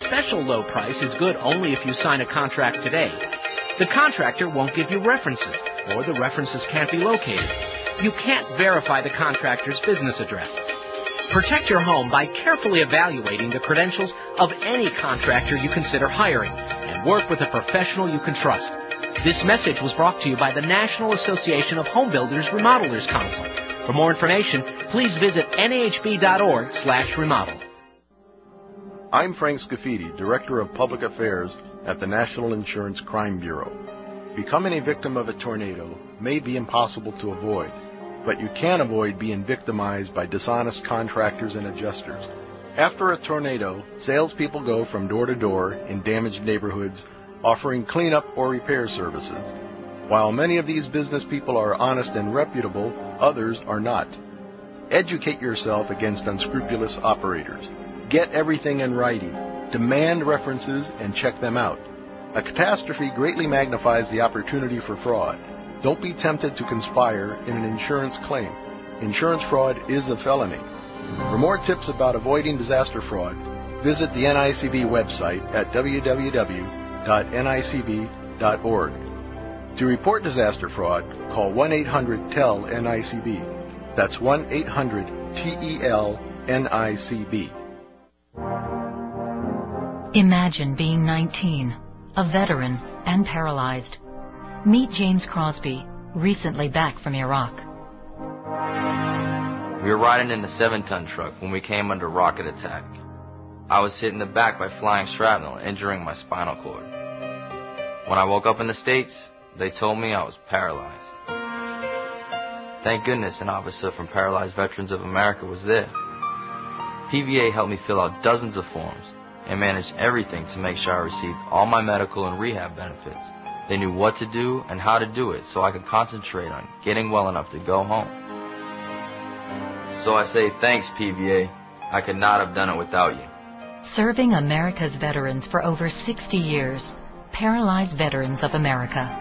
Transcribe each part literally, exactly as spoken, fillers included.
special low price is good only if you sign a contract today. The contractor won't give you references, or the references can't be located. You can't verify the contractor's business address. Protect your home by carefully evaluating the credentials of any contractor you consider hiring, and work with a professional you can trust. This message was brought to you by the National Association of Home Builders Remodelers Council. For more information, please visit N A H B dot org slash remodel. I'm Frank Scafidi, Director of Public Affairs at the National Insurance Crime Bureau. Becoming a victim of a tornado may be impossible to avoid, but you can avoid being victimized by dishonest contractors and adjusters. After a tornado, salespeople go from door to door in damaged neighborhoods offering cleanup or repair services. While many of these business people are honest and reputable, others are not. Educate yourself against unscrupulous operators. Get everything in writing. Demand references and check them out. A catastrophe greatly magnifies the opportunity for fraud. Don't be tempted to conspire in an insurance claim. Insurance fraud is a felony. For more tips about avoiding disaster fraud, visit the N I C B website at w w w dot n i c b dot org. To report disaster fraud, call one eight hundred T E L N I C B. That's one eight hundred T E L N I C B. Imagine being nineteen, a veteran, and paralyzed. Meet James Crosby, recently back from Iraq. We were riding in a seven-ton truck when we came under rocket attack. I was hit in the back by flying shrapnel, injuring my spinal cord. When I woke up in the States, they told me I was paralyzed. Thank goodness an officer from Paralyzed Veterans of America was there. P V A helped me fill out dozens of forms and managed everything to make sure I received all my medical and rehab benefits. They knew what to do and how to do it so I could concentrate on getting well enough to go home. So I say thanks, P V A. I could not have done it without you. Serving America's veterans for over sixty years, Paralyzed Veterans of America.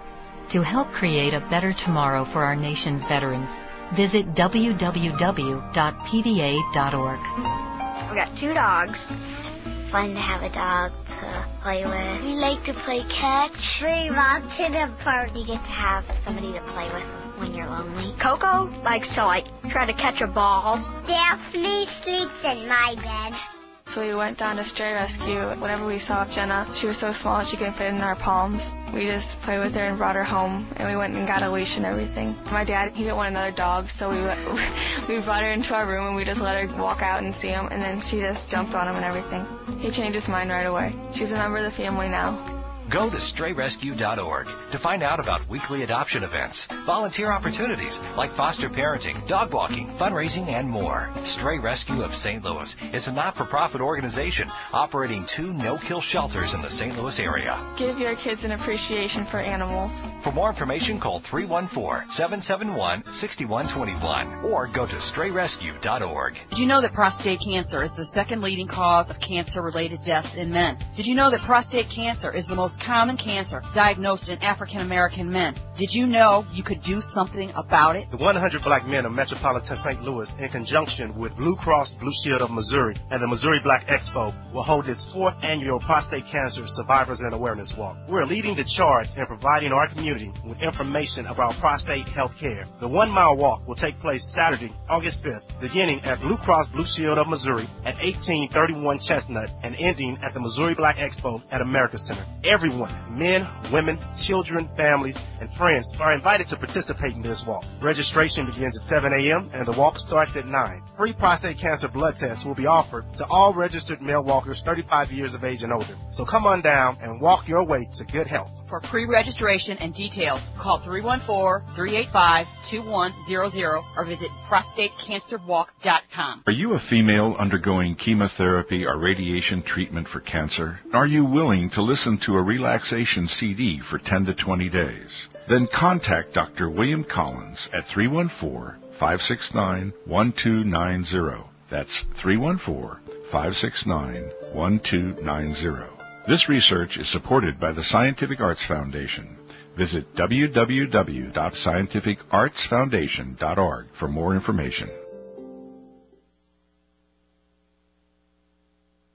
To help create a better tomorrow for our nation's veterans, visit w w w dot p v a dot org. We got two dogs. It's fun to have a dog to play with. We like to play catch. Bring Mom to the park. You get to have somebody to play with when you're lonely. Coco likes to like try to catch a ball. Daphne sleeps in my bed. So we went down to Stray Rescue. Whenever we saw Jenna, she was so small she couldn't fit in our palms. We just played with her and brought her home, and we went and got a leash and everything. My dad, he didn't want another dog, so we we brought her into our room and we just let her walk out and see him, and then she just jumped on him and everything. He changed his mind right away. She's a member of the family now. Go to stray rescue dot org to find out about weekly adoption events, volunteer opportunities like foster parenting, dog walking, fundraising, and more. Stray Rescue of Saint Louis is a not-for-profit organization operating two no-kill shelters in the Saint Louis area. Give your kids an appreciation for animals. For more information, call three one four, seven seven one, six one two one or go to stray rescue dot org. Did you know that prostate cancer is the second leading cause of cancer-related deaths in men? Did you know that prostate cancer is the most common cancer diagnosed in African American men? Did you know you could do something about it? The one hundred Black Men of Metropolitan Saint Louis, in conjunction with Blue Cross Blue Shield of Missouri and the Missouri Black Expo, will hold its fourth annual Prostate Cancer Survivors and Awareness Walk. We're leading the charge in providing our community with information about prostate health care. The one-mile walk will take place Saturday, August fifth, beginning at Blue Cross Blue Shield of Missouri at eighteen thirty-one Chestnut and ending at the Missouri Black Expo at America Center. Everyone, men, women, children, families, and friends are invited to participate in this walk. Registration begins at seven a.m. and the walk starts at nine. Free prostate cancer blood tests will be offered to all registered male walkers thirty-five years of age and older. So come on down and walk your way to good health. For pre-registration and details, call three one four, three eight five, two one zero zero or visit prostate cancer walk dot com. Are you a female undergoing chemotherapy or radiation treatment for cancer? Are you willing to listen to a relaxation C D for ten to twenty days? Then contact Doctor William Collins at three one four, five six nine, one two nine zero. That's three one four, five six nine, one two nine zero. This research is supported by the Scientific Arts Foundation. Visit w w w dot scientific arts foundation dot org for more information.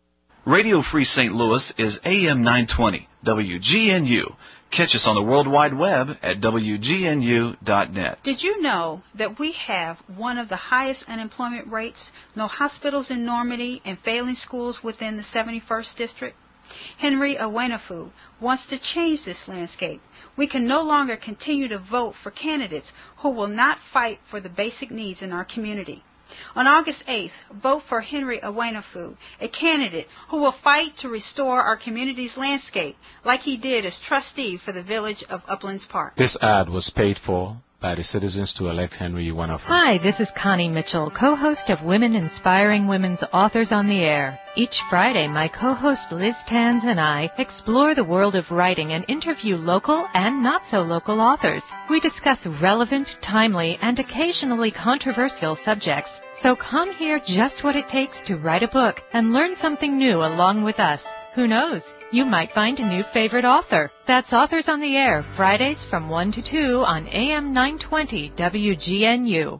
Radio Free Saint Louis is A M nine twenty, W G N U. Catch us on the World Wide Web at W G N U dot net. Did you know that we have one of the highest unemployment rates, no hospitals in Normandy, and failing schools within the seventy-first District? Henry Awenafu wants to change this landscape. We can no longer continue to vote for candidates who will not fight for the basic needs in our community. On August eighth, vote for Henry Awenafu, a candidate who will fight to restore our community's landscape like he did as trustee for the village of Uplands Park. This ad was paid for by the citizens to elect Henry Awenafu. Hi, this is Connie Mitchell, co-host of Women Inspiring Women's Authors on the Air. Each Friday, my co-host Liz Tanz and I explore the world of writing and interview local and not-so-local authors. We discuss relevant, timely, and occasionally controversial subjects. So come hear just what it takes to write a book and learn something new along with us. Who knows? You might find a new favorite author. That's Authors on the Air, Fridays from one to two on A M nine twenty W G N U.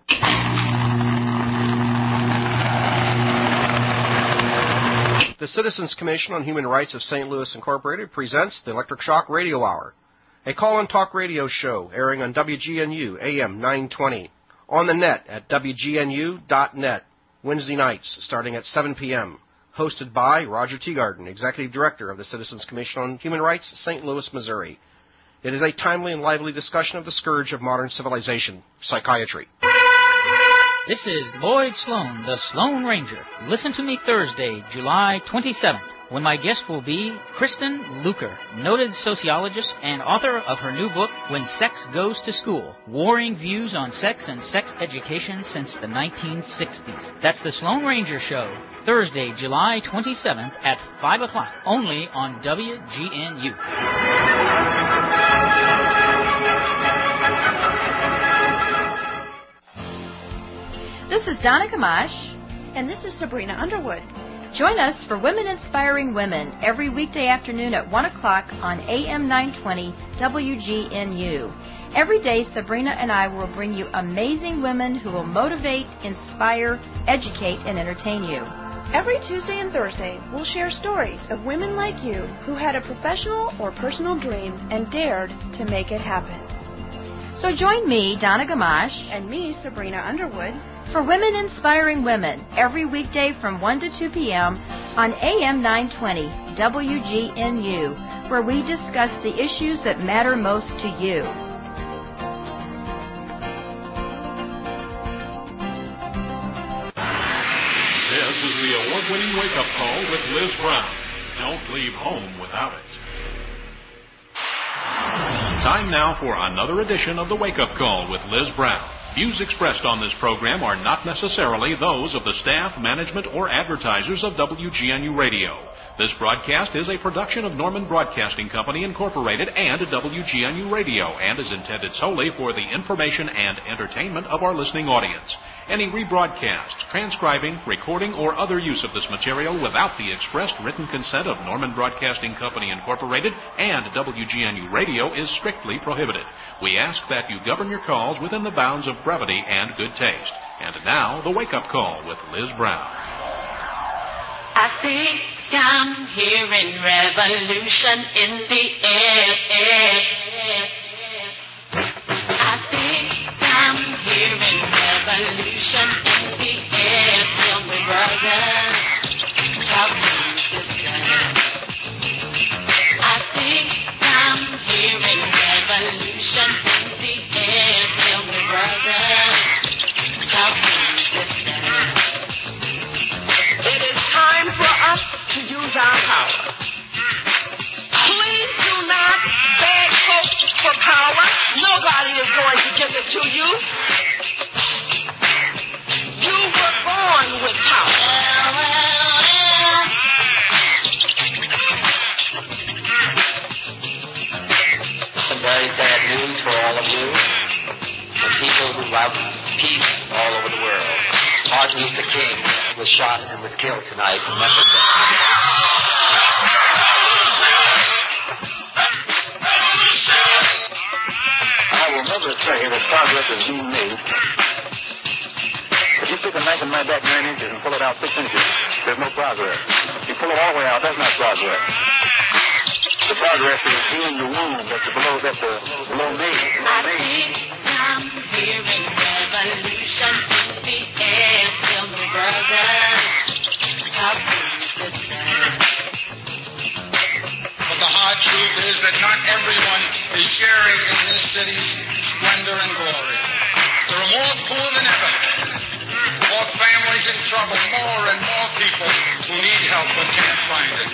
The Citizens Commission on Human Rights of Saint Louis Incorporated presents the Electric Shock Radio Hour, a call-in talk radio show airing on W G N U A M nine twenty, on the net at W G N U dot net, Wednesday nights starting at seven p.m., hosted by Roger Teagarden, Executive Director of the Citizens Commission on Human Rights, Saint Louis, Missouri. It is a timely and lively discussion of the scourge of modern civilization, psychiatry. This is Lloyd Sloan, the Sloan Ranger. Listen to me Thursday, July twenty-seventh, when my guest will be Kristen Luker, noted sociologist and author of her new book, When Sex Goes to School, Warring Views on Sex and Sex Education Since the nineteen sixties. That's the Sloan Ranger Show, Thursday, July twenty-seventh at five o'clock, only on W G N U. This is Donna Gamache. And this is Sabrina Underwood. Join us for Women Inspiring Women every weekday afternoon at one o'clock on A M nine twenty W G N U. Every day, Sabrina and I will bring you amazing women who will motivate, inspire, educate, and entertain you. Every Tuesday and Thursday, we'll share stories of women like you who had a professional or personal dream and dared to make it happen. So join me, Donna Gamache, and me, Sabrina Underwood, for Women Inspiring Women every weekday from one to two p.m. on A M nine twenty W G N U, where we discuss the issues that matter most to you. This is the award-winning wake-up call with Liz Brown. Don't leave home without it. Time now for another edition of the Wake-Up Call with Liz Brown. Views expressed on this program are not necessarily those of the staff, management, or advertisers of W G N U Radio. This broadcast is a production of Norman Broadcasting Company, Incorporated, and W G N U Radio, and is intended solely for the information and entertainment of our listening audience. Any rebroadcast, transcribing, recording, or other use of this material without the expressed written consent of Norman Broadcasting Company, Incorporated, and W G N U Radio is strictly prohibited. We ask that you govern your calls within the bounds of brevity and good taste. And now, the wake-up call with Liz Brown. I think I'm hearing revolution in the air. I think I'm hearing revolution in the air. Tell me, brothers, how can this stand? I think I'm hearing revolution in the air. Tell me, brothers, how can this stand? It is time for us to use our power. Please do not beg folks for power. Nobody is going to give it to you. You were born with power. Some very sad news for all of you. The people who love peace all over the world. Martin Luther King was shot and was killed tonight in Memphis. I will never say that progress is being made. If you stick a knife in my back nine inches and pull it out six inches, there's no progress. You pull it all the way out. That's not progress. The progress is healing the wound that's below, that's the below me. I think I'm hearing revolution in the air. Tell me, brothers, how things listen. But the hard truth is that not everyone is sharing in this city's splendor and glory. There are more poor than ever, more families in trouble, more and more people who need help but can't find it.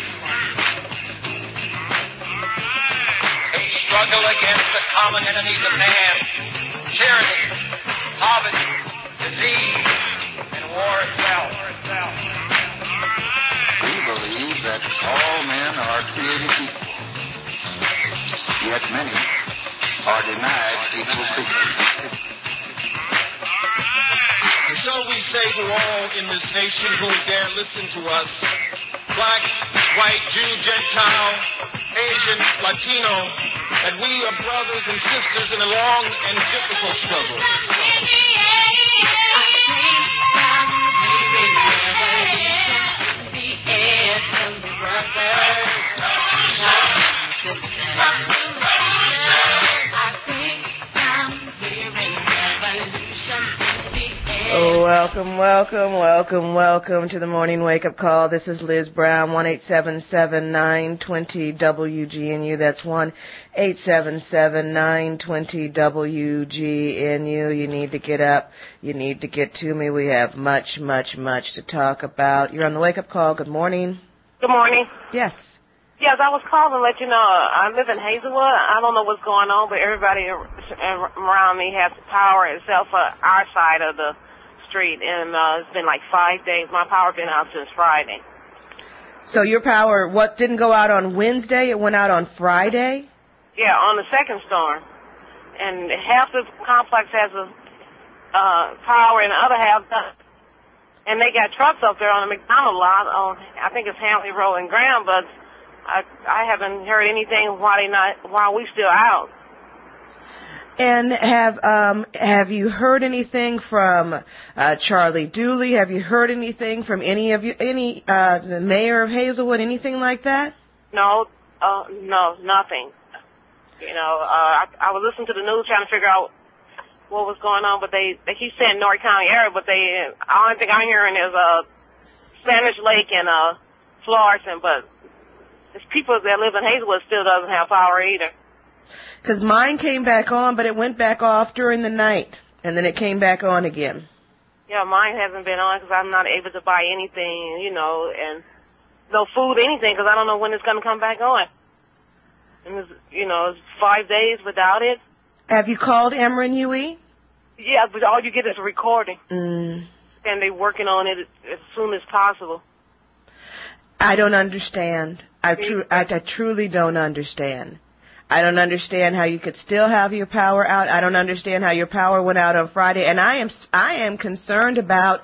They struggle against the common enemies of man: tyranny, poverty, disease, and war itself. We believe that all men are created equal, yet many are denied equal treatment. And so we say to all in this nation who dare listen to us, black, white, Jew, Gentile, Asian, Latino, that we are brothers and sisters in a long and difficult struggle. Oh, welcome, welcome, welcome, welcome to the Morning Wake Up Call. This is Liz Brown, one eight seven seven, nine two zero, W G N U. That's one eight seven seven, nine two zero, W G N U. You need to get up. You need to get to me. We have much, much, much to talk about. You're on the Wake Up Call. Good morning. Good morning. Yes. Yes, I was calling to let you know I live in Hazelwood. I don't know what's going on, but everybody around me has power except for our side of the street, and uh, it's been like five days. My power's been out since Friday. So your power, what, didn't go out on Wednesday? It went out on Friday? Yeah, on the second storm. And half the complex has a uh, power and the other half doesn't. And they got trucks up there on the McDonald lot on, I think it's Hanley Road and Graham, but I, I haven't heard anything why they not, why we still out. And have um have you heard anything from uh, Charlie Dooley? Have you heard anything from any of you, any uh, the mayor of Hazelwood, anything like that? No, uh, no, nothing. You know, uh, I, I was listening to the news trying to figure out what was going on, but they they keep saying North County area, but they the only thing I'm hearing is uh Spanish Lake and uh Florissant, but there's people that live in Hazelwood still doesn't have power either. Because mine came back on, but it went back off during the night, and then it came back on again. Yeah, mine hasn't been on because I'm not able to buy anything, you know, and no food, anything, because I don't know when it's going to come back on. And, it's, you know, it's five days without it. Have you called Emron U E? Yeah, but all you get is a recording. Mm. And they're working on it as soon as possible. I don't understand. I, tru- I, I truly don't understand. I don't understand how you could still have your power out. I don't understand how your power went out on Friday. And I am I am concerned about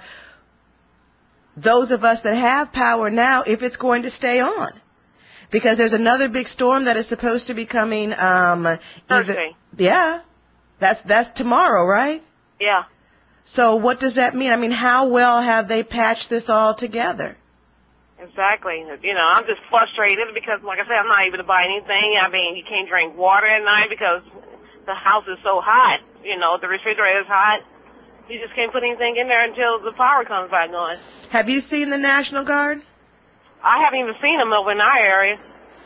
those of us that have power now, if it's going to stay on. Because there's another big storm that is supposed to be coming. Um, Thursday. Either, yeah. That's, that's tomorrow, right? Yeah. So what does that mean? I mean, how well have they patched this all together? Exactly. You know, I'm just frustrated because, like I said, I'm not able to buy anything. I mean, you can't drink water at night because the house is so hot. You know, the refrigerator is hot. You just can't put anything in there until the power comes back on. Have you seen the National Guard? I haven't even seen them over in our area.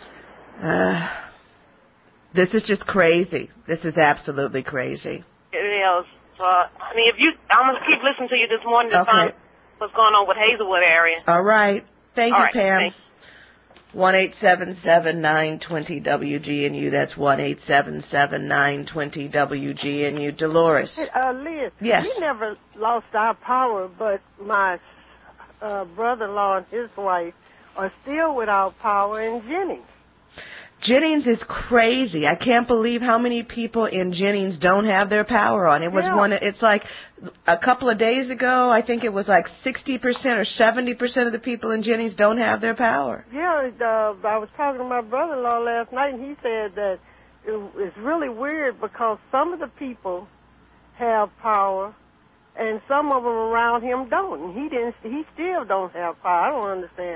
Uh, this is just crazy. This is absolutely crazy. It is. So, I mean, if you, I'm going to keep listening to you this morning to Okay. find what's going on with Hazelwood area. All right. Thank All you, right, Pam. thanks. one eight seven seven, nine two zero, W G N U. That's one eight seven seven, nine two zero, W G N U. Dolores. Hey, uh, Liz. Yes. We never lost our power, but my uh, brother-in-law and his wife are still without power in Jennings. Jennings is crazy. I can't believe how many people in Jennings don't have their power on. It was Yeah. one, it's like a couple of days ago, I think it was like sixty percent or seventy percent of the people in Jennings don't have their power. Yeah, uh, I was talking to my brother-in-law last night, and he said that it, it's really weird because some of the people have power, and some of them around him don't. And he didn't. He still don't have power. I don't understand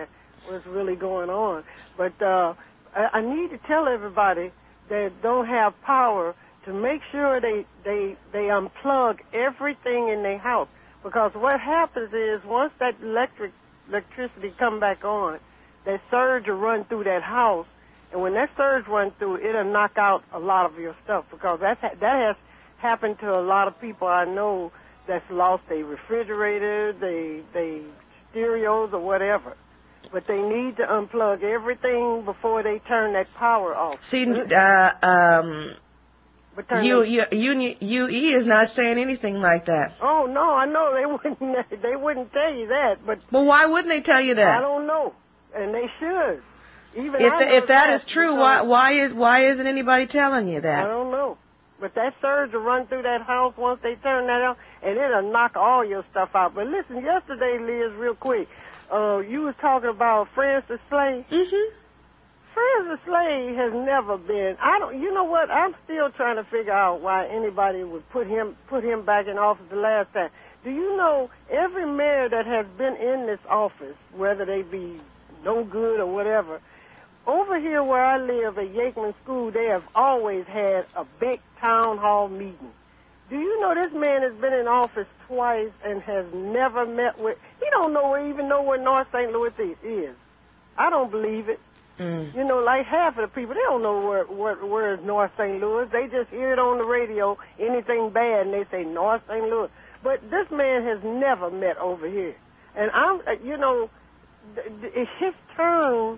what's really going on. But uh, I, I need to tell everybody that don't have power to make sure they, they, they unplug everything in their house. Because what happens is once that electric electricity come back on, that surge will run through that house. And when that surge runs through, it'll knock out a lot of your stuff. Because that's, that has happened to a lot of people I know that's lost their refrigerator, they, they stereos or whatever. But they need to unplug everything before they turn that power off. See, uh, um, But turn U, them- U, U E is not saying anything like that. Oh no, I know they wouldn't. They wouldn't tell you that, but. Well, why wouldn't they tell you that? I don't know, and they should. Even If I the, know if that is true, why because- why is why isn't anybody telling you I that? don't know, but that surge will run through that house once they turn that on, and it'll knock all your stuff out. But listen, yesterday, Liz, real quick, uh, you was talking about Francis Slade. Mm-hmm. Francis Slade has never been. I don't. You know what? I'm still trying to figure out why anybody would put him put him back in office the last time. Do you know every mayor that has been in this office, whether they be no good or whatever, over here where I live at Yakeman School, they have always had a big town hall meeting. Do you know this man has been in office twice and has never met with? He don't know even know where North Saint Louis is. I don't believe it. Mm. You know, like half of the people, they don't know where, where where is North Saint Louis. They just hear it on the radio, anything bad, and they say North Saint Louis. But this man has never met over here. And I'm, uh, you know, th- th- it's his turn.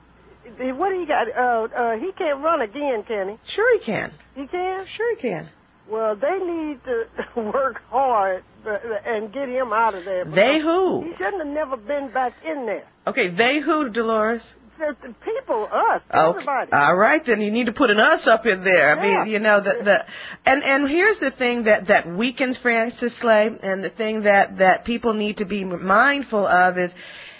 Th- What do you got? Uh, uh, he can't run again, can he? Sure he can. He can? Sure he can. Well, they need to work hard uh, and get him out of there. They because who? He shouldn't have never been back in there. Okay, they who, Dolores? The, the people, us, Okay. everybody. All right, then you need to put an us up in there. I Yeah. mean, you know, the, the and and here's the thing that that weakens Francis Slade, and the thing that that people need to be mindful of is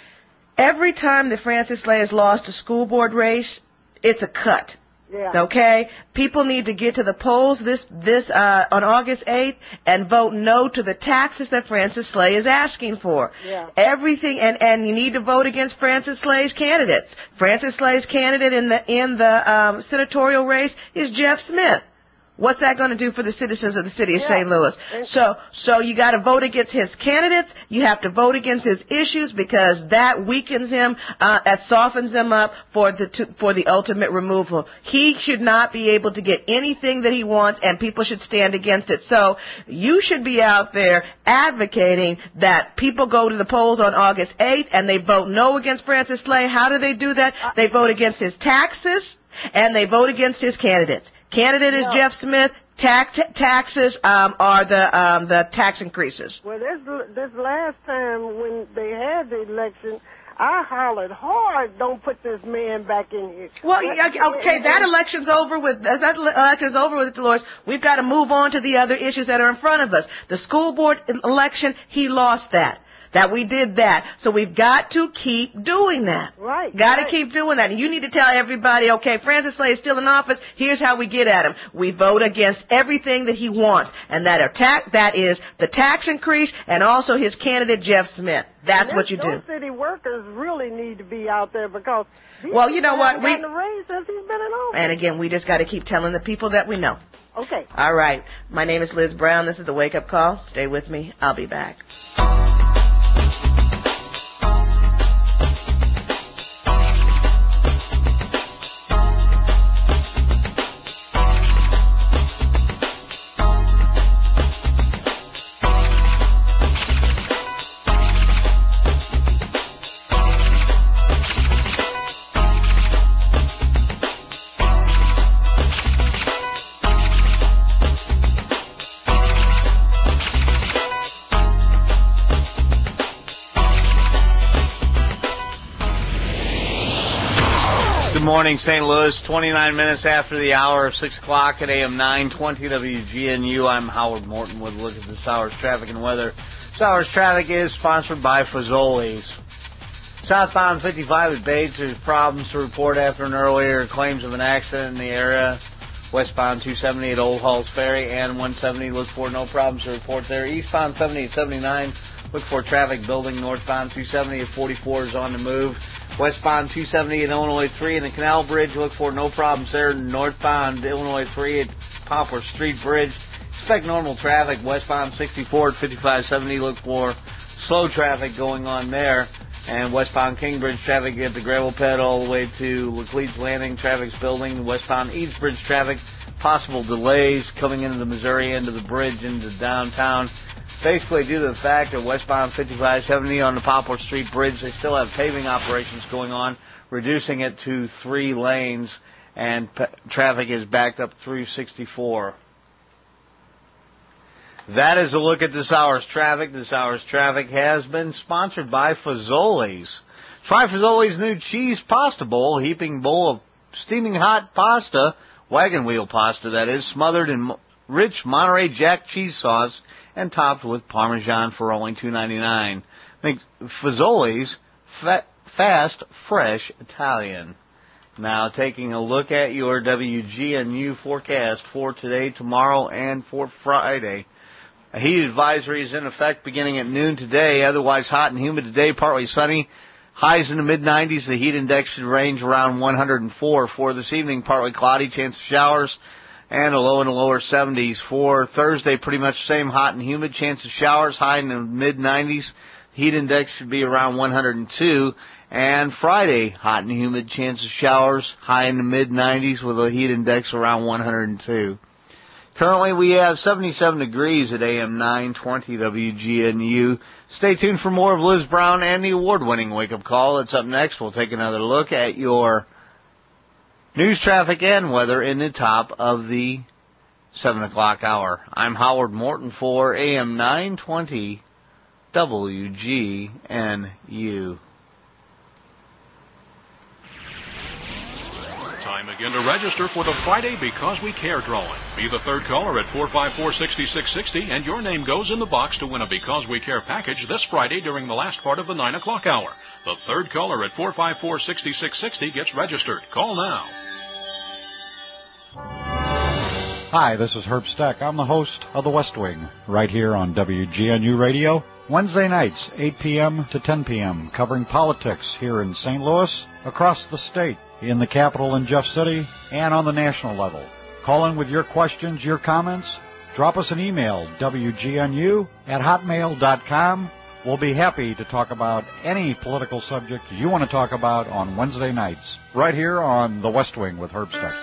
every time that Francis Slade has lost a school board race, it's a cut. Yeah. Okay? People need to get to the polls this this uh on August eighth and vote no to the taxes that Francis Slade is asking for. Yeah. Everything and and you need to vote against Francis Slade's candidates. Francis Slade's candidate in the in the um senatorial race is Jeff Smith. What's that going to do for the citizens of the city of Yeah. Saint Louis? So, so you got to vote against his candidates. You have to vote against his issues because that weakens him, uh, that softens him up for the to, for the ultimate removal. He should not be able to get anything that he wants, and people should stand against it. So, you should be out there advocating that people go to the polls on August eighth and they vote no against Francis Slade. How do they do that? They vote against his taxes and they vote against his candidates. Candidate is No. Jeff Smith. Tax, taxes um, are the um, the tax increases. Well, this this last time when they had the election, I hollered hard, "Don't put this man back in here." Well, yeah, okay, that election's over with. That election's over with, Dolores. We've got to move on to the other issues that are in front of us. The school board election, he lost that. That we did that. So we've got to keep doing that. Right. Got to right. keep doing that. And you need to tell everybody, okay, Francis Slade is still in office. Here's how we get at him. We vote against everything that he wants. And that attack, that is the tax increase and also his candidate, Jeff Smith. That's And what you do. Those city workers really need to be out there because these Well, you know people what? haven't We- gotten a raise since he's been in office. And again, we just got to keep telling the people that we know. Okay. All right. My name is Liz Brown. This is the Wake Up Call. Stay with me. I'll be back. Good morning, Saint Louis. twenty-nine minutes after the hour of six o'clock at A M nine twenty W G N U. I'm Howard Morton with a look at this hour's traffic and weather. This hour's traffic is sponsored by Fazoli's. Southbound fifty-five at Bates, there's problems to report after an earlier claims of an accident in the area. Westbound two seventy at Old Halls Ferry and one seventy, look for no problems to report there. Eastbound seventy at seventy-nine, look for traffic building. Northbound two seventy at forty-four is on the move. Westbound two seventy at Illinois three and the Canal Bridge. Look for no problems there. Northbound Illinois three at Poplar Street Bridge. Expect normal traffic. Westbound sixty-four at fifty-five seventy. Look for slow traffic going on there. And westbound Kingbridge traffic at the gravel pit all the way to Laclede's Landing. Traffic's building. Westbound Eadsbridge traffic. Possible delays coming into the Missouri end of the bridge into downtown. Basically due to the fact that westbound fifty-five seventy on the Poplar Street Bridge, they still have paving operations going on, reducing it to three lanes, and p- traffic is backed up through sixty-four. That is a look at this hour's traffic. This hour's traffic has been sponsored by Fazoli's. Try Fazoli's new cheese pasta bowl, heaping bowl of steaming hot pasta, wagon wheel pasta that is, smothered in rich Monterey Jack cheese sauce and topped with Parmesan for only two ninety-nine. Make Fazoli's fa- fast, fresh Italian. Now taking a look at your W G N U forecast for today, tomorrow, and for Friday. A heat advisory is in effect beginning at noon today. Otherwise hot and humid today, partly sunny. Highs in the mid nineties. The heat index should range around one hundred four. For this evening, partly cloudy, chance of showers, and a low in the lower seventies. For Thursday, pretty much the same, hot and humid, chance of showers, high in the mid nineties. Heat index should be around one hundred two. And Friday, hot and humid, chance of showers, high in the mid nineties with a heat index around one hundred two. Currently, we have seventy-seven degrees at A M nine twenty W G N U. Stay tuned for more of Liz Brown and the award-winning wake-up call. That's up next. We'll take another look at your news, traffic, and weather in the top of the seven o'clock hour. I'm Howard Morton for A M nine twenty W G N U. Time again to register for the Friday Because We Care drawing. Be the third caller at four five four, six six six zero, and your name goes in the box to win a Because We Care package this Friday during the last part of the nine o'clock hour. The third caller at four five four, six six six zero gets registered. Call now. Hi, this is Herb Steck. I'm the host of The West Wing, right here on W G N U Radio. Wednesday nights, eight p.m. to ten p.m., covering politics here in Saint Louis, across the state, in the capital in Jeff City, and on the national level. Call in with your questions, your comments. Drop us an email, W G N U at hotmail dot com. We'll be happy to talk about any political subject you want to talk about on Wednesday nights, right here on The West Wing with Herb Steck.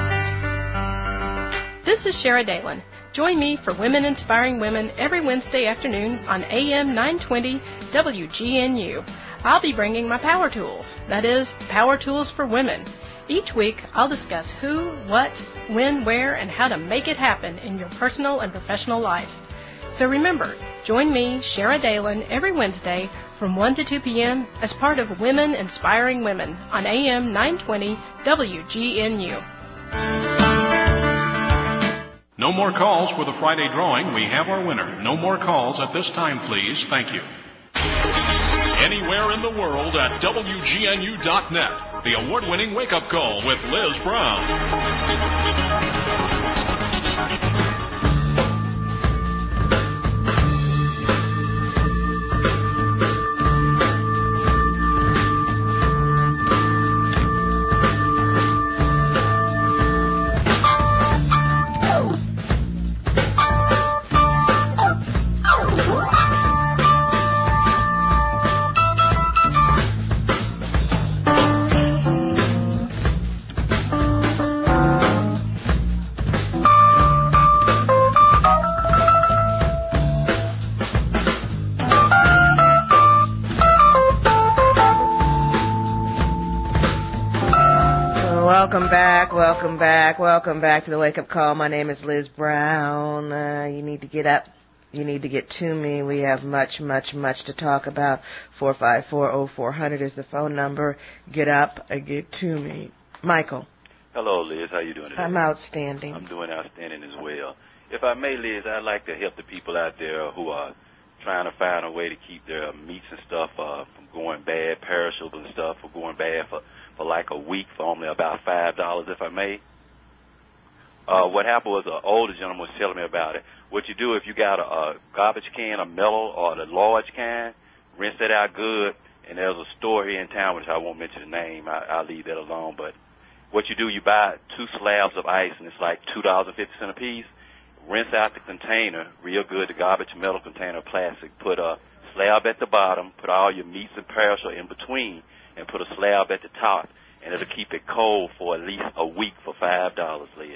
This is Shara Dalen. Join me for Women Inspiring Women every Wednesday afternoon on A M nine twenty W G N U. I'll be bringing my power tools, that is, power tools for women. Each week, I'll discuss who, what, when, where, and how to make it happen in your personal and professional life. So remember, join me, Shara Dalen, every Wednesday from one to two p.m. as part of Women Inspiring Women on A M nine twenty W G N U. No more calls for the Friday drawing. We have our winner. No more calls at this time, please. Thank you. Anywhere in the world at W G N U dot net. The award-winning wake-up call with Liz Brown. Welcome back, welcome back, welcome back to the Wake Up Call. My name is Liz Brown. Uh, you need to get up. You need to get to me. We have much, much, much to talk about. four five four, oh four hundred is the phone number. Get up and get to me. Michael. Hello, Liz. How you doing today? I'm outstanding. I'm doing outstanding as well. If I may, Liz, I'd like to help the people out there who are trying to find a way to keep their meats and stuff uh, from going bad, perishable and stuff, from going bad for, for like a week for only about five dollars, if I may. Uh, what happened was an older gentleman was telling me about it. What you do if you got a, a garbage can, a metal or the large can, rinse it out good, and there's a store here in town, which I won't mention the name. I, I'll leave that alone. But what you do, you buy two slabs of ice, and it's like two dollars and fifty cents a piece. Rinse out the container real good, the garbage metal container, plastic. Put a slab at the bottom, put all your meats and perishables in between, and put a slab at the top, and it'll keep it cold for at least a week for five dollars, Liz.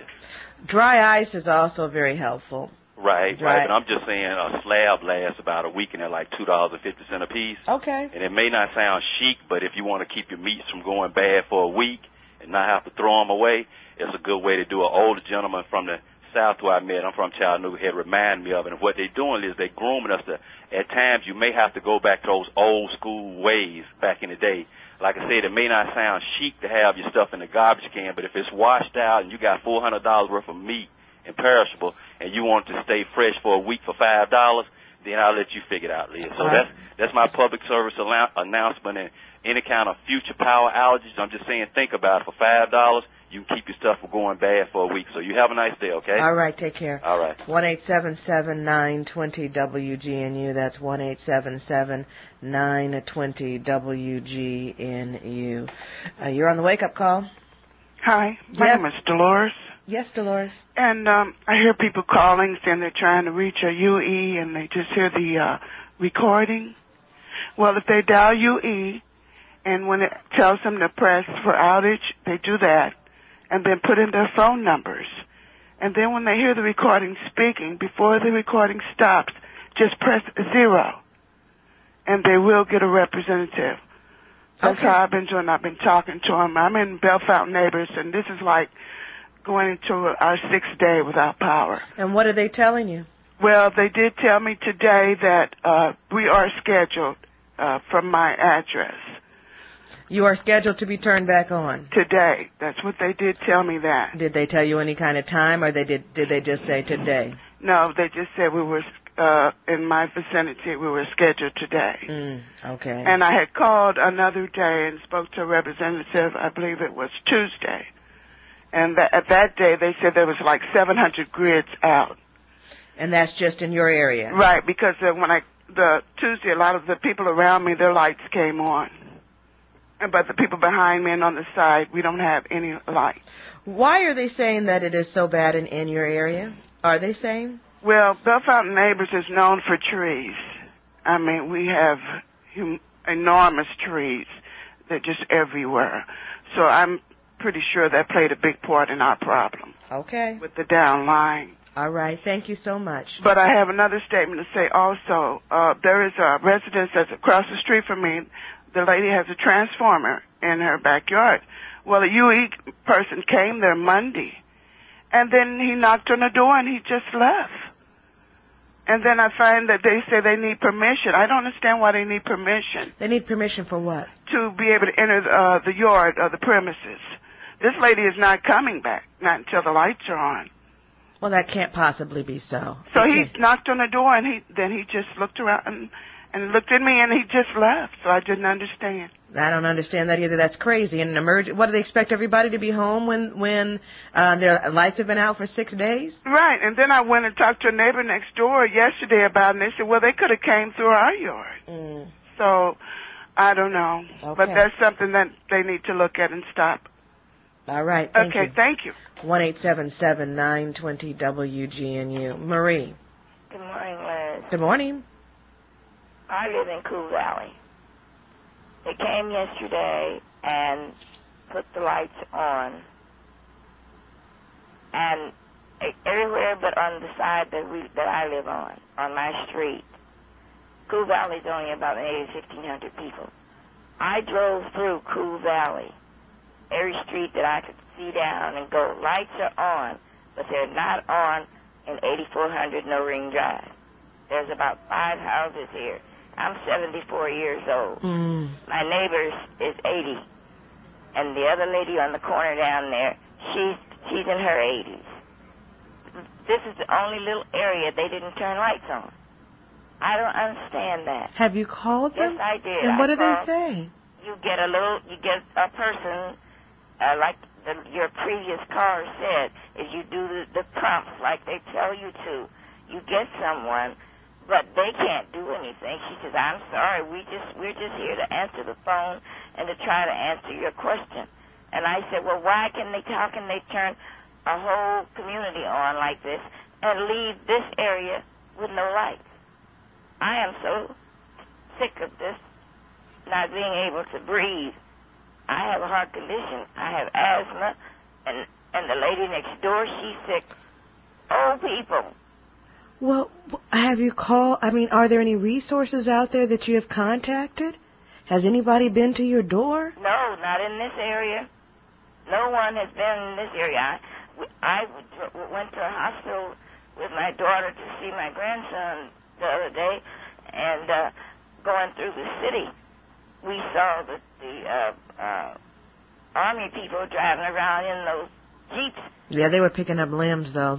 Dry ice is also very helpful. Right, Dry. right. But I'm just saying a slab lasts about a week, and they're like two dollars and fifty cents a piece. Okay. And it may not sound chic, but if you want to keep your meats from going bad for a week and not have to throw them away, it's a good way to do it. An older gentleman from the South who I met, I'm from Chattanooga, had reminded me of it. And what they're doing is they're grooming us to, at times you may have to go back to those old school ways back in the day. Like I said, it may not sound chic to have your stuff in the garbage can, but if it's washed out and you got four hundred dollars worth of meat and perishable, and you want to stay fresh for a week for five dollars, then I'll let you figure it out, Leah. So that's that's my public service allow- announcement. And any kind of future power outages, I'm just saying, think about it. For five dollars, you can keep your stuff from going bad for a week. So you have a nice day, okay? All right, take care. All right. one eight seven seven, nine two zero, W G N U. That's one eight seven seven, nine two zero, W G N U. Uh, you're on the wake-up call. Hi, my Yes. name is Dolores. Yes, Dolores. And um, I hear people calling saying they're trying to reach a U E and they just hear the uh, recording. Well, if they dial U E and when it tells them to press for outage, they do that and then put in their phone numbers. And then when they hear the recording speaking, before the recording stops, just press zero and they will get a representative. That's Okay. how I've been doing. I've been talking to them. I'm in Bell Fountain Neighbors, and this is like going into our sixth day without power. And what are they telling you? Well, they did tell me today that uh, we are scheduled uh, from my address. You are scheduled to be turned back on. Today. That's what they did tell me that. Did they tell you any kind of time, or they did did they just say today? No, they just said we were uh, in my vicinity. We were scheduled today. Mm, okay. And I had called another day and spoke to a representative. I believe it was Tuesday. And th- at that day, they said there was like seven hundred grids out. And that's just in your area? Right, because uh, when I, the Tuesday, a lot of the people around me, their lights came on. And But the people behind me and on the side, we don't have any light. Why are they saying that it is so bad in, in your area? Are they saying? Well, Bell Fountain Neighbors is known for trees. I mean, we have hum- enormous trees. They're just everywhere. So I'm pretty sure that played a big part in our problem. Okay. With the down line. All right. Thank you so much. But I have another statement to say also. Uh, there is a residence that's across the street from me. The lady has a transformer in her backyard. Well, a U E person came there Monday, and then he knocked on the door and he just left. And then I find that they say they need permission. I don't understand why they need permission. They need permission for what? To be able to enter uh, the yard or the premises. This lady is not coming back, not until the lights are on. Well, that can't possibly be so. So he knocked on the door, and he then he just looked around and, and looked at me, and he just left. So I didn't understand. I don't understand that either. That's crazy. In an emergency, what do they expect everybody to be home when when uh, their lights have been out for six days? Right. And then I went and talked to a neighbor next door yesterday about it, and they said, well, they could have came through our yard. Mm. So I don't know. Okay. But that's something that they need to look at and stop. All right. Thank okay, you. thank you. one eight seven seven, nine two zero, W G N U. Marie. Good morning, Liz. Good morning. I live in Cool Valley. They came yesterday and put the lights on. And everywhere but on the side that we that I live on, on my street. Cool Valley's only about maybe fifteen hundred people. I drove through Cool Valley. Every street that I could see down and go, lights are on, but they're not on in eighty-four hundred No Ring Drive. There's about five houses here. I'm seventy-four years old. Mm. My neighbor is eighty, and the other lady on the corner down there, she's she's in her eighties. This is the only little area they didn't turn lights on. I don't understand that. Have you called them? Yes, I did. And what I do they called. say? You get a little, you get a person, uh, like the, your previous caller said, if you do the, the prompts like they tell you to, you get someone, but they can't do anything. She says, I'm sorry, we just, we're just here to answer the phone and to try to answer your question. And I said, well, why can they, how can they turn a whole community on like this and leave this area with no lights? I am so sick of this, not being able to breathe. I have a heart condition. I have asthma, and, and the lady next door, she's sick. Old people. Well, have you called, I mean, are there any resources out there that you have contacted? Has anybody been to your door? No, not in this area. No one has been in this area. I, I went to a hospital with my daughter to see my grandson the other day, and uh, going through the city, we saw the, the uh, uh, Army people driving around in those Jeeps. Yeah, they were picking up limbs, though.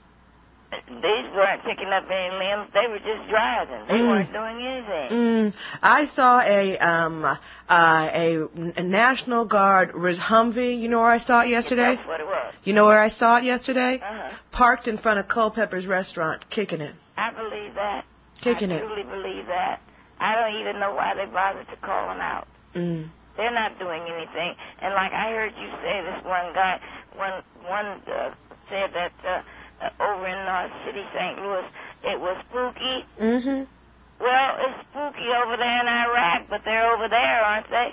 These weren't picking up any limbs. They were just driving. They Mm. weren't doing anything. Mm. I saw a um uh, a, a National Guard Humvee. You know where I saw it yesterday? That's what it was. You know where I saw it yesterday? Uh-huh. Parked in front of Culpepper's restaurant, kicking it. I believe that. Kicking I it. truly believe that. I don't even know why they bothered to call them out. Mm. They're not doing anything. And like I heard you say, this one guy, one one uh, said that uh, uh, over in North City, Saint Louis, it was spooky. Mm-hmm. Well, it's spooky over there in Iraq, but they're over there, aren't they?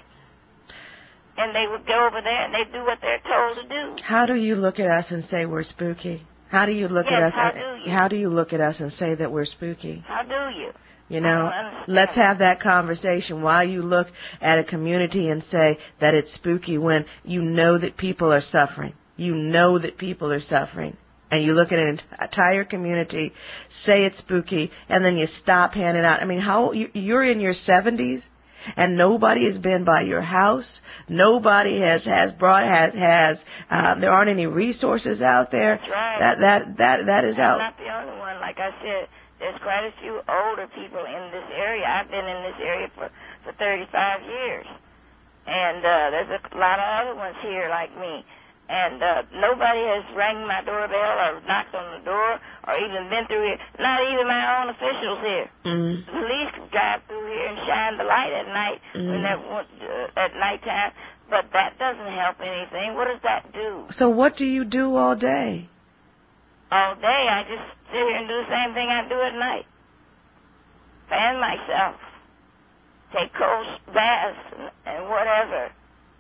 And they would go over there and they do what they're told to do. How do you look at us and say we're spooky? How do you look Yes, at us? how and, do you? How do you look at us and say that we're spooky? How do you? You know, I don't understand. let's have that conversation. Why you look at a community and say that it's spooky when you know that people are suffering. You know that people are suffering. And you look at an entire community, say it's spooky, and then you stop handing out. I mean, how you, you're in your seventies, and nobody has been by your house. Nobody has has brought has has. Um, there aren't any resources out there. That's right. That that that that is I'm out. not the only one. Like I said, there's quite a few older people in this area. I've been in this area for, for thirty-five years. And uh, there's a lot of other ones here like me. And uh, nobody has rang my doorbell or knocked on the door or even been through here. Not even my own officials here. Mm. The police can drive through here and shine the light at night Mm. when they're, uh, at nighttime. But that doesn't help anything. What does that do? So what do you do all day? All day, I just sit here and do the same thing I do at night. Fan myself. Take cold baths and, and whatever.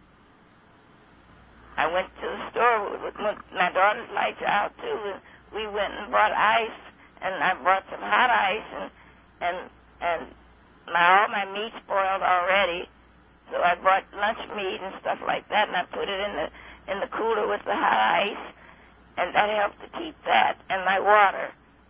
I went to the store with, with my daughter's lights out, too, and we went and bought ice, and I bought some hot ice, and and and my, all my meat spoiled already, so I bought lunch meat and stuff like that, and I put it in the in the cooler with the hot ice, and that helped to keep that, and my water,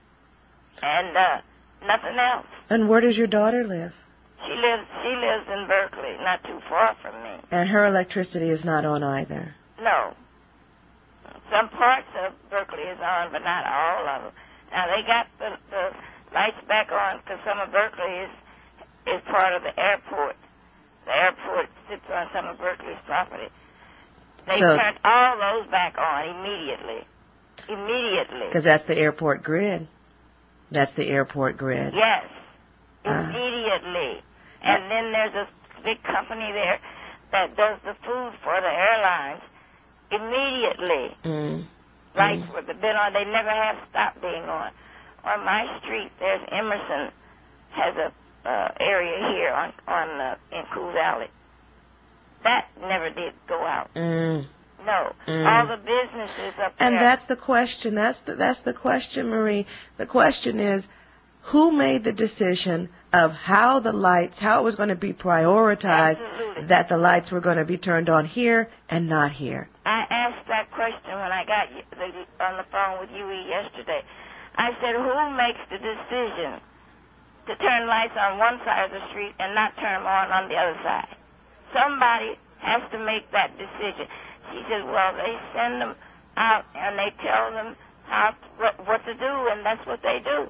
and uh, nothing else. And where does your daughter live? She lives she lives in Berkeley, not too far from me. And her electricity is not on either. No. Some parts of Berkeley is on, but not all of them. Now, they got the, the lights back on because some of Berkeley is is part of the airport. The airport sits on some of Berkeley's property. They So- turned all those back on immediately. Immediately. Because that's the airport grid. That's the airport grid. Yes. Uh. Immediately. And then there's a big company there that does the food for the airlines. Immediately. Mm. Lights were been on. They never have stopped being on. On my street, there's Emerson has a uh, area here on on uh, in Cool Valley. That never did go out. Mm. No. Mm. All the businesses up And there. that's the question. That's the, that's the question, Marie. The question is, who made the decision of how the lights, how it was going to be prioritized, Absolutely. that the lights were going to be turned on here and not here? I asked that question when I got you- the, on the phone with U E yesterday. I said, who makes the decision to turn lights on one side of the street and not turn them on on the other side? Somebody has to make that decision. She said, well, they send them out and they tell them how to, what, what to do, and that's what they do.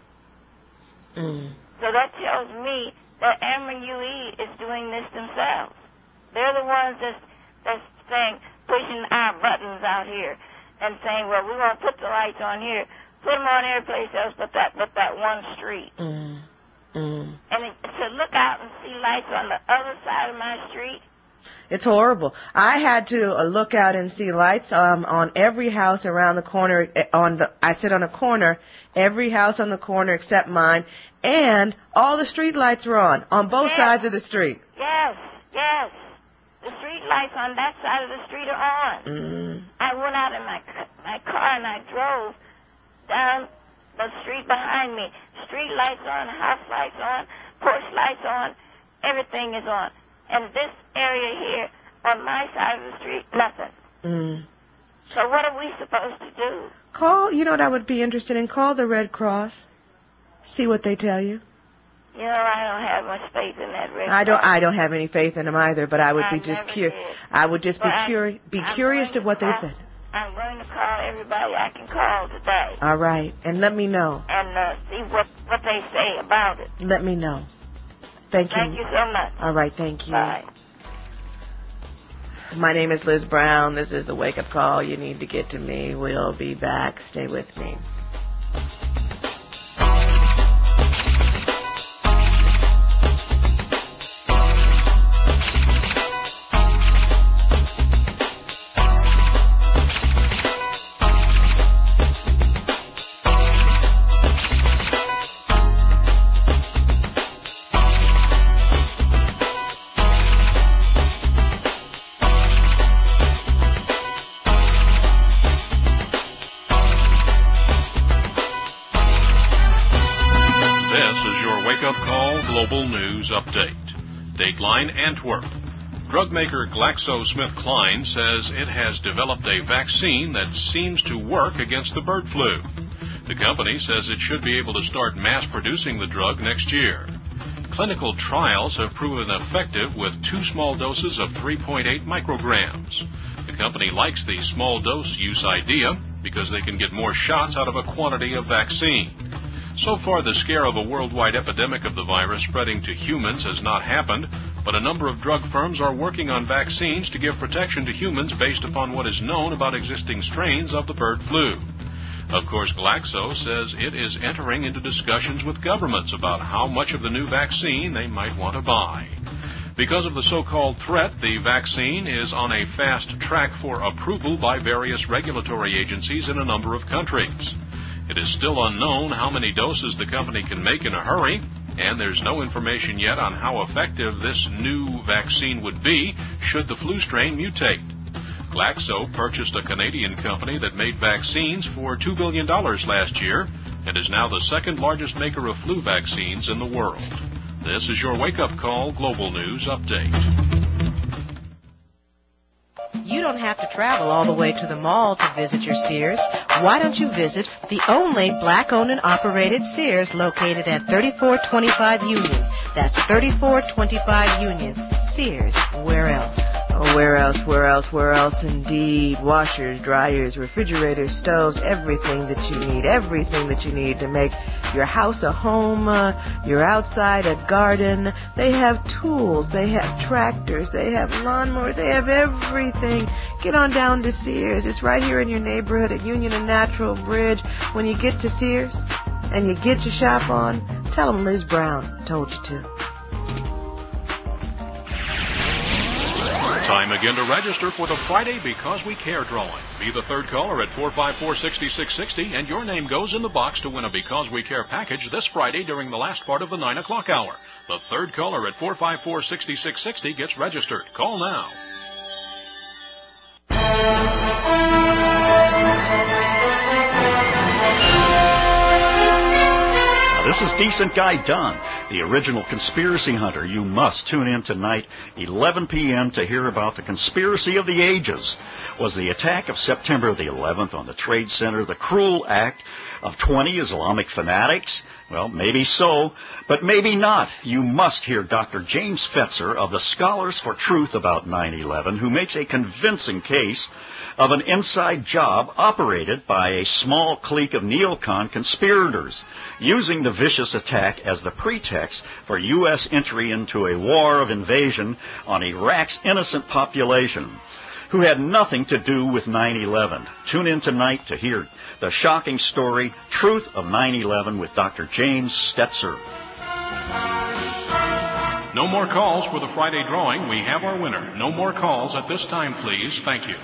Mm. So that tells me that Ameren U E is doing this themselves. They're the ones that's, that's saying, pushing our buttons out here and saying, well, we won't put the lights on here. Put them on every place else but that, but that one street. Mm. Mm. And it, to look out and see lights on the other side of my street. It's horrible. I had to uh, look out and see lights um, on every house around the corner. On the, I sit on a corner, every house on the corner except mine, and all the street lights were on, on both yes. sides of the street. Yes, yes. The street lights on that side of the street are on. Mm. I went out in my my car and I drove down the street behind me. Street lights on, house lights on, porch lights on, everything is on. And this area here, on my side of the street, nothing. Mm. So what are we supposed to do? Call, you know what I would be interested in? Call the Red Cross. See what they tell you. You know, I don't have much faith in that Red I don't. Cross. I don't have any faith in them either. But I would I be just never curious. did. I would just But be I'm- curious. Be I'm curious to going what they call- said. I'm going to call everybody I can call today All right, and let me know. and uh, see what what they say about it. Let me know. Thank you. Thank you so much. All right, thank you. Bye. My name is Liz Brown. This is the Wake Up Call. You need to get to me. We'll be back. Stay with me. Global News Update. Dateline Antwerp. Drug maker GlaxoSmithKline says it has developed a vaccine that seems to work against the bird flu. The company says it should be able to start mass producing the drug next year. Clinical trials have proven effective with two small doses of three point eight micrograms. The company likes the small dose use idea because they can get more shots out of a quantity of vaccine. So far, the scare of a worldwide epidemic of the virus spreading to humans has not happened, but a number of drug firms are working on vaccines to give protection to humans based upon what is known about existing strains of the bird flu. Of course, Glaxo says it is entering into discussions with governments about how much of the new vaccine they might want to buy. Because of the so-called threat, the vaccine is on a fast track for approval by various regulatory agencies in a number of countries. It is still unknown how many doses the company can make in a hurry, and there's no information yet on how effective this new vaccine would be should the flu strain mutate. Glaxo purchased a Canadian company that made vaccines for two billion dollars last year and is now the second largest maker of flu vaccines in the world. This is your wake-up call Global News Update. You don't have to travel all the way to the mall to visit your Sears. Why don't you visit the only black-owned and operated Sears located at thirty-four twenty-five Union? That's thirty-four twenty-five Union. Sears, where else? Oh, where else, where else, where else indeed? Washers, dryers, refrigerators, stoves, everything that you need, everything that you need to make your house a home, uh, your outside a garden. They have tools, they have tractors, they have lawnmowers, they have everything. Get on down to Sears. It's right here in your neighborhood at Union and Natural Bridge. When you get to Sears and you get your shop on, tell them Liz Brown told you to. Time again to register for the Friday Because We Care drawing. Be the third caller at four five four, six six six zero, and your name goes in the box to win a Because We Care package this Friday during the last part of the nine o'clock hour. The third caller at four five four, six six six zero gets registered. Call now. This is Decent Guy Dunn, the original conspiracy hunter. You must tune in tonight, eleven p.m., to hear about the conspiracy of the ages. Was the attack of September the eleventh on the Trade Center the cruel act of twenty Islamic fanatics? Well, maybe so, but maybe not. You must hear Doctor James Fetzer of the Scholars for Truth about nine eleven, who makes a convincing case of an inside job operated by a small clique of neocon conspirators, using the vicious attack as the pretext for U S entry into a war of invasion on Iraq's innocent population, who had nothing to do with nine eleven. Tune in tonight to hear the shocking story, Truth of nine eleven, with Doctor James Fetzer. No more calls for the Friday drawing. We have our winner. No more calls at this time, please. Thank you.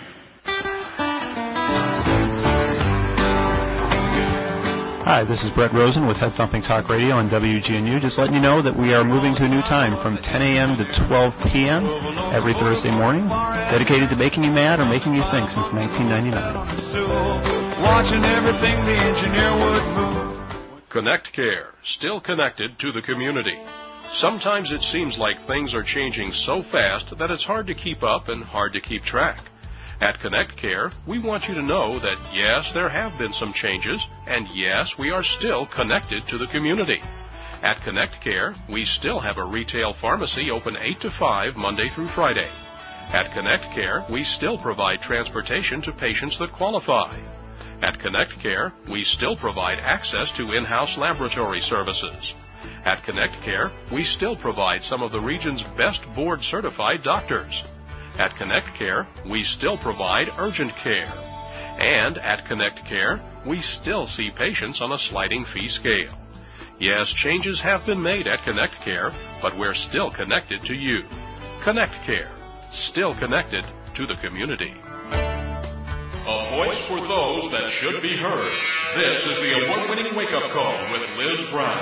Hi, this is Brett Rosen with Head Thumping Talk Radio on W G N U. Just letting you know that we are moving to a new time from ten a.m. to twelve p.m. every Thursday morning, dedicated to making you mad or making you think since nineteen ninety-nine. Watching everything the engineer would move. Connect Care, still connected to the community. Sometimes it seems like things are changing so fast that it's hard to keep up and hard to keep track. At Connect Care, we want you to know that yes, there have been some changes, and yes, we are still connected to the community. At Connect Care, we still have a retail pharmacy open eight to five Monday through Friday. At Connect Care, we still provide transportation to patients that qualify. At Connect Care, we still provide access to in-house laboratory services. At Connect Care, we still provide some of the region's best board-certified doctors. At Connect Care, we still provide urgent care. And at Connect Care, we still see patients on a sliding fee scale. Yes, changes have been made at Connect Care, but we're still connected to you. Connect Care, still connected to the community. A voice for those that should be heard. This is the award-winning wake-up call with Liz Brown.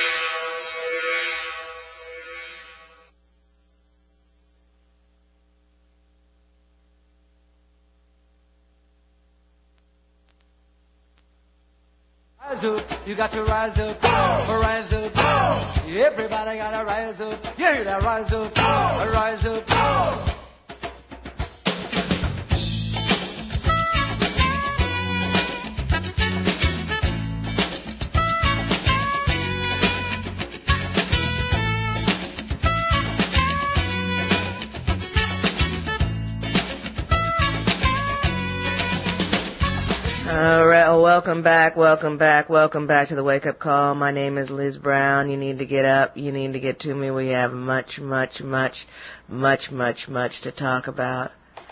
Rise up, you got to rise up, rise up. Everybody gotta rise up. You hear that? Rise up, rise up. All right, well, welcome back, welcome back, welcome back to the Wake Up Call. My name is Liz Brown. You need to get up. You need to get to me. We have much, much, much, much, much, much to talk about.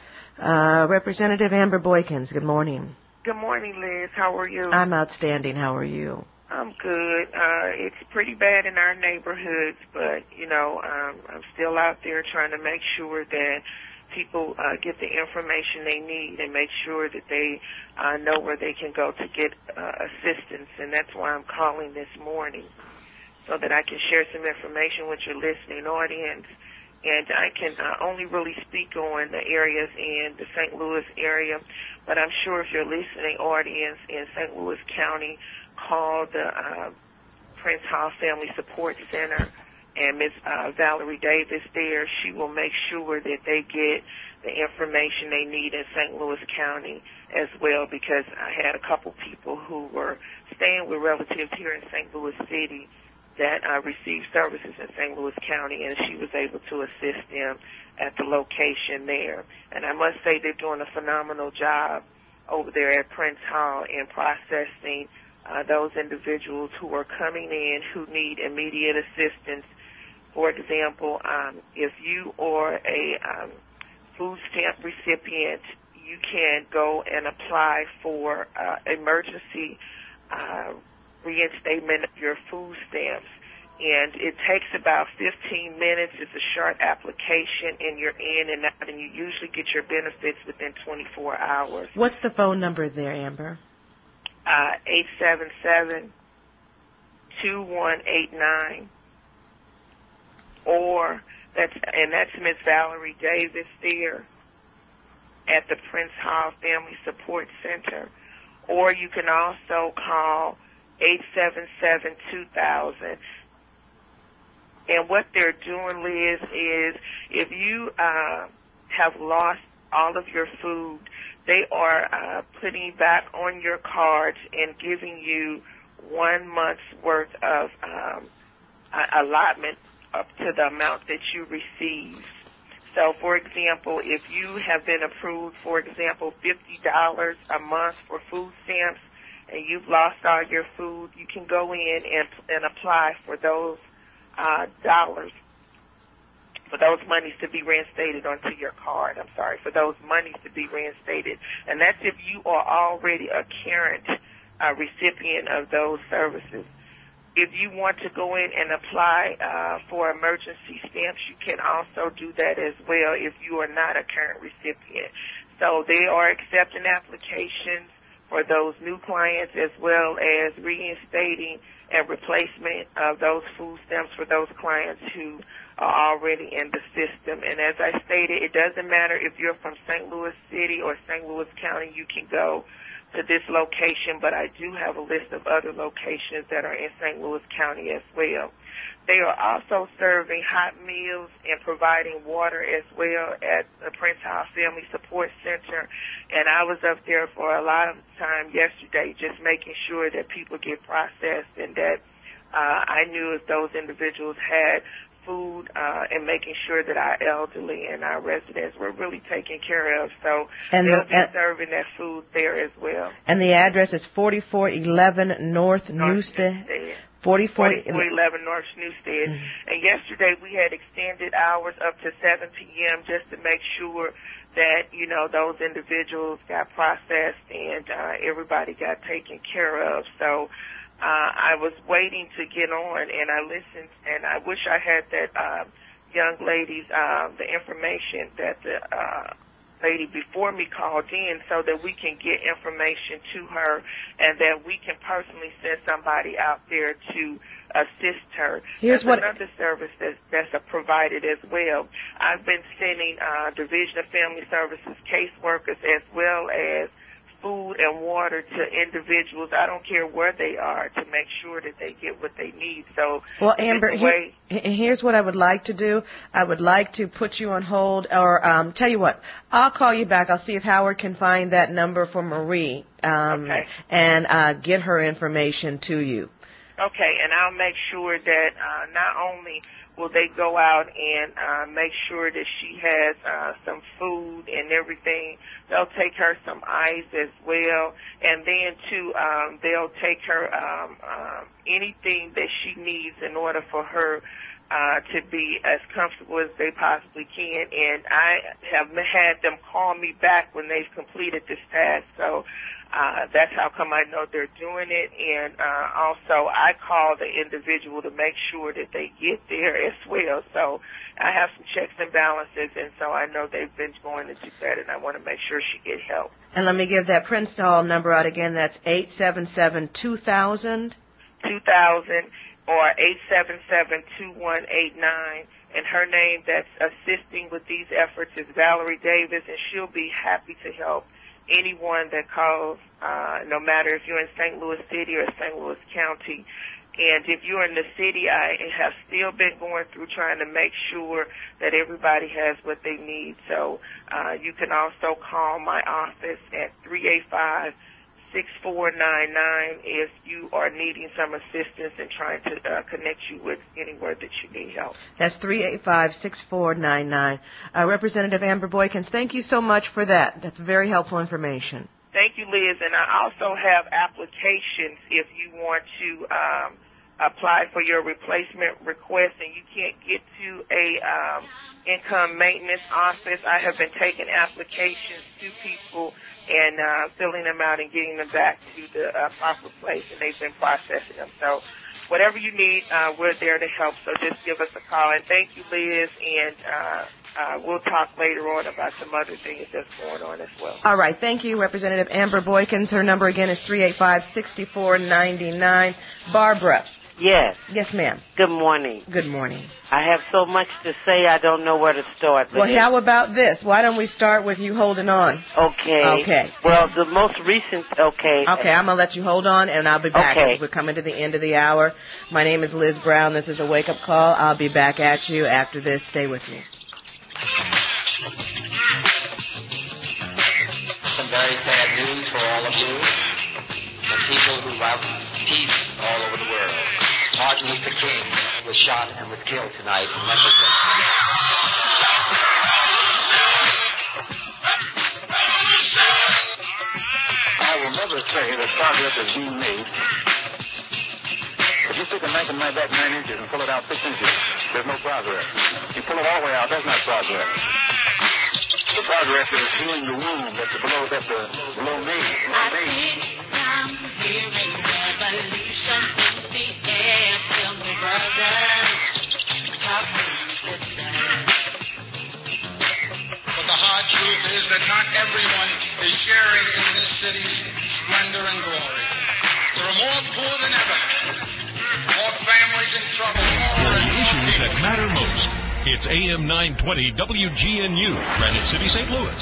Uh, Representative Amber Boykins, good morning. Good morning, Liz. How are you? I'm outstanding. How are you? I'm good. Uh, it's pretty bad in our neighborhoods, but, you know, um, I'm still out there trying to make sure that people uh, get the information they need and make sure that they uh, know where they can go to get uh, assistance. And that's why I'm calling this morning, so that I can share some information with your listening audience. And I can uh, only really speak on the areas in the Saint Louis area, but I'm sure if your listening audience in Saint Louis County call the uh, Prince Hall Family Support Center and Miz Uh, Valerie Davis there, she will make sure that they get the information they need in Saint Louis County as well, because I had a couple people who were staying with relatives here in Saint Louis City that uh, received services in Saint Louis County, and she was able to assist them at the location there. And I must say they're doing a phenomenal job over there at Prince Hall in processing uh, those individuals who are coming in who need immediate assistance. For example, um, if you are a um, food stamp recipient, you can go and apply for uh, emergency uh, reinstatement of your food stamps. And it takes about fifteen minutes. It's a short application, and you're in and out, and you usually get your benefits within twenty-four hours. What's the phone number there, Amber? Uh, eight seven seven, two one eight nine. Or that's and that's Miz Valerie Davis there at the Prince Hall Family Support Center. Or you can also call eight seven seven, two thousand. And what they're doing, Liz, is if you uh, have lost all of your food, they are uh, putting back on your cards and giving you one month's worth of um, allotment up to the amount that you receive. So, for example, if you have been approved, for example, fifty dollars a month for food stamps and you've lost all your food, you can go in and, and apply for those uh, dollars, for those monies to be reinstated onto your card. I'm sorry, for those monies to be reinstated. And that's if you are already a current uh, recipient of those services. if you want to go in and apply uh, for emergency stamps, you can also do that as well if you are not a current recipient. So they are accepting applications for those new clients as well as reinstating and replacement of those food stamps for those clients who are already in the system. And as I stated, it doesn't matter if you're from Saint Louis City or Saint Louis County, you can go to this location, but I do have a list of other locations that are in Saint Louis County as well. They are also serving hot meals and providing water as well at the Prince Hall Family Support Center. And I was up there for a lot of time yesterday just making sure that people get processed and that uh, I knew if those individuals had food uh, and making sure that our elderly and our residents were really taken care of. So and they'll the, be and, serving that food there as well. And the address is forty-four eleven North, North Newstead. forty-four eleven North Newstead. Mm-hmm. And yesterday we had extended hours up to seven p.m. just to make sure that, you know, those individuals got processed and uh, everybody got taken care of. So Uh, I was waiting to get on, and I listened, and I wish I had that uh, young lady's, uh, the information that the uh, lady before me called in so that we can get information to her and that we can personally send somebody out there to assist her. Here's That's what another service that's, that's provided as well. I've been sending uh, Division of Family Services caseworkers as well as food and water to individuals, I don't care where they are, to make sure that they get what they need. So, well, Amber, way- here, here's what I would like to do. I would like to put you on hold, or um, tell you what, I'll call you back. I'll see if Howard can find that number for Marie um, okay. and uh, get her information to you. Okay, and I'll make sure that uh, not only will they go out and uh, make sure that she has uh, some food and everything. They'll take her some ice as well, and then too, um, they'll take her um, um, anything that she needs in order for her uh, to be as comfortable as they possibly can. And I have had them call me back when they've completed this task, so. Uh, that's how come I know they're doing it, and uh, also I call the individual to make sure that they get there as well. So I have some checks and balances, and so I know they've been going to do that, and I want to make sure she get help. And let me give that Prince Hall number out again. That's eight seven seven, two thousand. two thousand or eight seven seven, two one eight nine. And her name that's assisting with these efforts is Valerie Davis, and she'll be happy to help anyone that calls, uh, no matter if you're in Saint Louis City or Saint Louis County. And if you're in the city, I have still been going through trying to make sure that everybody has what they need. So uh, you can also call my office at three eight five, six four nine nine if you are needing some assistance and trying to uh, connect you with anywhere that you need help. That's three eight five, six four nine nine. Uh, Representative Amber Boykins, thank you so much for that. That's very helpful information. Thank you, Liz. And I also have applications if you want to um, apply for your replacement request and you can't get to a um, income maintenance office. I have been taking applications to people and uh, filling them out and getting them back to the uh, proper place, and they've been processing them. So whatever you need, uh, we're there to help, so just give us a call. And thank you, Liz, and uh, uh, we'll talk later on about some other things that's going on as well. All right. Thank you, Representative Amber Boykins. Her number again is three eight five, six four nine nine. Barbara. Yes. Yes, ma'am. Good morning. Good morning. I have so much to say, I don't know where to start. Well, how about this? Why don't we start with you holding on? Okay. Okay. Well, the most recent, okay. Okay, I'm going to let you hold on, and I'll be back Okay. as we're coming to the end of the hour. My name is Liz Brown. This is a wake-up call. I'll be back at you after this. Stay with me. Some very sad news for all of you, the people who love peace all over the world. Martin Luther King was shot and was killed tonight in Memphis. I will never say that progress is being made. If you stick a knife in my back nine inches and pull it out six inches, there's no progress. You pull it all the way out, that's not progress. The progress is healing the wound that's below, that's the, below me. I think I'm hearing revolution in the air. not everyone is sharing in this city's splendor and glory. There are more poor than ever, more families in trouble, more For and the more issues that people. matter most, it's A M nine twenty W G N U, Granite City, Saint Louis.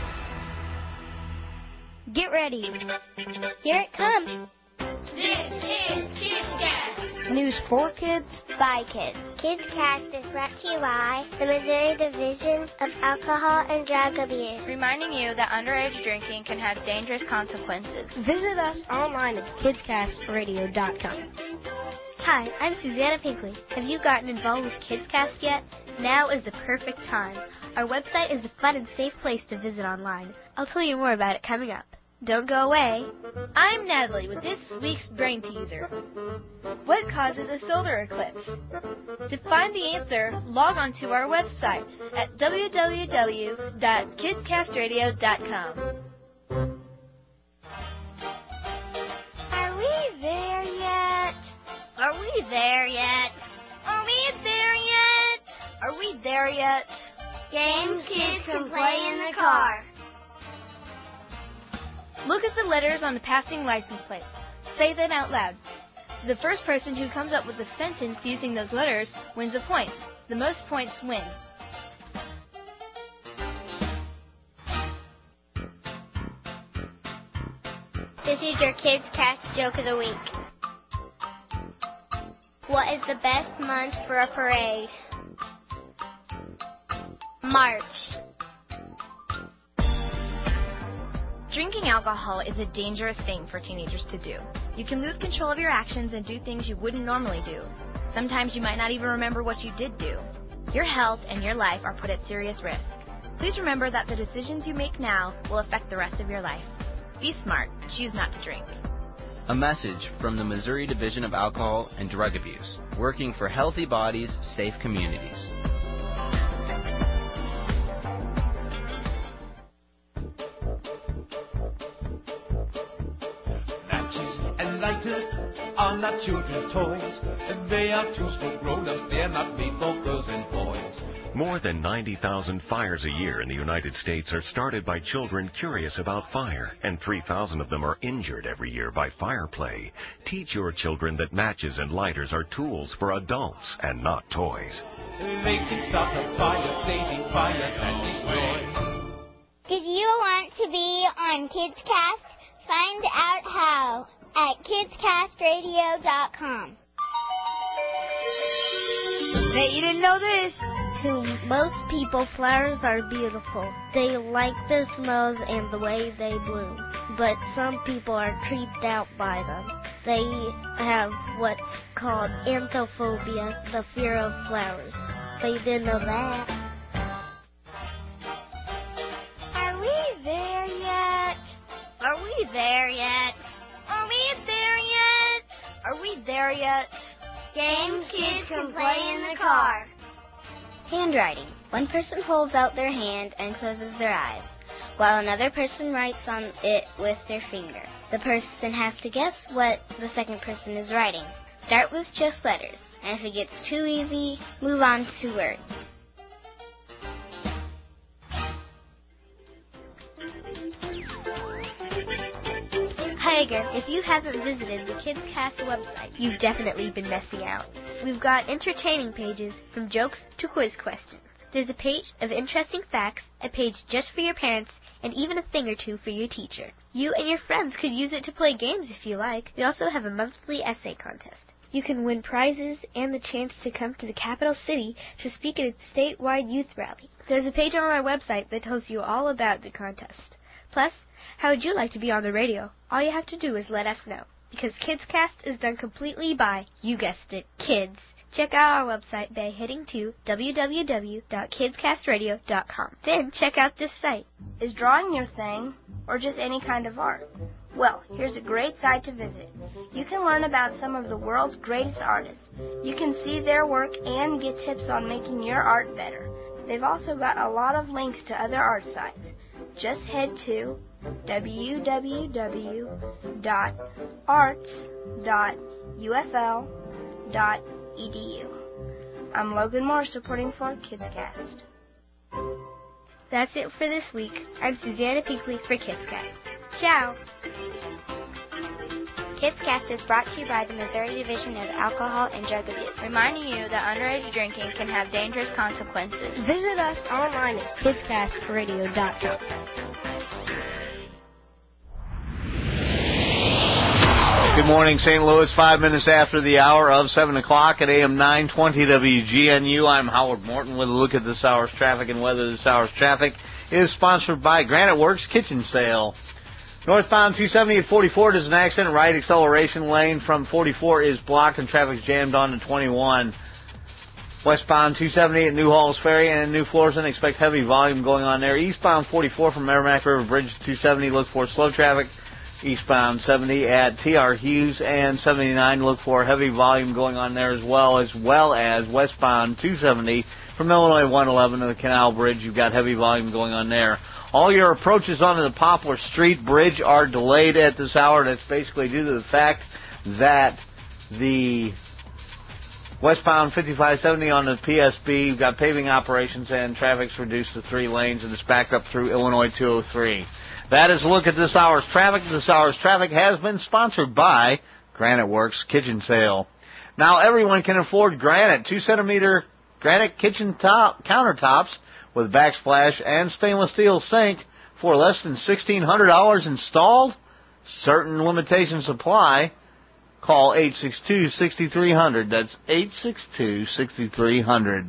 Get ready. Here it comes. This is KidsCast. News for kids, by kids. KidsCast is brought to you by the Missouri Division of Alcohol and Drug Abuse. Reminding you that underage drinking can have dangerous consequences. Visit us online at kids cast radio dot com. Hi, I'm Susanna Pinkley. Have you gotten involved with KidsCast yet? Now is the perfect time. Our website is a fun and safe place to visit online. I'll tell you more about it coming up. Don't go away. I'm Natalie with this week's brain teaser. What causes a solar eclipse? To find the answer, log on to our website at w w w dot kids cast radio dot com. Are we there yet? Are we there yet? Are we there yet? Are we there yet? Games kids can play in the car. Look at the letters on the passing license plates. Say them out loud. The first person who comes up with a sentence using those letters wins a point. The most points wins. This is your KidsCast Joke of the Week. What is the best month for a parade? March. Drinking alcohol is a dangerous thing for teenagers to do. You can lose control of your actions and do things you wouldn't normally do. Sometimes you might not even remember what you did do. Your health and your life are put at serious risk. Please remember that the decisions you make now will affect the rest of your life. Be smart. Choose not to drink. A message from the Missouri Division of Alcohol and Drug Abuse, working for healthy bodies, safe communities. Matches and lighters are not children's toys. They are tools for grown-ups. They're not made for girls and boys. More than ninety thousand fires a year in the United States are started by children curious about fire, and three thousand of them are injured every year by fire play. Teach your children that matches and lighters are tools for adults and not toys. They can start a fire, blazing fire that destroys. Did you want to be on KidsCast? Find out how at kids cast radio dot com. Bet you didn't know this. To most people, flowers are beautiful. They like their smells and the way they bloom. But some people are creeped out by them. They have what's called anthophobia, the fear of flowers. But you didn't know that. Are we there yet? Are we there yet? Are we there yet? Are we there yet? Games kids can play in the car. Handwriting. One person holds out their hand and closes their eyes, while another person writes on it with their finger. The person has to guess what the second person is writing. Start with just letters, and if it gets too easy, move on to words. Hi again. If you haven't visited the KidsCast website, you've definitely been missing out. We've got entertaining pages from jokes to quiz questions. There's a page of interesting facts, a page just for your parents, and even a thing or two for your teacher. You and your friends could use it to play games if you like. We also have a monthly essay contest. You can win prizes and the chance to come to the capital city to speak at a statewide youth rally. There's a page on our website that tells you all about the contest. Plus, how would you like to be on the radio? All you have to do is let us know. Because KidsCast is done completely by, you guessed it, kids. Check out our website by heading to w w w dot kids cast radio dot com. Then check out this site. Is drawing your thing, or just any kind of art? Well, here's a great site to visit. You can learn about some of the world's greatest artists. You can see their work and get tips on making your art better. They've also got a lot of links to other art sites. Just head to w w w dot arts dot u f l dot e d u. I'm Logan Moore, supporting for KidsCast. That's it for this week. I'm Susanna Pinkley for KidsCast. Ciao. KidsCast is brought to you by the Missouri Division of Alcohol and Drug Abuse, reminding you that underage drinking can have dangerous consequences. Visit us online at kids cast radio dot com. Good morning, Saint Louis. Five minutes after the hour of seven o'clock at A M nine twenty W G N U. I'm Howard Morton with a look at this hour's traffic and weather. This hour's traffic is sponsored by Granite Works Kitchen Sale. Northbound two seventy at forty-four, there's an accident. Right acceleration lane from forty-four is blocked and traffic's jammed on to twenty-one. Westbound two seventy at New Halls Ferry and New Florissant, expect heavy volume going on there. Eastbound forty-four from Merrimack River Bridge to two seventy, look for slow traffic. Eastbound seventy at T R Hughes and seventy-nine, look for heavy volume going on there as well, as well as westbound two seventy from Illinois one eleven to the Canal Bridge. You've got heavy volume going on there. All your approaches onto the Poplar Street Bridge are delayed at this hour. That's basically due to the fact that the westbound fifty-five seventy on the P S B, you've got paving operations and traffic's reduced to three lanes and it's backed up through Illinois two oh three. That is a look at this hour's traffic. This hour's traffic has been sponsored by Granite Works Kitchen Sale. Now everyone can afford granite, two centimeter granite kitchen top countertops with backsplash and stainless steel sink for less than sixteen hundred dollars installed. Certain limitations apply. Call eight six two, six three zero zero. That's eight six two, six three zero zero.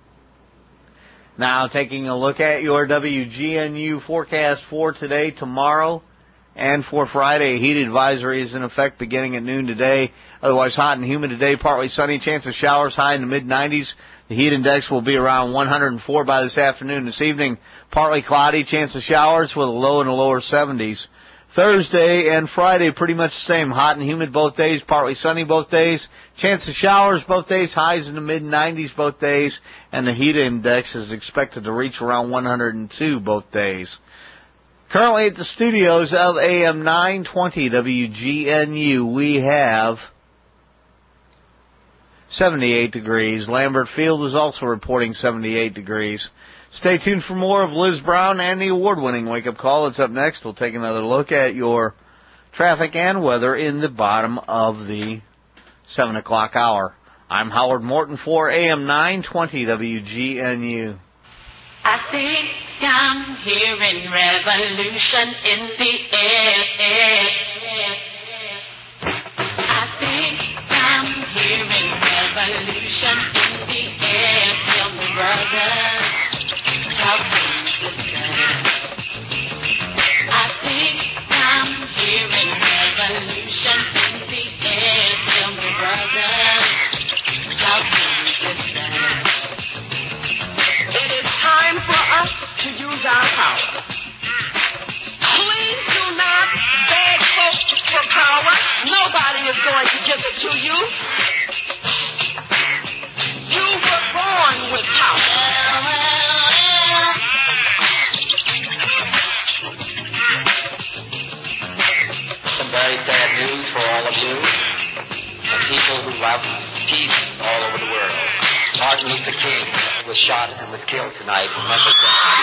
Now taking a look at your W G N U forecast for today, tomorrow, and for Friday. A heat advisory is in effect beginning at noon today. Otherwise hot and humid today, partly sunny, chance of showers, high in the mid nineties. The heat index will be around one hundred four by this afternoon. This evening, partly cloudy, chance of showers with a low in the lower seventies. Thursday and Friday, pretty much the same. Hot and humid both days, partly sunny both days. Chance of showers both days, highs in the mid nineties both days. And the heat index is expected to reach around one hundred two both days. Currently at the studios of A M nine twenty W G N U, we have seventy-eight degrees. Lambert Field is also reporting seventy-eight degrees. Stay tuned for more of Liz Brown and the award-winning wake-up call. It's up next. We'll take another look at your traffic and weather in the bottom of the seven o'clock hour. I'm Howard Morton for A M nine twenty W G N U. I think I'm hearing revolution in the air. I think I'm hearing revolution in the air. Tell me, brother, talk to me, sister. I think I'm hearing revolution in the air. Tell me, brother, talk to me, sister. It is time for us to use our power. Please do not beg folks for power. Nobody is going to give it to you. You were born with power. Some very sad news for all of you, the people who love peace all over the world. Martin Luther King was shot and was killed tonight in Memphis.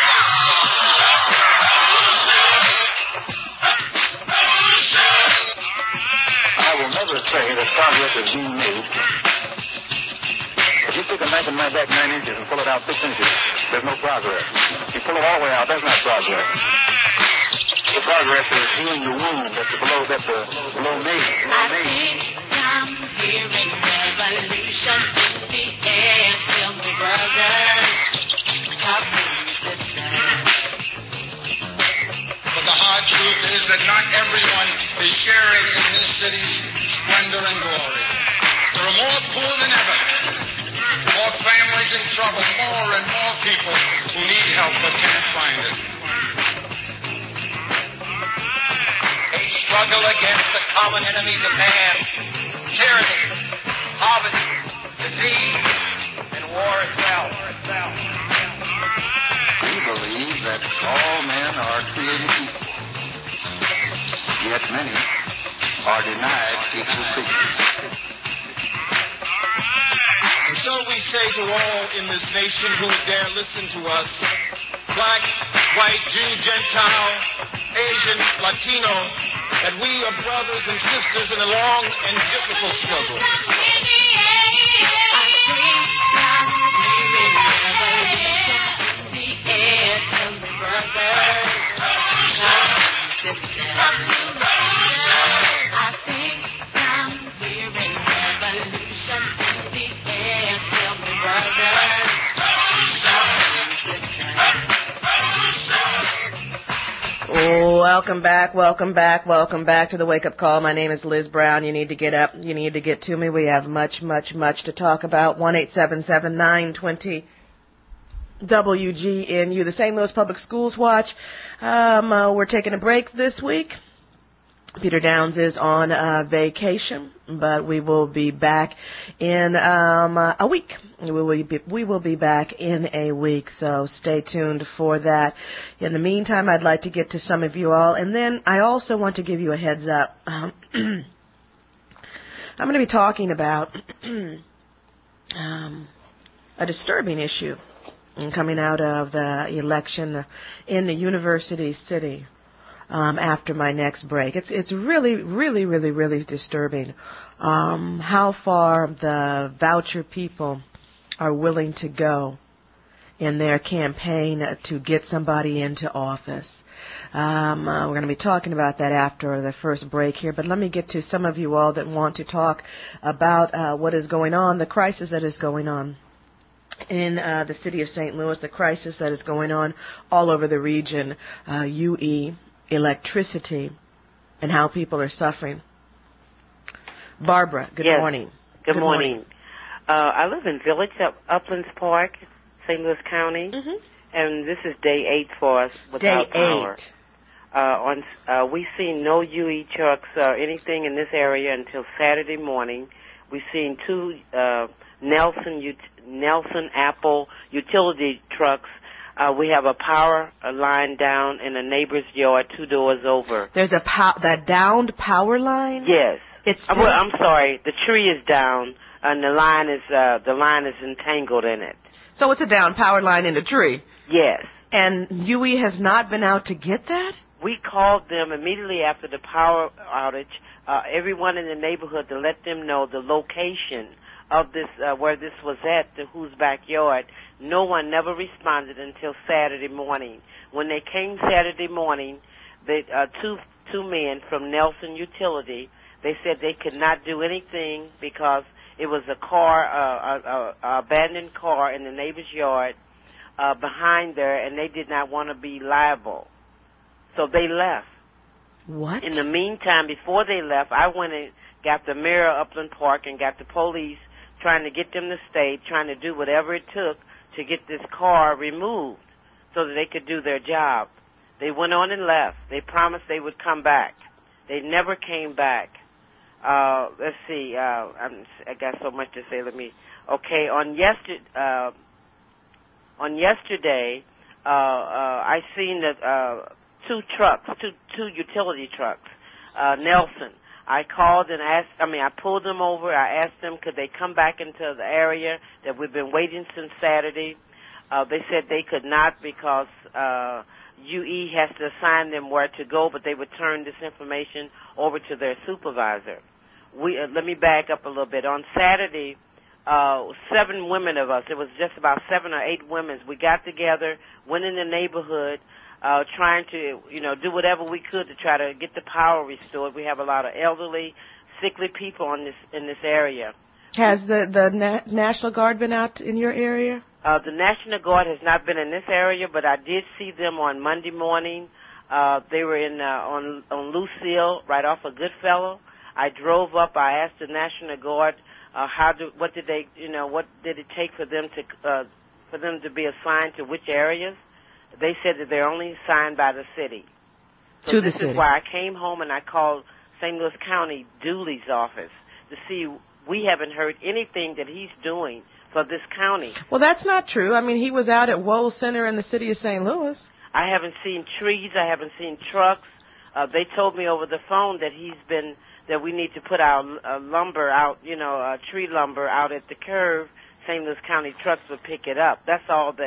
I will never say that progress is being made. If you take a knife and knife back nine inches and pull it out six inches, there's no progress. If you pull it all the way out, that's not progress. The progress is healing the wound that's below, that's the below me. I think I'm hearing revolution in the air. Tell me, brother, talk to me, sister. But the hard truth is that not everyone is sharing in this city's splendor and glory. There are more poor than ever, more families in trouble, more and more people who need help but can't find it. They struggle against the common enemies of man, tyranny, poverty, disease, and war itself. We believe that all men are created equal, yet many are denied equal treatment. And so we say to all in this nation who dare listen to us, black, white, Jew, Gentile, Asian, Latino, that we are brothers and sisters in a long and difficult struggle. Welcome back, welcome back, welcome back to the Wake Up Call. My name is Liz Brown. You need to get up. You need to get to me. We have much, much, much to talk about. one eight seven seven nine two zero W G N U, the Saint Louis Public Schools Watch. Um, uh, we're taking a break this week. Peter Downs is on uh, vacation, but we will be back in um, uh, a week. We will be, we will be back in a week, so stay tuned for that. In the meantime, I'd like to get to some of you all, and then I also want to give you a heads up. Um, I'm going to be talking about um, a disturbing issue coming out of the election in the University City. Um, after my next break. It's it's really, really, really, really disturbing um, how far the voucher people are willing to go in their campaign to get somebody into office. Um, uh, we're going to be talking about that after the first break here, but let me get to some of you all that want to talk about uh, what is going on, the crisis that is going on in uh, the city of Saint Louis, the crisis that is going on all over the region, uh, U E, electricity, and how people are suffering. Barbara, good yes. morning. Good, good morning. morning. Uh, I live in Village, up, Uplands Park, Saint Louis County, mm-hmm. and this is day eight for us without day power. Eight. Uh, on, uh, we seen no U E trucks or anything in this area until Saturday morning. We seen two uh, Nelson ut- Nelson Apple utility trucks. Uh, we have a power line down in a neighbor's yard, two doors over. There's a pow- that downed power line? Yes. It's uh, well, I'm sorry. The tree is down, and the line is uh, the line is entangled in it. So it's a down power line in the tree? Yes. And U E has not been out to get that? We called them immediately after the power outage, uh, everyone in the neighborhood, to let them know the location of this, uh, where this was at, the whose backyard. No one never responded until Saturday morning. When they came Saturday morning, they, uh, two two men from Nelson Utility, they said they could not do anything because it was a car, uh, a, a, a abandoned car in the neighbor's yard uh, behind there, and they did not want to be liable. So they left. What? In the meantime, before they left, I went and got the mayor of Upland Park and got the police trying to get them to stay, trying to do whatever it took to get this car removed so that they could do their job. They went on and left. They promised they would come back. They never came back. Uh, let's see. Uh, I'm, I got so much to say. Let me. Okay. On yesterday, uh, on yesterday, uh, uh, I seen that uh, two trucks, two two utility trucks, uh, Nelson. I called and asked, I mean, I pulled them over. I asked them could they come back into the area that we've been waiting since Saturday. Uh, they said they could not because uh, U E has to assign them where to go, but they would turn this information over to their supervisor. We uh, let me back up a little bit. On Saturday, uh, seven women of us, it was just about seven or eight women, we got together, went in the neighborhood, Uh, trying to, you know, do whatever we could to try to get the power restored. We have a lot of elderly, sickly people in this in this area. Has the the Na- National Guard been out in your area? Uh, the National Guard has not been in this area, but I did see them on Monday morning. Uh, they were in uh, on on Lucille, right off of Goodfellow. I drove up. I asked the National Guard uh, how do what did they, you know, what did it take for them to uh, for them to be assigned to which areas. They said that they're only assigned by the city. So to the this city. is why I came home and I called Saint Louis County Dooley's office to see. We haven't heard anything that he's doing for this county. Well, that's not true. I mean, he was out at Wohl Center in the city of Saint Louis. I haven't seen trees. I haven't seen trucks. Uh, they told me over the phone that he's been, that we need to put our uh, lumber out, you know, uh, tree lumber out at the curve. Saint Louis County trucks would pick it up. That's all that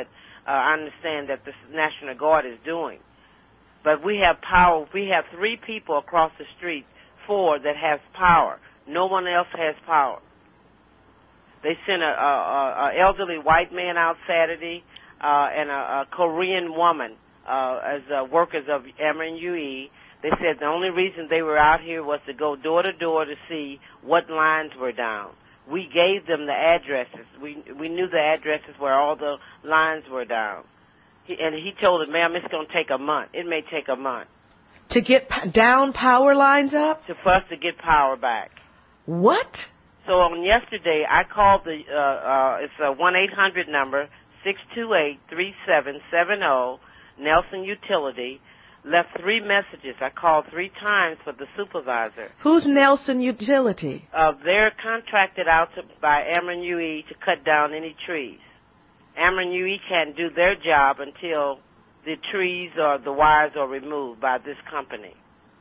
uh, I understand that the National Guard is doing. But we have power. We have three people across the street, four that has power. No one else has power. They sent a, a, a elderly white man out Saturday uh, and a, a Korean woman uh, as uh, workers of Ameren U E. They said the only reason they were out here was to go door to door to see what lines were down. We gave them the addresses. We we knew the addresses where all the lines were down. He, and he told them, ma'am, it's going to take a month. It may take a month. To get p- down power lines up? To, for us to get power back. What? So on yesterday, I called the, uh, uh, it's a one eight hundred number, six two eight, three seven seven zero, Nelson Utility. Left three messages. I called three times for the supervisor. Who's Nelson Utility? Uh, they're contracted out to, by Ameren U E to cut down any trees. Ameren U E can't do their job until the trees or the wires are removed by this company.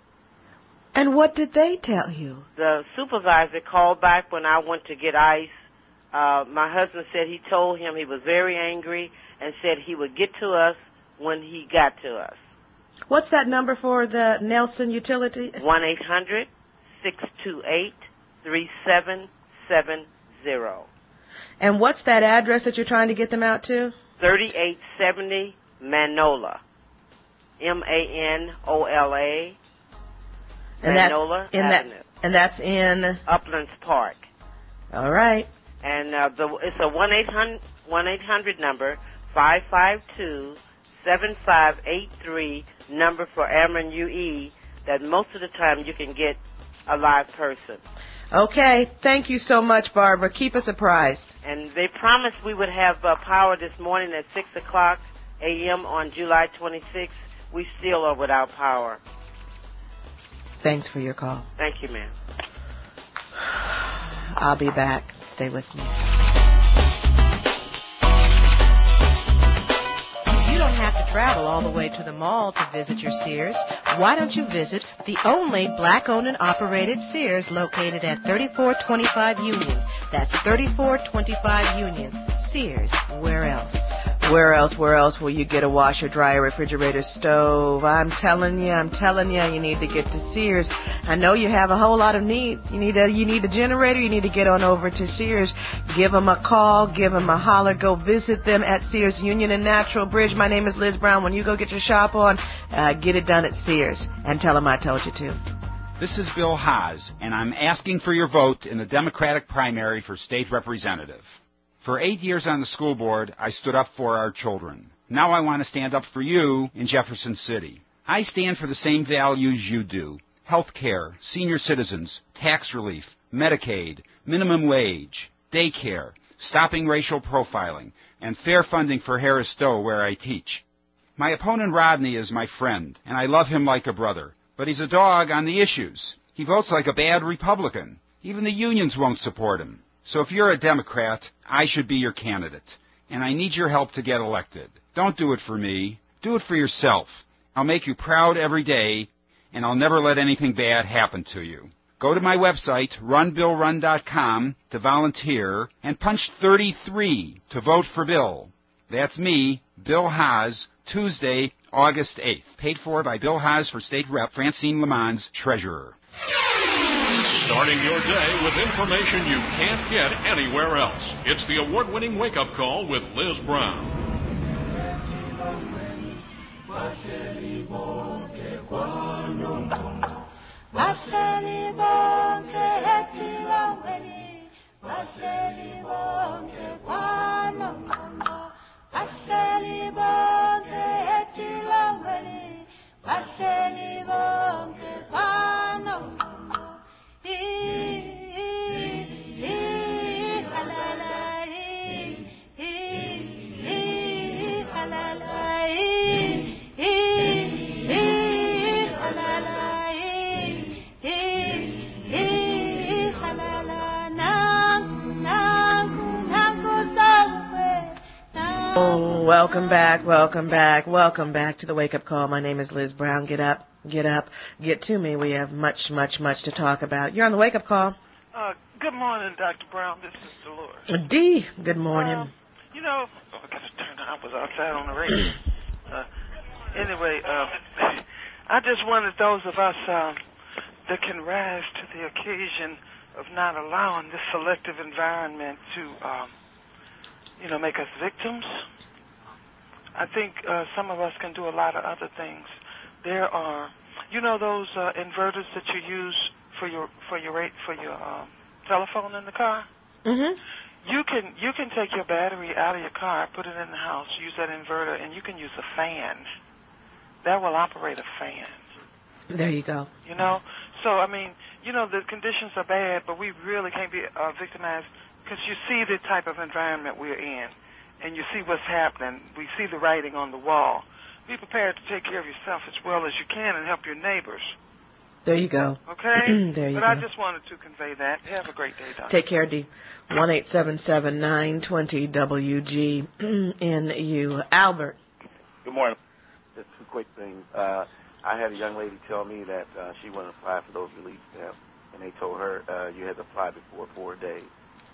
And what did they tell you? The supervisor called back when I went to get ice. Uh, my husband said he told him he was very angry and said he would get to us when he got to us. What's that number for the Nelson Utility? one eight hundred, six two eight, three seven seven zero. And what's that address that you're trying to get them out to? thirty-eight seventy Manola. M A N O L A. And Manola that's in Avenue. That, and that's in? Uplands Park. All right. And uh, the, it's a one eight hundred number, five five two, seven five eight three, number for Ameren U E, that most of the time you can get a live person. Okay. Thank you so much, Barbara. Keep us apprised. And they promised we would have uh, power this morning at six o'clock a m on July twenty-sixth. We still are without power. Thanks for your call. Thank you, ma'am. I'll be back. Stay with me. You don't have to travel all the way to the mall to visit your Sears. Why don't you visit the only black-owned and operated Sears located at thirty-four twenty-five Union? That's thirty-four twenty-five Union. Sears, where else? Where else, where else will you get a washer, dryer, refrigerator, stove? I'm telling you, I'm telling you, you need to get to Sears. I know you have a whole lot of needs. You need a, you need a generator, you need to get on over to Sears. Give them a call, give them a holler, go visit them at Sears Union and Natural Bridge. My name is Liz Brown. When you go get your shop on, uh, get it done at Sears. And tell them I told you to. This is Bill Haas, and I'm asking for your vote in the Democratic primary for state representative. For eight years on the school board, I stood up for our children. Now I want to stand up for you in Jefferson City. I stand for the same values you do. Health care, senior citizens, tax relief, Medicaid, minimum wage, daycare, stopping racial profiling, and fair funding for Harris Stowe where I teach. My opponent Rodney is my friend, and I love him like a brother. But he's a dog on the issues. He votes like a bad Republican. Even the unions won't support him. So if you're a Democrat, I should be your candidate. And I need your help to get elected. Don't do it for me. Do it for yourself. I'll make you proud every day, and I'll never let anything bad happen to you. Go to my website, run bill run dot com, to volunteer, and punch thirty-three to vote for Bill. That's me, Bill Haas, Tuesday, August eighth. Paid for by Bill Haas for State Rep Francine Lamons, Treasurer. Starting your day with information you can't get anywhere else. It's the award-winning wake-up call with Liz Brown. Welcome back, welcome back, welcome back to the Wake Up Call. My name is Liz Brown. Get up, get up, get to me. We have much, much, much to talk about. You're on the Wake Up Call. Uh, good morning, Doctor Brown. This is Dolores. Dee, good morning. Um, you know, oh, I got to turn I was outside on the radio. Uh, anyway, uh, I just wanted those of us uh, that can rise to the occasion of not allowing this selective environment to, um, you know, make us victims. I think uh, some of us can do a lot of other things. There are, you know, those uh, inverters that you use for your for your rate for your um, telephone in the car. Mhm. You can you can take your battery out of your car, put it in the house, use that inverter, and you can use a fan. That will operate a fan. There you go. You know, so I mean, you know, the conditions are bad, but we really can't be uh, victimized because you see the type of environment we're in, and you see what's happening. We see the writing on the wall. Be prepared to take care of yourself as well as you can and help your neighbors. There you go. Okay? There you but go. I just wanted to convey that. Have a great day, Doctor. Take care, D. one eight seven seven nine two zero W G N U. Albert. Good morning. Just two quick things. Uh, I had a young lady tell me that uh, she wanted to apply for those relief stamps, and they told her uh, you had to apply before four days.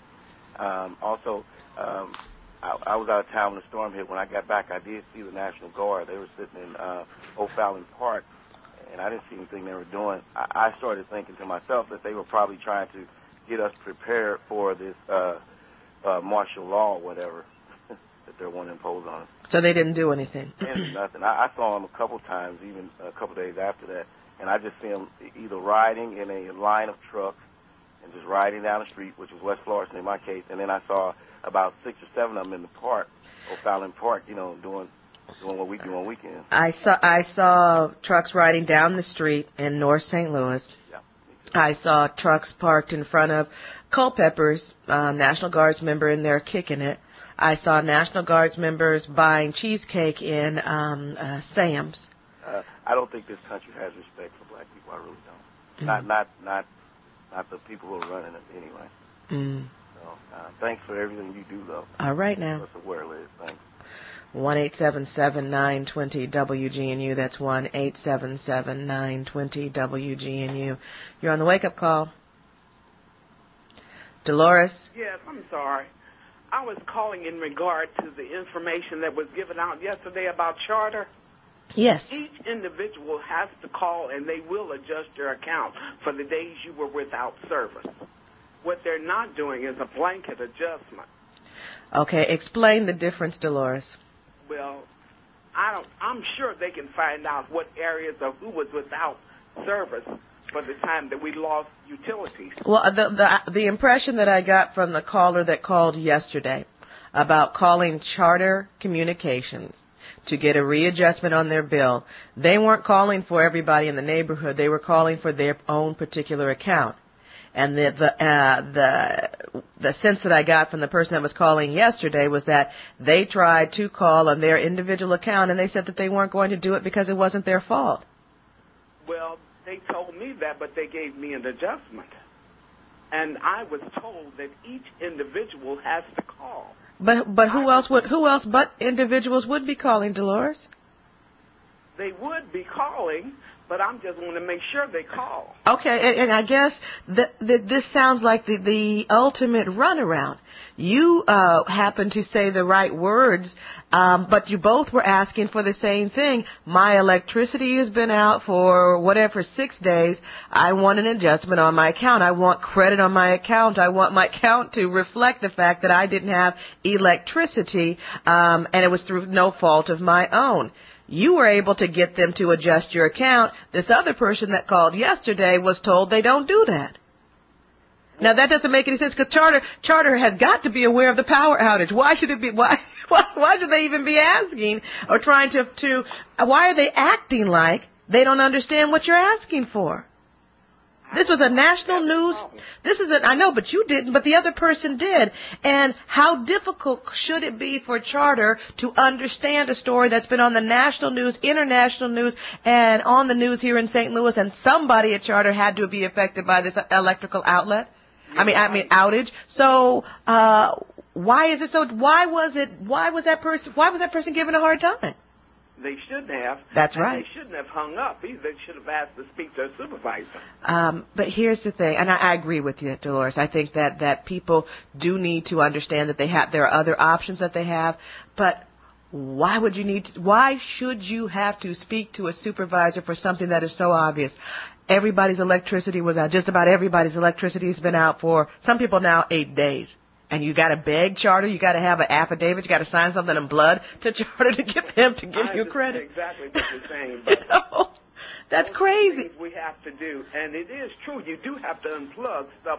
Um, also, um, I, I was out of town when the storm hit. When I got back, I did see the National Guard. They were sitting in uh, O'Fallon Park, and I didn't see anything they were doing. I, I started thinking to myself that they were probably trying to get us prepared for this uh, uh, martial law or whatever that they're wanting to impose on us. So they didn't do anything. They didn't do nothing. I, I saw them a couple times, even a couple days after that, and I just see them either riding in a line of trucks and just riding down the street, which was West Florissant in my case, and then I saw about six or seven of them in the park, O'Fallon Park, you know, doing doing what we do on weekends. I saw I saw trucks riding down the street in North Saint Louis. Yeah. I saw trucks parked in front of Culpeper's, uh, National Guards member in there kicking it. I saw National Guards members buying cheesecake in um, uh, Sam's. Uh, I don't think this country has respect for black people. I really don't. Mm. Not not not not the people who are running it anyway. Mm. So uh, thanks for everything you do, though. All right now. That's where it is. Thanks. one eight seven seven nine two zero W G N U. That's one eight seven seven nine two zero W G N U. You're on the wake-up call. Dolores? Yes, I'm sorry. I was calling in regard to the information that was given out yesterday about charter. Yes. Each individual has to call, and they will adjust your account for the days you were without service. What they're not doing is a blanket adjustment. Okay, explain the difference, Dolores. Well, I don't, I'm sure they can find out what areas of who was without service for the time that we lost utilities. Well, the the the impression that I got from the caller that called yesterday about calling Charter Communications to get a readjustment on their bill, they weren't calling for everybody in the neighborhood. They were calling for their own particular account. And the the uh, the the sense that I got from the person that was calling yesterday was that they tried to call on their individual account, and they said that they weren't going to do it because it wasn't their fault. Well, they told me that, but they gave me an adjustment. And I was told that each individual has to call. But but who else would who else but individuals would be calling, Dolores? They would be calling, but I'm just want to make sure they call. Okay, and, and I guess that this sounds like the, the ultimate runaround. You uh, happen to say the right words, um, but you both were asking for the same thing. My electricity has been out for whatever, six days. I want an adjustment on my account. I want credit on my account. I want my account to reflect the fact that I didn't have electricity, um, and it was through no fault of my own. You were able to get them to adjust your account. This other person that called yesterday was told they don't do that. Now, that doesn't make any sense because Charter Charter has got to be aware of the power outage. Why should it be? Why why, why should they even be asking or trying to to? Why are they acting like they don't understand what you're asking for? This was a national news. This is a, I know, but you didn't, but the other person did. And how difficult should it be for Charter to understand a story that's been on the national news, international news, and on the news here in Saint Louis, and somebody at Charter had to be affected by this electrical outlet? I mean, I mean, outage. So, uh, why is it so, why was it, why was that person, why was that person given a hard time? They shouldn't have. That's and right. They shouldn't have hung up either. They should have asked to speak to a supervisor. Um, but here's the thing, and I, I agree with you, Dolores. I think that, that people do need to understand that they have there are other options that they have. But Why would you need to, why should you have to speak to a supervisor for something that is so obvious? Everybody's electricity was out. Just about everybody's electricity has been out for some people now eight days. And you got to beg Charter. You got to have an affidavit. You got to sign something in blood to Charter to get them to give I you credit. Exactly what you're saying. But you know, that's those crazy. Things we have to do, and it is true. You do have to unplug stuff.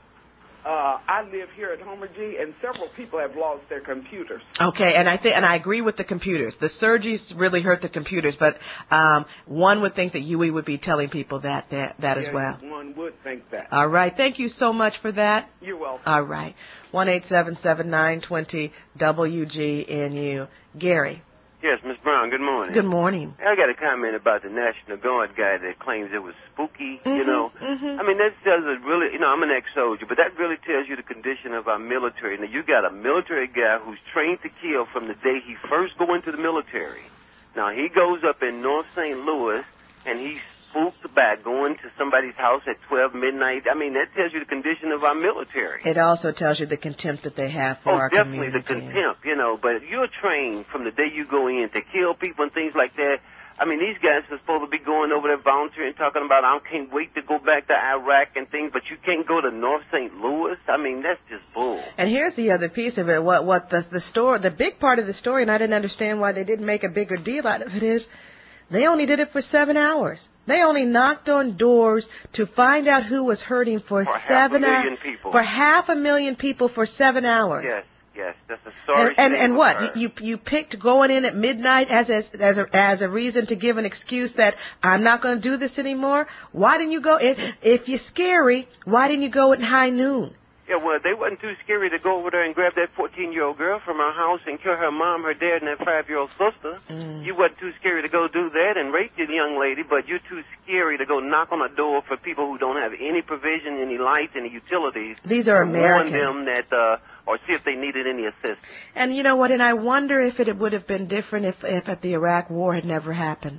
Uh, I live here at Homer G, and several people have lost their computers. Okay, and I think, and I agree with the computers. The surges really hurt the computers, but um, one would think that U E would be telling people that that, that yeah, as well. One would think that. All right, thank you so much for that. You're welcome. All right, one eight seven seven nine twenty W G N U. Gary. Yes, Miss Brown, good morning. Good morning. I got a comment about the National Guard guy that claims it was spooky, Mm-hmm, you know. Mm-hmm. I mean, that doesn't really, you know, I'm an ex-soldier, but that really tells you the condition of our military. Now, you got a military guy who's trained to kill from the day he first go into the military. Now, he goes up in North Saint Louis, and he's spooked by going to somebody's house at twelve midnight. I mean, that tells you the condition of our military. It also tells you the contempt that they have for oh, our definitely community. the contempt, you know. But you're trained from the day you go in to kill people and things like that. I mean, these guys are supposed to be going over there volunteering, talking about, I can't wait to go back to Iraq and things, but you can't go to North Saint Louis? I mean, that's just bull. And here's the other piece of it. What what the the story, the big part of the story, and I didn't understand why they didn't make a bigger deal out of it, is they only did it for seven hours. They only knocked on doors to find out who was hurting for, for seven half a million hours. People. For half a million people for seven hours. Yes, yes, that's a sorry. And and, and what her. you you picked going in at midnight as a, as a as a reason to give an excuse that I'm not going to do this anymore. Why didn't you go if, if you're scary? Why didn't you go at high noon? Yeah, well, they wasn't too scary to go over there and grab that fourteen-year-old girl from her house and kill her mom, her dad, and that five-year-old sister. Mm. You wasn't too scary to go do that and rape the young lady, but you're too scary to go knock on a door for people who don't have any provision, any lights, any utilities. These are to Americans. warn them that, uh, or see if they needed any assistance. And you know what? And I wonder if it would have been different if if at the Iraq War had never happened.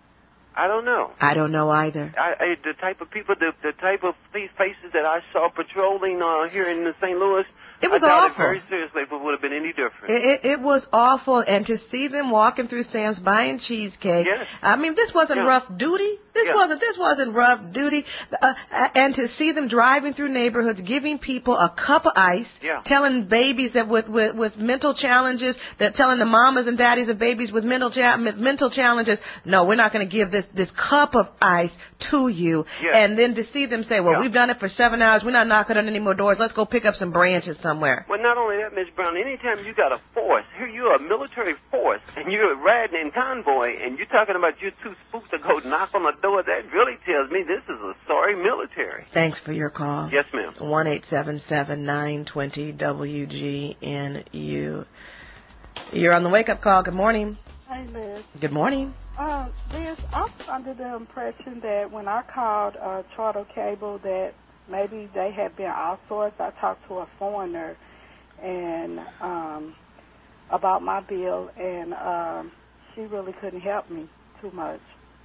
I don't know. I don't know either. I, I, the type of people, the, the type of these faces that I saw patrolling uh, here in Saint Louis, It was I doubt awful. it very seriously if it would have been any different. It, it, it was awful, and to see them walking through Sam's buying cheesecake. Yes. I mean, this wasn't Yeah. rough duty. This Yeah. wasn't. This wasn't rough duty. Uh, and to see them driving through neighborhoods, giving people a cup of ice, Yeah. telling babies that with, with with mental challenges, that telling the mamas and daddies of babies with mental cha- mental challenges, no, we're not going to give this this cup of ice to you. Yeah. And then to see them say, well, Yeah. we've done it for seven hours. We're not knocking on any more doors. Let's go pick up some branches somewhere. Well, not only that, Miss Brown, anytime you got a force, here you're a military force, and you're riding in convoy, and you're talking about you're too spooked to go knock on the door, that really tells me this is a sorry military. Thanks for your call. Yes, ma'am. one eight seven seven nine two zero W G N U. You're on the wake-up call. Good morning. Hey, Liz. Good morning. Uh, Liz, I was under the impression that when I called uh, Charter Cable that maybe they had been outsourced. I talked to a foreigner and um, about my bill, and um, she really couldn't help me too much.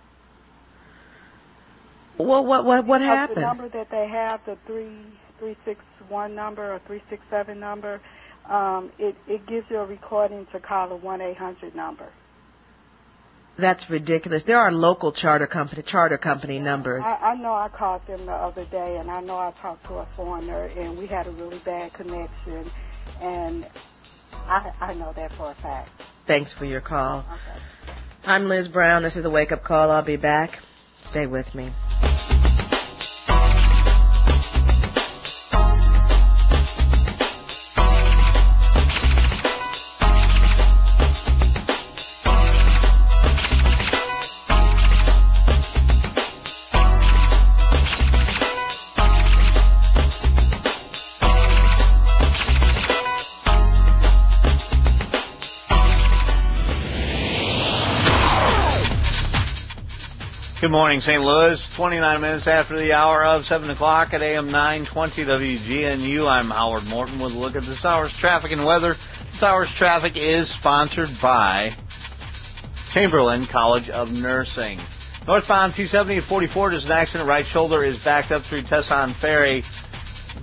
Well, what what what Because happened? The number that they have, the three three six one number or three six seven number, um, it it gives you a recording to call a one eight hundred number. That's ridiculous. There are local charter company charter company numbers. I, I know I called them the other day, and I know I talked to a foreigner, and we had a really bad connection, and I I know that for a fact. Thanks for your call. Okay. I'm Liz Brown. This is the wake-up call. I'll be back. Stay with me. Good morning, Saint Louis. twenty-nine minutes after the hour of seven o'clock at A M nine twenty W G N U. I'm Howard Morton with a look at this hour's traffic and weather. This hour's traffic is sponsored by Chamberlain College of Nursing. Northbound two seventy at forty-four, there's an accident. Right shoulder is backed up through Tesson Ferry.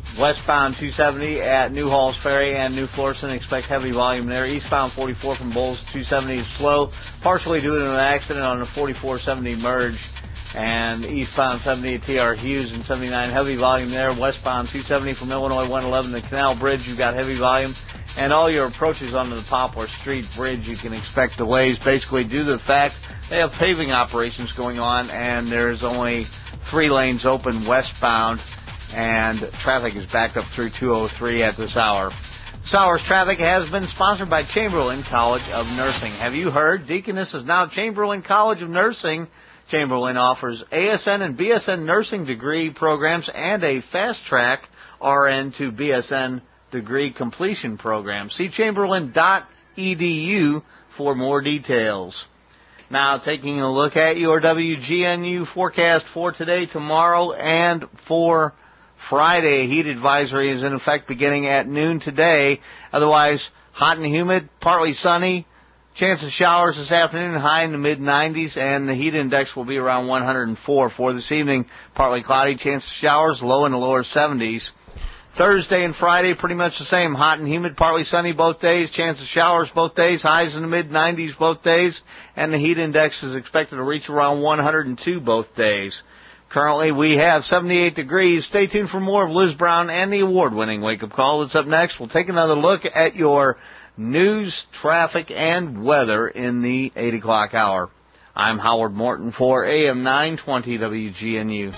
Westbound two seventy at New Halls Ferry and New Florissant, expect heavy volume there. Eastbound forty-four from Bowles two seventy is slow, partially due to an accident on the forty-four seventy merge. And eastbound seventy at T R Hughes and seventy-nine, heavy volume there. Westbound two seventy from Illinois one eleven to Canal Bridge, you've got heavy volume. And all your approaches onto the Poplar Street Bridge, you can expect delays, basically due to the fact they have paving operations going on, and there's only three lanes open westbound, and traffic is backed up through two oh three at this hour. This hour's traffic has been sponsored by Chamberlain College of Nursing. Have you heard? Deaconess is now Chamberlain College of Nursing. Chamberlain offers A S N and B S N nursing degree programs and a fast-track R N to B S N degree completion program. See chamberlain dot e d u for more details. Now, taking a look at your W G N U forecast for today, tomorrow, and for Friday. A heat advisory is in effect beginning at noon today. Otherwise, hot and humid, partly sunny. Chance of showers this afternoon, high in the mid nineties, and the heat index will be around one hundred four. For this evening, partly cloudy, chance of showers, low in the lower seventies. Thursday and Friday, pretty much the same, hot and humid, partly sunny both days, chance of showers both days, highs in the mid nineties both days, and the heat index is expected to reach around one hundred two both days. Currently, we have seventy-eight degrees. Stay tuned for more of Liz Brown and the award-winning Wake Up Call. That's up next. We'll take another look at your news, traffic, and weather in the eight o'clock hour. I'm Howard Morton for A M nine twenty W G N U.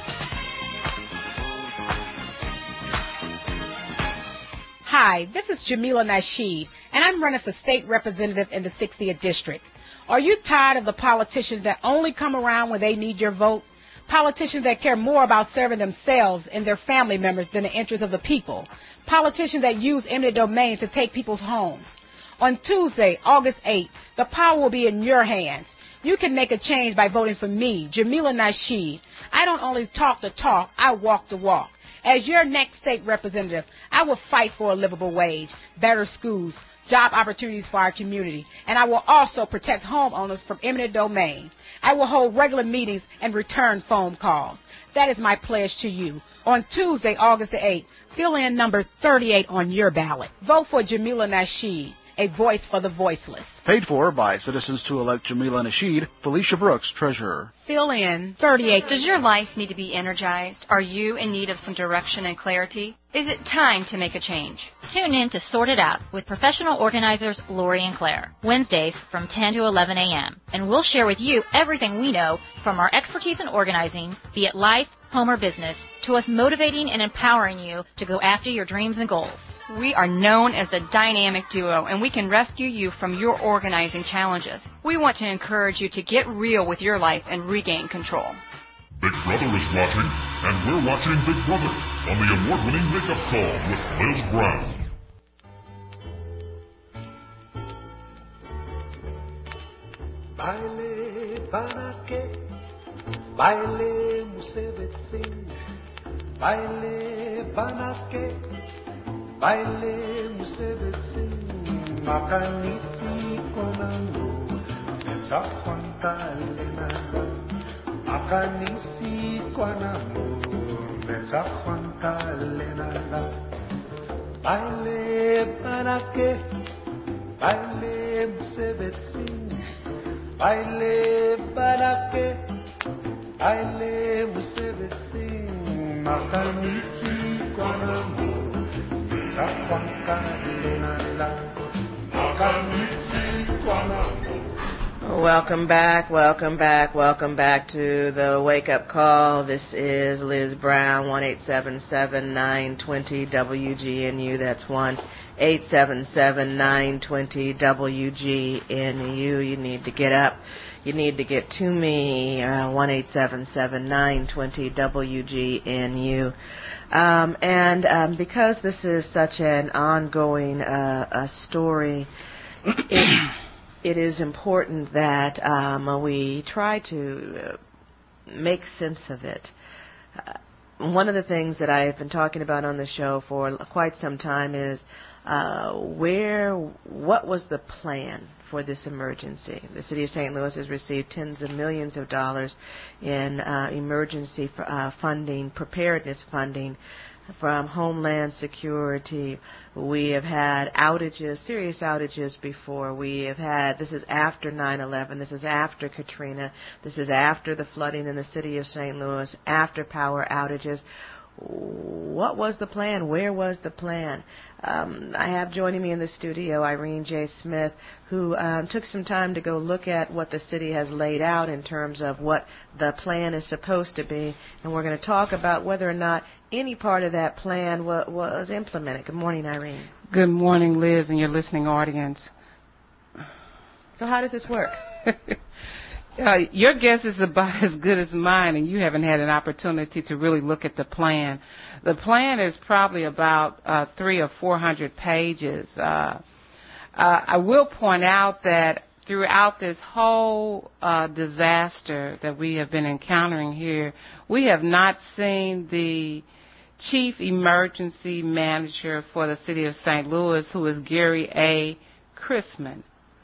Hi, this is Jamila Nasheed, and I'm running for state representative in the sixtieth District. Are you tired of the politicians that only come around when they need your vote? Politicians that care more about serving themselves and their family members than the interests of the people? Politicians that use eminent domain to take people's homes? On Tuesday, August eighth, the power will be in your hands. You can make a change by voting for me, Jamila Nasheed. I don't only talk the talk, I walk the walk. As your next state representative, I will fight for a livable wage, better schools, job opportunities for our community, and I will also protect homeowners from eminent domain. I will hold regular meetings and return phone calls. That is my pledge to you. On Tuesday, August eighth, fill in number thirty-eight on your ballot. Vote for Jamila Nasheed, a voice for the voiceless. Paid for by Citizens to elect Jamila Nasheed, Felicia Brooks, Treasurer. Fill in thirty-eight. Does your life need to be energized? Are you in need of some direction and clarity? Is it time to make a change? Tune in to Sort It Out with professional organizers Lori and Claire, Wednesdays from ten to eleven a.m. And we'll share with you everything we know from our expertise in organizing, be it life, home, or business, to us motivating and empowering you to go after your dreams and goals. We are known as the Dynamic Duo, and we can rescue you from your organizing challenges. We want to encourage you to get real with your life and regain control. Big Brother is watching, and we're watching Big Brother on the award-winning Wake Up Call with Liz Brown. Baile Banake, Baile Musebetsin, Baile Banake, Baile Musebetsin, Makanisi Konango, Metzakwanta Lenada, Makanisi Konango, Metzakwanta Lenada, Baile Banake, Baile Musebetsin, Baile Banake, Baile Musebetsin, Makanisi Konango, Welcome back, welcome back, welcome back to the Wake Up Call. This is Liz Brown, one eight seven seven, nine two zero, W G N U. That's one eight seven seven, nine two zero, W G N U. You need to get up. You need to get to me, uh, one eight seven seven, nine two zero, W G N U. Um, and um, because this is such an ongoing uh, a story, it, it is important that um, we try to make sense of it. Uh, one of the things that I've been talking about on the show for quite some time is Uh, where, what was the plan for this emergency? The city of Saint Louis has received tens of millions of dollars in uh, emergency uh, funding, preparedness funding from Homeland Security. We have had outages, serious outages before. We have had, this is after nine eleven, this is after Katrina, this is after the flooding in the city of Saint Louis, after power outages. What was the plan? Where was the plan? Um, I have joining me in the studio Irene J. Smith, who um, took some time to go look at what the city has laid out in terms of what the plan is supposed to be, and we're going to talk about whether or not any part of that plan wa- was implemented. Good morning, Irene. Good morning, Liz, and your listening audience. So how does this work? Uh, your guess is about as good as mine, and you haven't had an opportunity to really look at the plan. The plan is probably about uh, three or four hundred pages. Uh, uh, I will point out that throughout this whole uh, disaster that we have been encountering here, we have not seen the chief emergency manager for the city of Saint Louis, who is Gary A. Chrisman.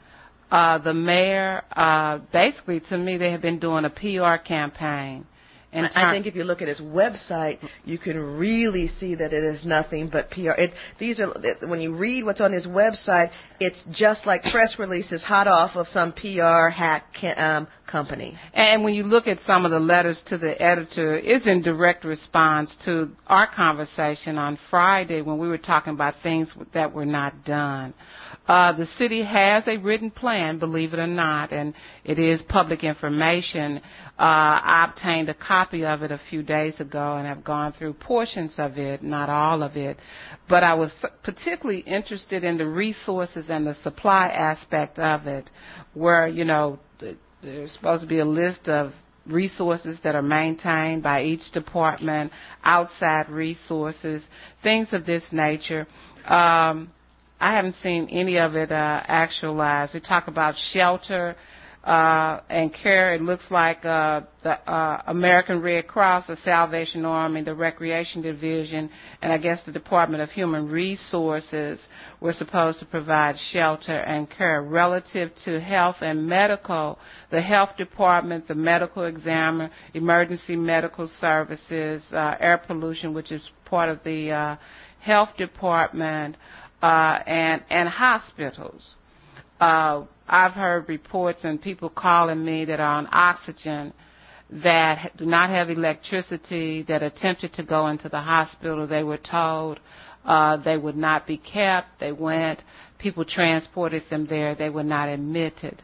Uh, the mayor, uh, basically, to me, they have been doing a P R campaign. And I think if you look at his website, you can really see that it is nothing but P R. It, these are, when you read what's on his website, it's just like press releases hot off of some P R hack um, company. And when you look at some of the letters to the editor, it's in direct response to our conversation on Friday when we were talking about things that were not done. Uh, the city has a written plan, believe it or not, and it is public information. Uh, I obtained a copy of it a few days ago and have gone through portions of it, not all of it. But I was particularly interested in the resources and the supply aspect of it, where, you know, there's supposed to be a list of resources that are maintained by each department, outside resources, things of this nature. Um, I haven't seen any of it uh, actualized. We talk about shelter uh, and care. It looks like uh, the uh, American Red Cross, the Salvation Army, the Recreation Division, and I guess the Department of Human Resources were supposed to provide shelter and care. Relative to health and medical, the Health Department, the Medical Examiner, Emergency Medical Services, uh, Air Pollution, which is part of the uh, Health Department, Uh, and, and hospitals. Uh, I've heard reports and people calling me that are on oxygen that do not have electricity, that attempted to go into the hospital. They were told uh, they would not be kept. They went. People transported them there. They were not admitted.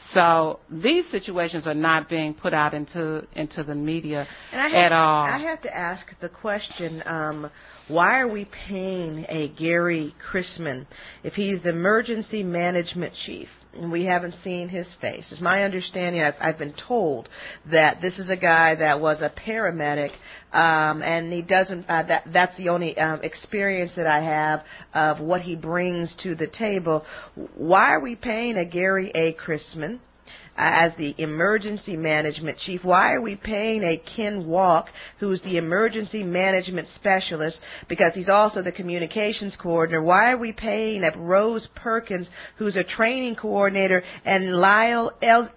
So these situations are not being put out into into the media and I have, at all. I have to ask the question, um, why are we paying a Gary Chrisman if he's the emergency management chief? And we haven't seen his face. It's my understanding, I've, I've been told that this is a guy that was a paramedic, um, and he doesn't, uh, that, that's the only um, experience that I have of what he brings to the table. Why are we paying a Gary A. Chrisman as the emergency management chief? Why are we paying a Ken Walk, who's the emergency management specialist, because he's also the communications coordinator? Why are we paying a Rose Perkins, who's a training coordinator, and Lyle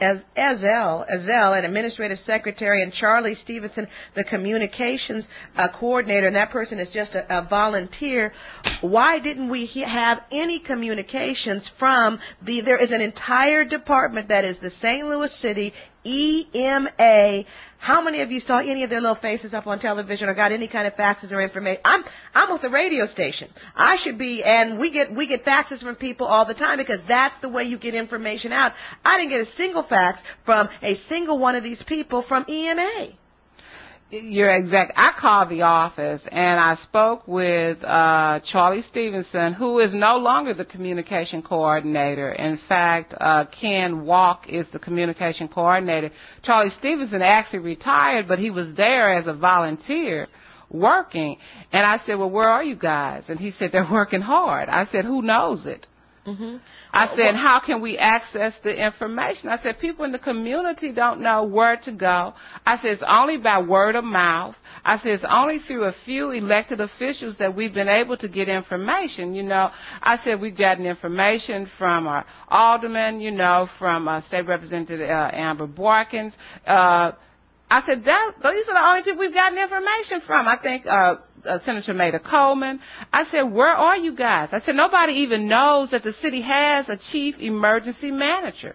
Ezel, Ezel, an administrative secretary, and Charlie Stevenson, the communications uh, coordinator, and that person is just a, a volunteer? Why didn't we he- have any communications from the, there is an entire department that is the Saint Louis City E M A. How many of you saw any of their little faces up on television or got any kind of faxes or information? I'm I'm with the radio station. I should be, and we get we get faxes from people all the time because that's the way you get information out. I didn't get a single fax from a single one of these people from E M A. You're exact. I called the office and I spoke with uh, Charlie Stevenson, who is no longer the communication coordinator. In fact, uh, Ken Walk is the communication coordinator. Charlie Stevenson actually retired, but he was there as a volunteer working. And I said, well, where are you guys? And he said, they're working hard. I said, who knows it? Mm-hmm. I said, how can we access the information? I said, people in the community don't know where to go. I said, it's only by word of mouth. I said, it's only through a few elected officials that we've been able to get information. You know, I said, we've gotten information from our alderman, you know, from uh, State Representative uh, Amber Borkins. Uh, I said, that, these are the only people we've gotten information from. I think uh, uh, Senator Maida Coleman. I said, where are you guys? I said, nobody even knows that the city has a chief emergency manager.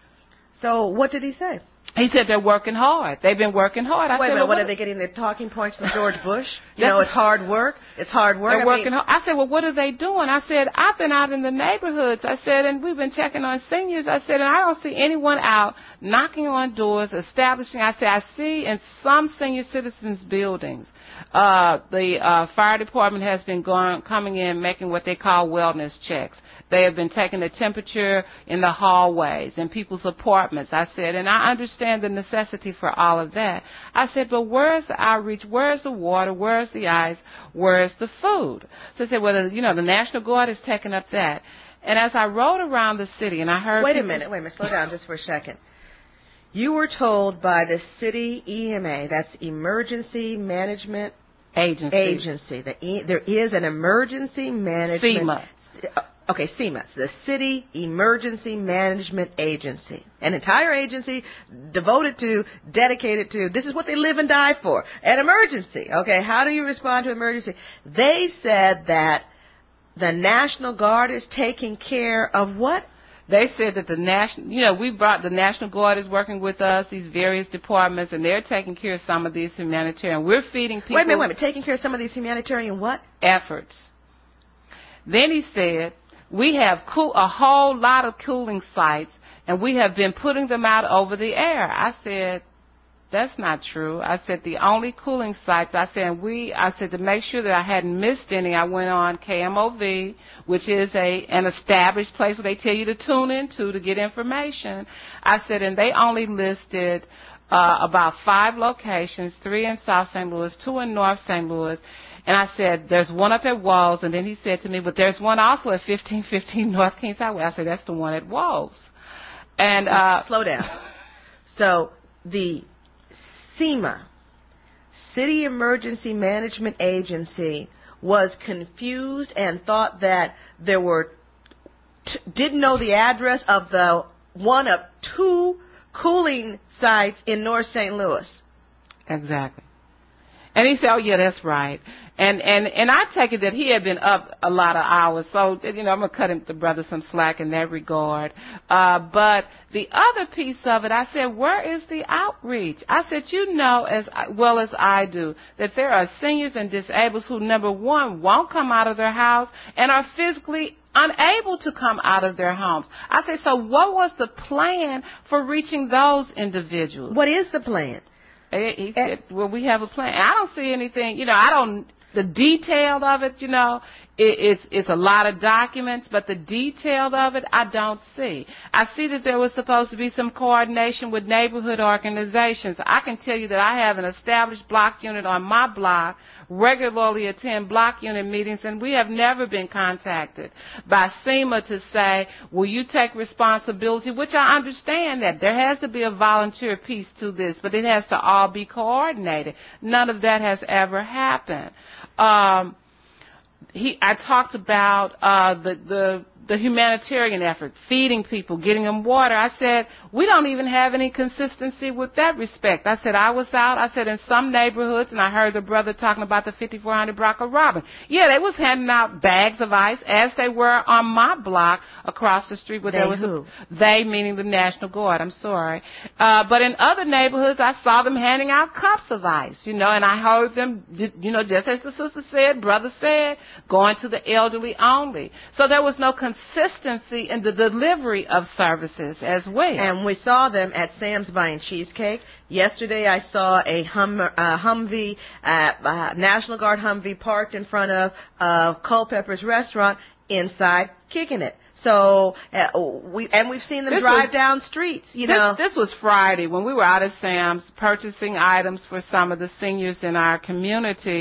So what did he say? He said they're working hard. They've been working hard. I Wait said, a minute, well, what, what are they getting their talking points from George Bush? You know, it's hard work. It's hard work. They're I working mean, hard. I said, well, what are they doing? I said, I've been out in the neighborhoods. I said, and we've been checking on seniors. I said, and I don't see anyone out knocking on doors, establishing. I said, I see in some senior citizens buildings, uh, the uh, fire department has been going, coming in, making what they call wellness checks. They have been taking the temperature in the hallways, in people's apartments. I said, and I understand the necessity for all of that. I said, but where's the outreach? Where's the water? Where's the ice? Where's the food? So I said, well, you know, the National Guard is taking up that. And as I rode around the city and I heard Wait a minute, wait a minute, slow down just for a second. You were told by the city E M A, that's Emergency Management Agency. Agency. The e, there is an Emergency Management... SEMA. Okay, SEMA, the City Emergency Management Agency. An entire agency devoted to, dedicated to, this is what they live and die for, an emergency. Okay, how do you respond to emergency? They said that the National Guard is taking care of what? They said that the national, you know, we brought the National Guard is working with us, these various departments, and they're taking care of some of these humanitarian. We're feeding people. Wait a minute, wait a minute, taking care of some of these humanitarian what? Efforts. Then he said, we have cool, a whole lot of cooling sites, and we have been putting them out over the air. I said, that's not true. I said, the only cooling sites, I said, we, I said, to make sure that I hadn't missed any, I went on K M O V, which is a, an established place where they tell you to tune into to get information. I said, and they only listed uh, about five locations, three in South Saint Louis, two in North Saint Louis. And I said, there's one up at Walls. And then he said to me, but there's one also at fifteen fifteen North Kings Highway. I said, that's the one at Walls. And uh, slow down. So the SEMA, City Emergency Management Agency, was confused and thought that there were, t- didn't know the address of the one of two cooling sites in North Saint Louis. Exactly. And he said, oh, yeah, that's right. And, and, and I take it that he had been up a lot of hours. So, you know, I'm going to cut him, the brother some slack in that regard. Uh, but the other piece of it, I said, where is the outreach? I said, you know as well as I do that there are seniors and disabled who, number one, won't come out of their house and are physically unable to come out of their homes. I said, so what was the plan for reaching those individuals? What is the plan? He said, well, we have a plan. I don't see anything, you know, I don't, the detail of it, you know, it, it's, it's a lot of documents, but the detail of it, I don't see. I see that there was supposed to be some coordination with neighborhood organizations. I can tell you that I have an established block unit on my block, regularly attend block unit meetings, and we have never been contacted by SEMA to say, will you take responsibility, which I understand that. There has to be a volunteer piece to this, but it has to all be coordinated. None of that has ever happened. Um, he, I talked about uh, the, the the humanitarian effort, feeding people, getting them water. I said, we don't even have any consistency with that respect. I said, I was out, I said, in some neighborhoods, and I heard the brother talking about the fifty-four hundred block of Robin. Yeah, they was handing out bags of ice, as they were on my block across the street where they there was who? a, they meaning the National Guard, I'm sorry. Uh, but in other neighborhoods, I saw them handing out cups of ice, you know, and I heard them, you know, just as the sister said, brother said, going to the elderly only. So there was no consistency consistency in the delivery of services as well. And we saw them at Sam's buying cheesecake. Yesterday I saw a hum, uh, Humvee, uh, uh, National Guard Humvee parked in front of uh, Culpepper's restaurant inside kicking it. So uh, we and we've seen them this drive was, down streets. You this, know, this was Friday when we were out at Sam's purchasing items for some of the seniors in our community,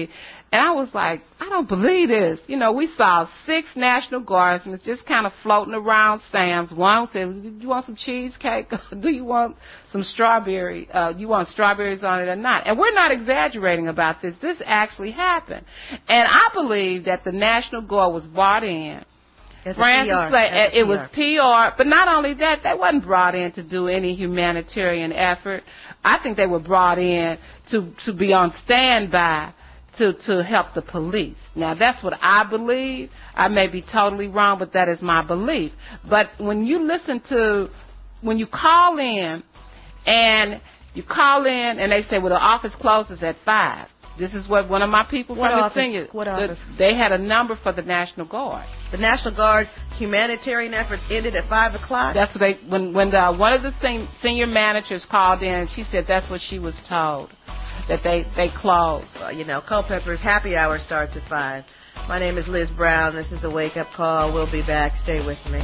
And I was like, I don't believe this. You know, we saw six National Guardsmen just kind of floating around Sam's. One said, do you want some cheesecake? Do you want some strawberry? Uh, you want strawberries on it or not? And we're not exaggerating about this. This actually happened. And I believe that the National Guard was brought in. Francis said it was P R, but not only that, they wasn't brought in to do any humanitarian effort. I think they were brought in to, to be on standby to, to help the police. Now, that's what I believe. I may be totally wrong, but that is my belief. But when you listen to, when you call in, and you call in and they say, well, the office closes at five. This is what one of my people what from office, the senior, what office? They had a number for the National Guard. The National Guard humanitarian efforts ended at five o'clock? That's what they, when, when the, one of the sen- senior managers called in, she said that's what she was told, that they, they closed. Well, you know, Culpeper's happy hour starts at five. My name is Liz Brown. This is the Wake Up Call. We'll be back. Stay with me.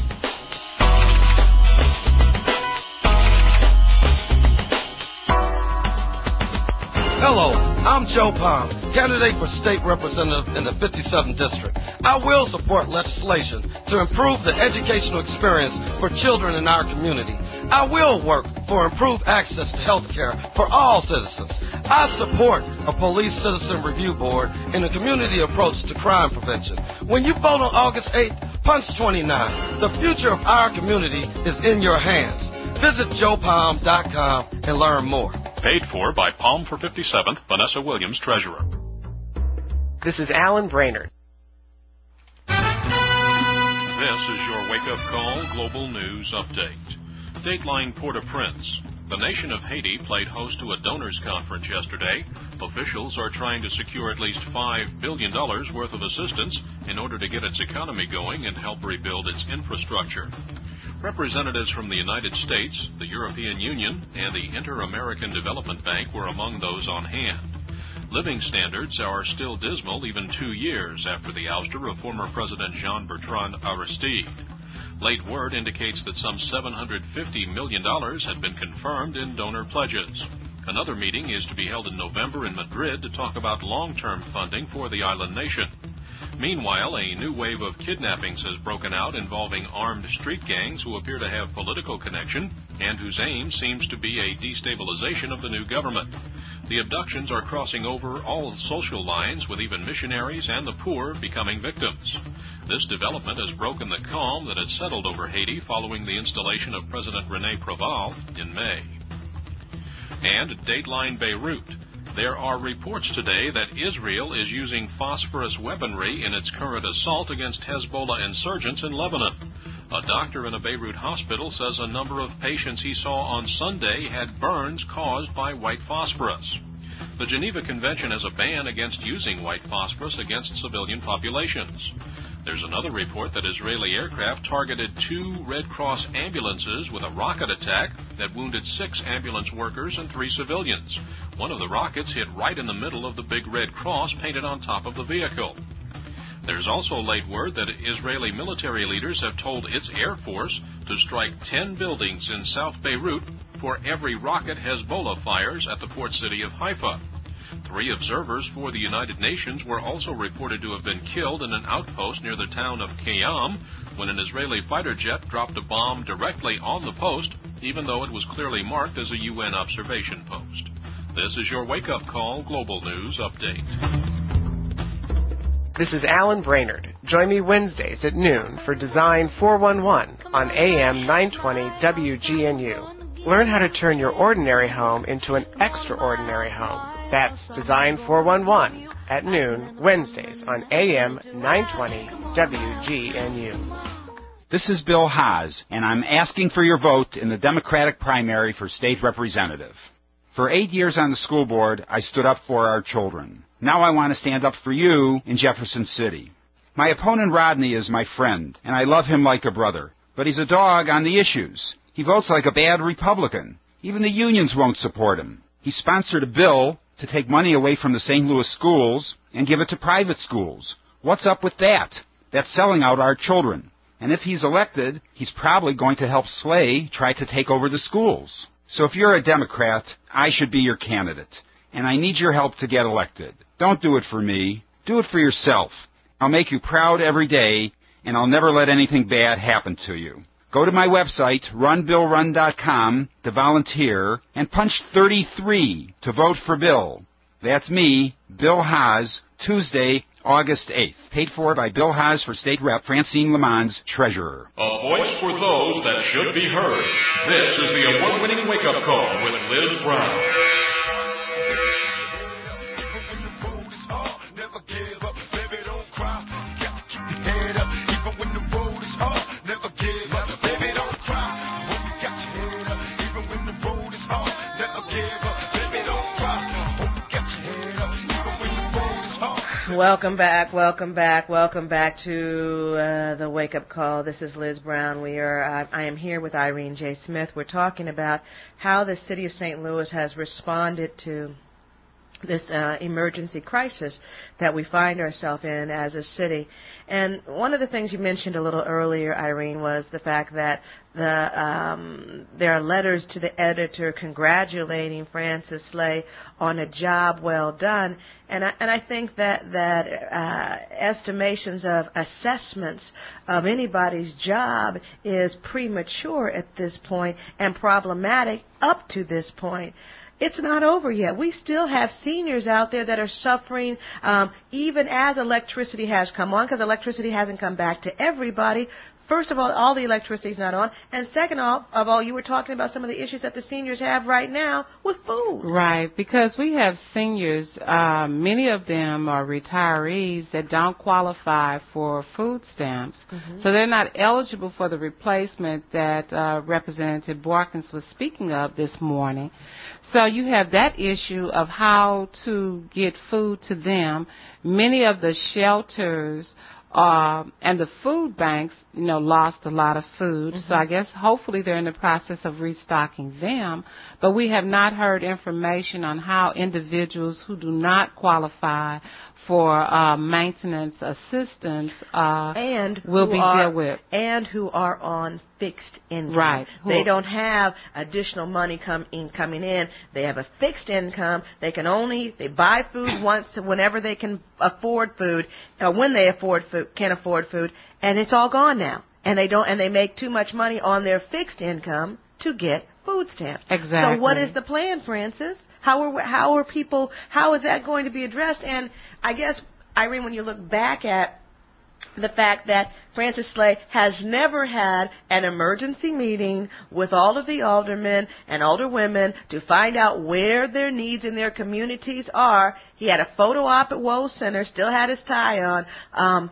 Hello, I'm Joe Palm, candidate for state representative in the fifty-seventh District. I will support legislation to improve the educational experience for children in our community. I will work for improved access to health care for all citizens. I support a police citizen review board and a community approach to crime prevention. When you vote on August eighth, punch twenty-nine. The future of our community is in your hands. Visit joe palm dot com and learn more. Paid for by Palm for fifty-seventh, Vanessa Williams, Treasurer. This is Alan Brainerd. This is your wake-up call global news update. Dateline Port-au-Prince. The nation of Haiti played host to a donors conference yesterday. Officials are trying to secure at least five billion dollars worth of assistance in order to get its economy going and help rebuild its infrastructure. Representatives from the United States, the European Union, and the Inter-American Development Bank were among those on hand. Living standards are still dismal even two years after the ouster of former President Jean-Bertrand Aristide. Late word indicates that some seven hundred fifty million dollars had been confirmed in donor pledges. Another meeting is to be held in November in Madrid to talk about long-term funding for the island nation. Meanwhile, a new wave of kidnappings has broken out involving armed street gangs who appear to have political connection and whose aim seems to be a destabilization of the new government. The abductions are crossing over all social lines, with even missionaries and the poor becoming victims. This development has broken the calm that had settled over Haiti following the installation of President René Préval in May. And Dateline Beirut. There are reports today that Israel is using phosphorus weaponry in its current assault against Hezbollah insurgents in Lebanon. A doctor in a Beirut hospital says a number of patients he saw on Sunday had burns caused by white phosphorus. The Geneva Convention has a ban against using white phosphorus against civilian populations. There's another report that Israeli aircraft targeted two Red Cross ambulances with a rocket attack that wounded six ambulance workers and three civilians. One of the rockets hit right in the middle of the big Red Cross painted on top of the vehicle. There's also late word that Israeli military leaders have told its Air Force to strike ten buildings in South Beirut for every rocket Hezbollah fires at the port city of Haifa. Three observers for the United Nations were also reported to have been killed in an outpost near the town of Kayam when an Israeli fighter jet dropped a bomb directly on the post, even though it was clearly marked as a U N observation post. This is your wake-up call Global News Update. This is Alan Brainerd. Join me Wednesdays at noon for Design four one one on A M nine twenty W G N U. Learn how to turn your ordinary home into an extraordinary home. That's Design four one one at noon Wednesdays on A M nine twenty W G N U. This is Bill Haas, and I'm asking for your vote in the Democratic primary for state representative. For eight years on the school board, I stood up for our children. Now I want to stand up for you in Jefferson City. My opponent Rodney is my friend, and I love him like a brother. But he's a dog on the issues. He votes like a bad Republican. Even the unions won't support him. He sponsored a bill to take money away from the Saint Louis schools and give it to private schools. What's up with that? That's selling out our children. And if he's elected, he's probably going to help Slay try to take over the schools. So if you're a Democrat, I should be your candidate. And I need your help to get elected. Don't do it for me. Do it for yourself. I'll make you proud every day, and I'll never let anything bad happen to you. Go to my website, run bill run dot com, to volunteer, and punch thirty-three to vote for Bill. That's me, Bill Haas, Tuesday, August eighth. Paid for by Bill Haas for State Rep Francine Lamons, Treasurer. A voice for those that should be heard. This is the award-winning wake-up call with Liz Brown. Welcome back, welcome back, welcome back to uh, the Wake Up Call. This is Liz Brown. We are. Uh, I am here with Irene J. Smith. We're talking about how the city of Saint Louis has responded to this uh, emergency crisis that we find ourselves in as a city. And one of the things you mentioned a little earlier, Irene, was the fact that the um, there are letters to the editor congratulating Francis Slay on a job well done. And I, and I think that that uh, estimations of assessments of anybody's job is premature at this point and problematic up to this point. It's not over yet. We still have seniors out there that are suffering um, even as electricity has come on, because electricity hasn't come back to everybody. First of all, all the electricity is not on. And second of all, you were talking about some of the issues that the seniors have right now with food. Right, because we have seniors, uh, many of them are retirees that don't qualify for food stamps. Mm-hmm. So they're not eligible for the replacement that uh, Representative Borkins was speaking of this morning. So you have that issue of how to get food to them. Many of the shelters Uh, and the food banks, you know, lost a lot of food. Mm-hmm. So I guess hopefully they're in the process of restocking them. But we have not heard information on how individuals who do not qualify for uh, maintenance assistance uh, and will be are, dealt with. And who are on fixed income. Right. They don't have additional money come in, coming in. They have a fixed income. They can only, they buy food once whenever they can afford food, or when they afford food, can afford food, and it's all gone now. And they don't, and they make too much money on their fixed income to get food stamps. Exactly. So what is the plan, Francis? How are, how are people, how is that going to be addressed? And I guess, Irene, when you look back at the fact that Francis Slay has never had an emergency meeting with all of the aldermen and alderwomen to find out where their needs in their communities are. He had a photo op at Woe Center, still had his tie on. Um,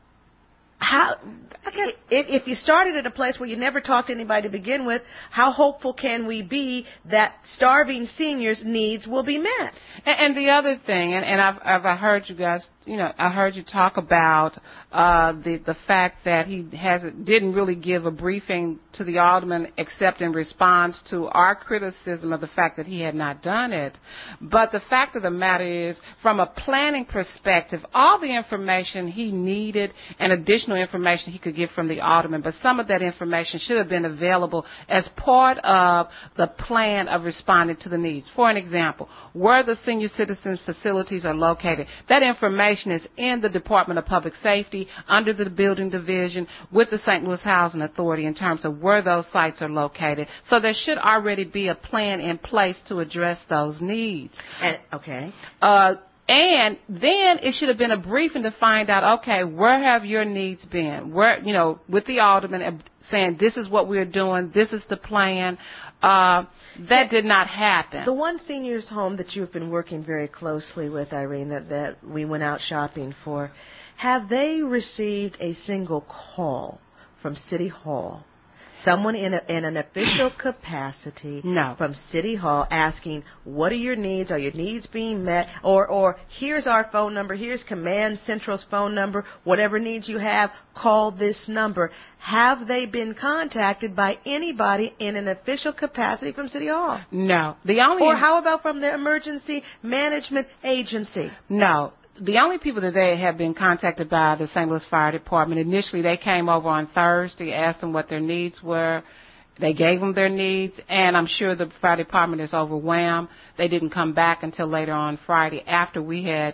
how, I guess, if, if you started at a place where you never talked to anybody to begin with, how hopeful can we be that starving seniors' needs will be met? And, and the other thing, and, and I've, I've heard you guys, you know, I heard you talk about uh, the the fact that he hasn't didn't really give a briefing to the alderman except in response to our criticism of the fact that he had not done it. But the fact of the matter is, from a planning perspective, all the information he needed and additional information he could get from the alderman, but some of that information should have been available as part of the plan of responding to the needs. For an example, where the senior citizens facilities are located, that information is in the Department of Public Safety under the Building Division with the Saint Louis Housing Authority in terms of where those sites are located. So there should already be a plan in place to address those needs. And, okay. Uh, And then it should have been a briefing to find out, okay, where have your needs been? Where, you know, with the alderman saying this is what we're doing, this is the plan. Uh, that did not happen. The one seniors home that you've been working very closely with, Irene, that, that we went out shopping for, have they received a single call from City Hall? Someone in, a, in an official capacity no. from City Hall asking, what are your needs? Are your needs being met? Or, or here's our phone number. Here's Command Central's phone number. Whatever needs you have, call this number. Have they been contacted by anybody in an official capacity from City Hall? No. The only Or how about from the Emergency Management Agency? No. The only people that they have been contacted by the Saint Louis Fire Department, initially they came over on Thursday, asked them what their needs were. They gave them their needs, and I'm sure the fire department is overwhelmed. They didn't come back until later on Friday after we had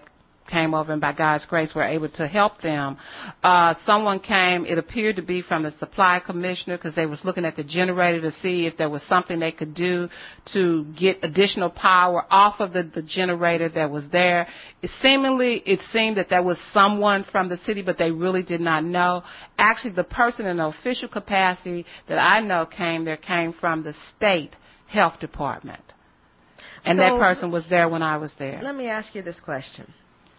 came over, and by God's grace, were able to help them. Uh, someone came, it appeared to be from the supply commissioner, because they was looking at the generator to see if there was something they could do to get additional power off of the, the generator that was there. It seemingly, it seemed that there was someone from the city, but they really did not know. Actually, the person in the official capacity that I know came there came from the state health department. And So, that person was there when I was there. Let me ask you this question.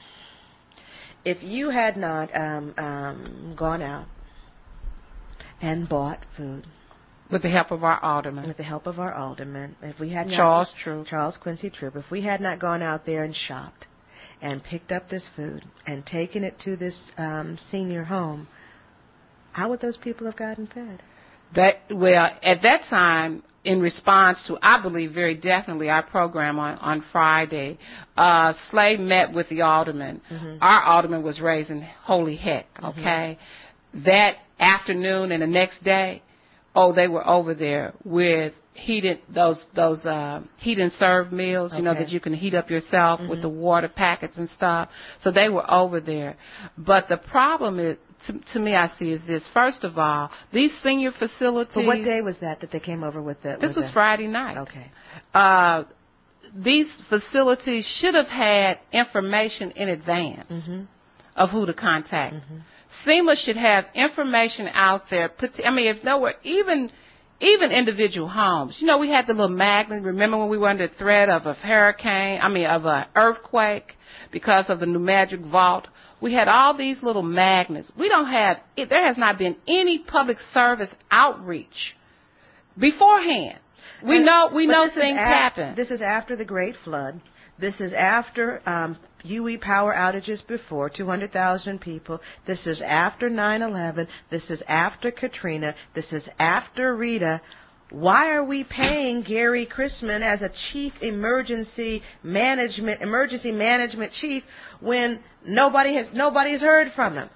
If you had not um, um, gone out and bought food, with the help of our alderman, with the help of our alderman, if we had Charles not, Troop, Charles Quincy Troop, if we had not gone out there and shopped and picked up this food and taken it to this um, senior home, how would those people have gotten fed? That well, at that time, in response to, I believe very definitely, our program on, on Friday, uh, Slade met with the alderman. Mm-hmm. Our alderman was raising holy heck, okay? Mm-hmm. That afternoon and the next day, oh, they were over there with heated, those, those, uh, heat and serve meals, you Okay. know, that you can heat up yourself Mm-hmm. with the water packets and stuff. So they were over there. But the problem is, To, to me, I see is this. First of all, these senior facilities. But what day was that that they came over with the? This with was the, Friday night. Okay. Uh, these facilities should have had information in advance Mm-hmm. of who to contact. Mm-hmm. SEMA should have information out there. Put, I mean, if nowhere, even even individual homes. You know, we had the little magnet. Remember when we were under threat of a hurricane? I mean, of an earthquake because of the New Magic Vault. We had all these little magnets. We don't have, it, there has not been any public service outreach beforehand. We And- know, we but know this is things af- happen. This is after the Great Flood. This is after um, U E power outages before, two hundred thousand people. This is after nine eleven. This is after Katrina. This is after Rita. Why are we paying Gary Chrisman as a chief emergency management emergency management chief when nobody has nobody has heard from him?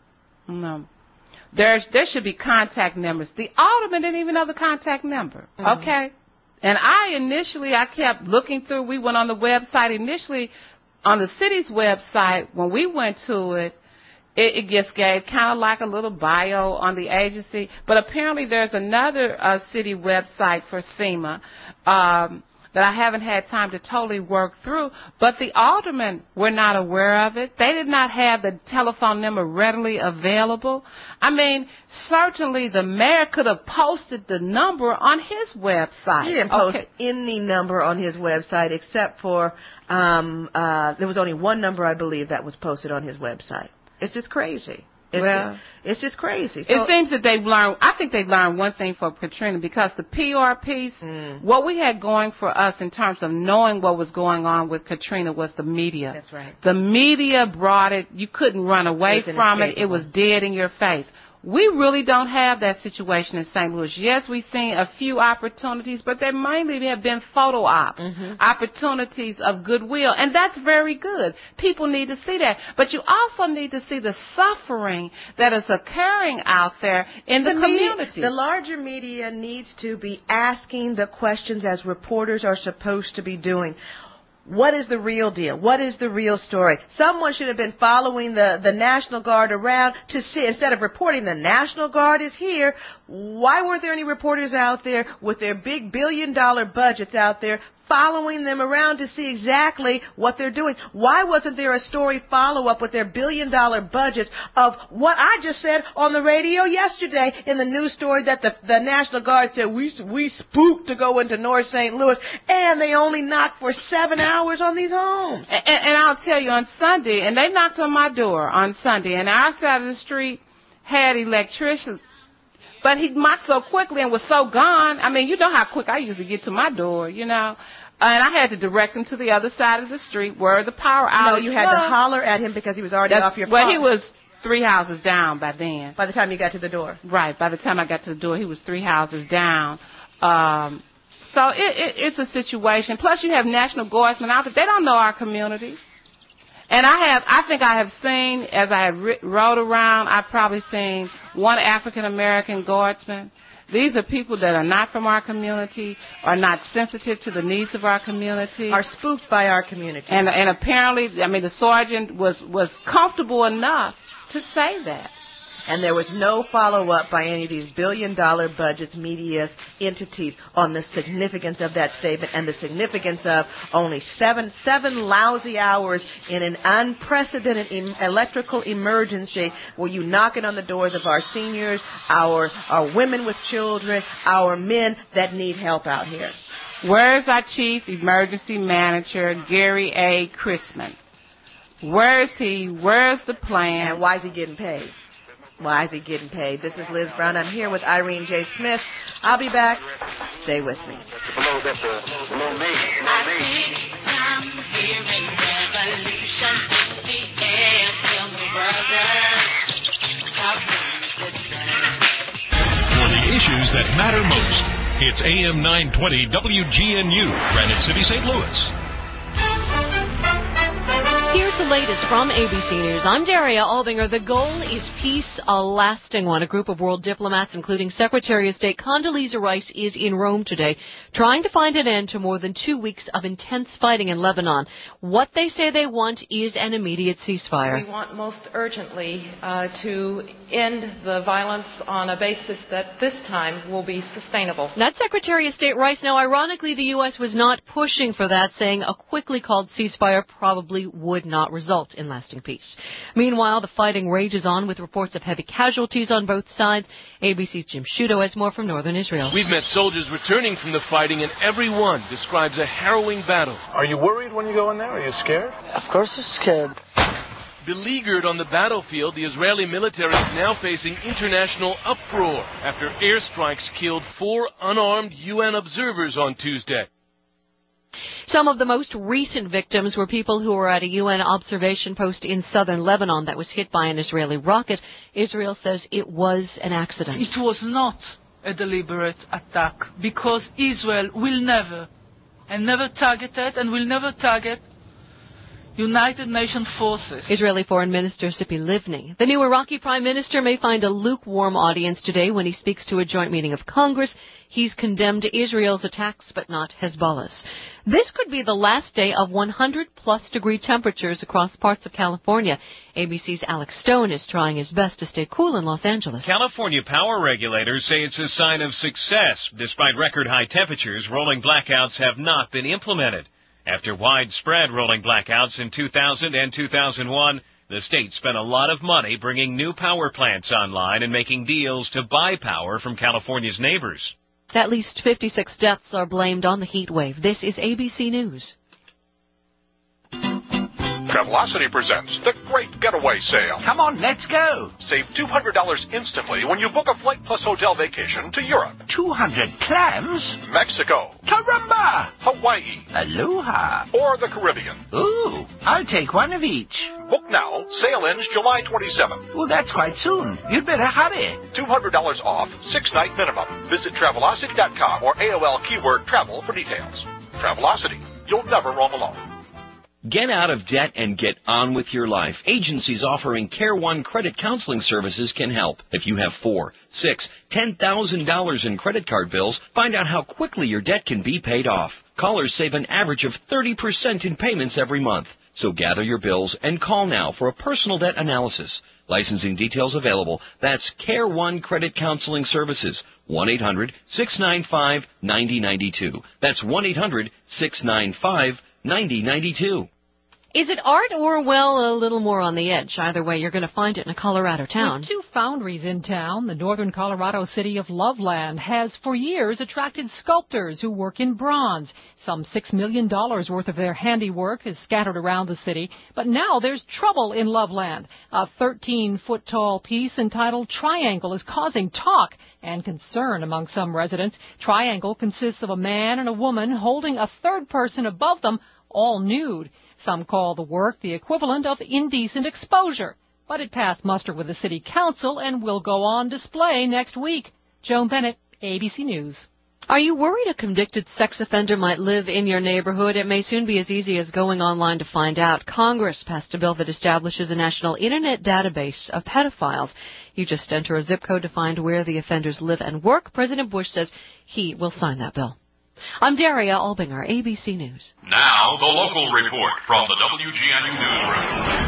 No. There's, there should be contact numbers. The alderman didn't even know the contact number. Mhm. Okay? And I initially, I kept looking through. We went on the website. Initially, on the city's website, when we went to it, it, it just gave kind of like a little bio on the agency. But apparently there's another uh, city website for SEMA um, that I haven't had time to totally work through. But the aldermen were not aware of it. They did not have the telephone number readily available. I mean, certainly the mayor could have posted the number on his website. He didn't post Okay. any number on his website except for um, uh, there was only one number, I believe, that was posted on his website. It's just crazy. It's, Well, it's just crazy. So, it seems that they've learned, I think they've learned one thing for Katrina, because the P R piece, Mm. what we had going for us in terms of knowing what was going on with Katrina was the media. That's right. The media brought it. You couldn't run away It was from it. It inescapable. was dead in your face. We really don't have that situation in Saint Louis. Yes, we've seen a few opportunities, but they mainly have been photo ops, Mhm. opportunities of goodwill, and that's very good. People need to see that. But you also need to see the suffering that is occurring out there in the, media- community. the larger media needs to be asking the questions as reporters are supposed to be doing. What is the real deal? What is the real story? Someone should have been following the, the National Guard around to see, instead of reporting the National Guard is here, why weren't there any reporters out there with their big billion dollar budgets out there following them around to see exactly what they're doing? Why wasn't there a story follow-up with their billion-dollar budgets of what I just said on the radio yesterday in the news story that the, the National Guard said we we spooked to go into North Saint Louis, and they only knocked for seven hours on these homes. And, and I'll tell you, on Sunday, and they knocked on my door on Sunday, and our side of the street had electricity. But he mocked so quickly and was so gone. I mean, you know how quick I usually get to my door, you know. And I had to direct him to the other side of the street where the power outage No, you had was. to holler at him because he was already That's- off your Well, phone. he was three houses down by then. By the time you got to the door. Right. By the time I got to the door, he was three houses down. Um, so it, it, it's a situation. Plus, you have National Guardsmen out there. They don't know our community. And I have, I think I have seen, as I have ri- rode around, I've probably seen one African American guardsman, These are people that are not from our community, are not sensitive to the needs of our community. Are spooked by our community. And, and apparently, I mean, the sergeant was, was comfortable enough to say that. And there was no follow-up by any of these billion-dollar budgets, media entities on the significance of that statement and the significance of only seven seven lousy hours in an unprecedented em- electrical emergency where you knocking on the doors of our seniors, our, our women with children, our men that need help out here. Where is our chief emergency manager, Gary A. Chrisman? Where is he? Where's the plan? And why is he getting paid? Why is he getting paid? This is Liz Brown. I'm here with Irene J. Smith. I'll be back. Stay with me. Below, that's uh, below me. Below me. I'm hearing revolution in the air. Tell me, brothers, how for the issues that matter most, it's A M nine twenty W G N U, Granite City, Saint Louis. Here's the latest from A B C News. I'm Daria Albinger. The goal is peace, a lasting one. A group of world diplomats, including Secretary of State Condoleezza Rice, is in Rome today, trying to find an end to more than two weeks of intense fighting in Lebanon. What they say they want is an immediate ceasefire. We want most urgently uh, to end the violence on a basis that this time will be sustainable. That's Secretary of State Rice. Now, ironically, the U S was not pushing for that, saying a quickly called ceasefire probably would not result in lasting peace. Meanwhile, the fighting rages on with reports of heavy casualties on both sides. A B C's Jim Sciutto has more from northern Israel. We've met soldiers returning from the fighting, and everyone describes a harrowing battle. Are you worried when you go in there? Are you scared? Of course you're scared. Beleaguered on the battlefield, the Israeli military is now facing international uproar after airstrikes killed four unarmed U N observers on Tuesday. Some of the most recent victims were people who were at a U N observation post in southern Lebanon that was hit by an Israeli rocket. Israel says it was an accident. It was not a deliberate attack because Israel will never and never targeted and will never target United Nations forces. Israeli Foreign Minister Tzipi Livni. The new Iraqi Prime Minister may find a lukewarm audience today when he speaks to a joint meeting of Congress. He's condemned Israel's attacks, but not Hezbollah's. This could be the last day of one hundred plus degree temperatures across parts of California. A B C's Alex Stone is trying his best to stay cool in Los Angeles. California power regulators say it's a sign of success. Despite record high temperatures, rolling blackouts have not been implemented. After widespread rolling blackouts in two thousand and two thousand one, the state spent a lot of money bringing new power plants online and making deals to buy power from California's neighbors. At least fifty-six deaths are blamed on the heat wave. This is A B C News. Travelocity presents the Great Getaway Sale. Come on, let's go. Save two hundred dollars instantly when you book a flight plus hotel vacation to Europe, two hundred clams? Mexico, Caramba! Hawaii, Aloha, or the Caribbean. Ooh, I'll take one of each. Book now. Sale ends July twenty-seventh. Well, that's quite soon. You'd better hurry. two hundred dollars off, six-night minimum. Visit Travelocity dot com or A O L keyword travel for details. Travelocity. You'll never roam alone. Get out of debt and get on with your life. Agencies offering Care One credit counseling services can help. If you have four, six, ten thousand dollars in credit card bills, find out how quickly your debt can be paid off. Callers save an average of thirty percent in payments every month. So gather your bills and call now for a personal debt analysis. Licensing details available. That's Care One Credit Counseling Services. one eight hundred six nine five nine zero nine two. That's one eight hundred six nine five nine zero nine two. Is it art or, well, a little more on the edge? Either way, you're going to find it in a Colorado town. With two foundries in town, the northern Colorado city of Loveland has for years attracted sculptors who work in bronze. Some six million dollars worth of their handiwork is scattered around the city. But now there's trouble in Loveland. A thirteen-foot-tall piece entitled Triangle is causing talk and concern among some residents. Triangle consists of a man and a woman holding a third person above them, all nude. Some call the work the equivalent of indecent exposure, but it passed muster with the city council and will go on display next week. Joan Bennett, A B C News. Are you worried a convicted sex offender might live in your neighborhood? It may soon be as easy as going online to find out. Congress passed a bill that establishes a national internet database of pedophiles. You just enter a zip code to find where the offenders live and work. President Bush says he will sign that bill. I'm Daria Albinger, A B C News. Now, the local report from the W G N U Newsroom.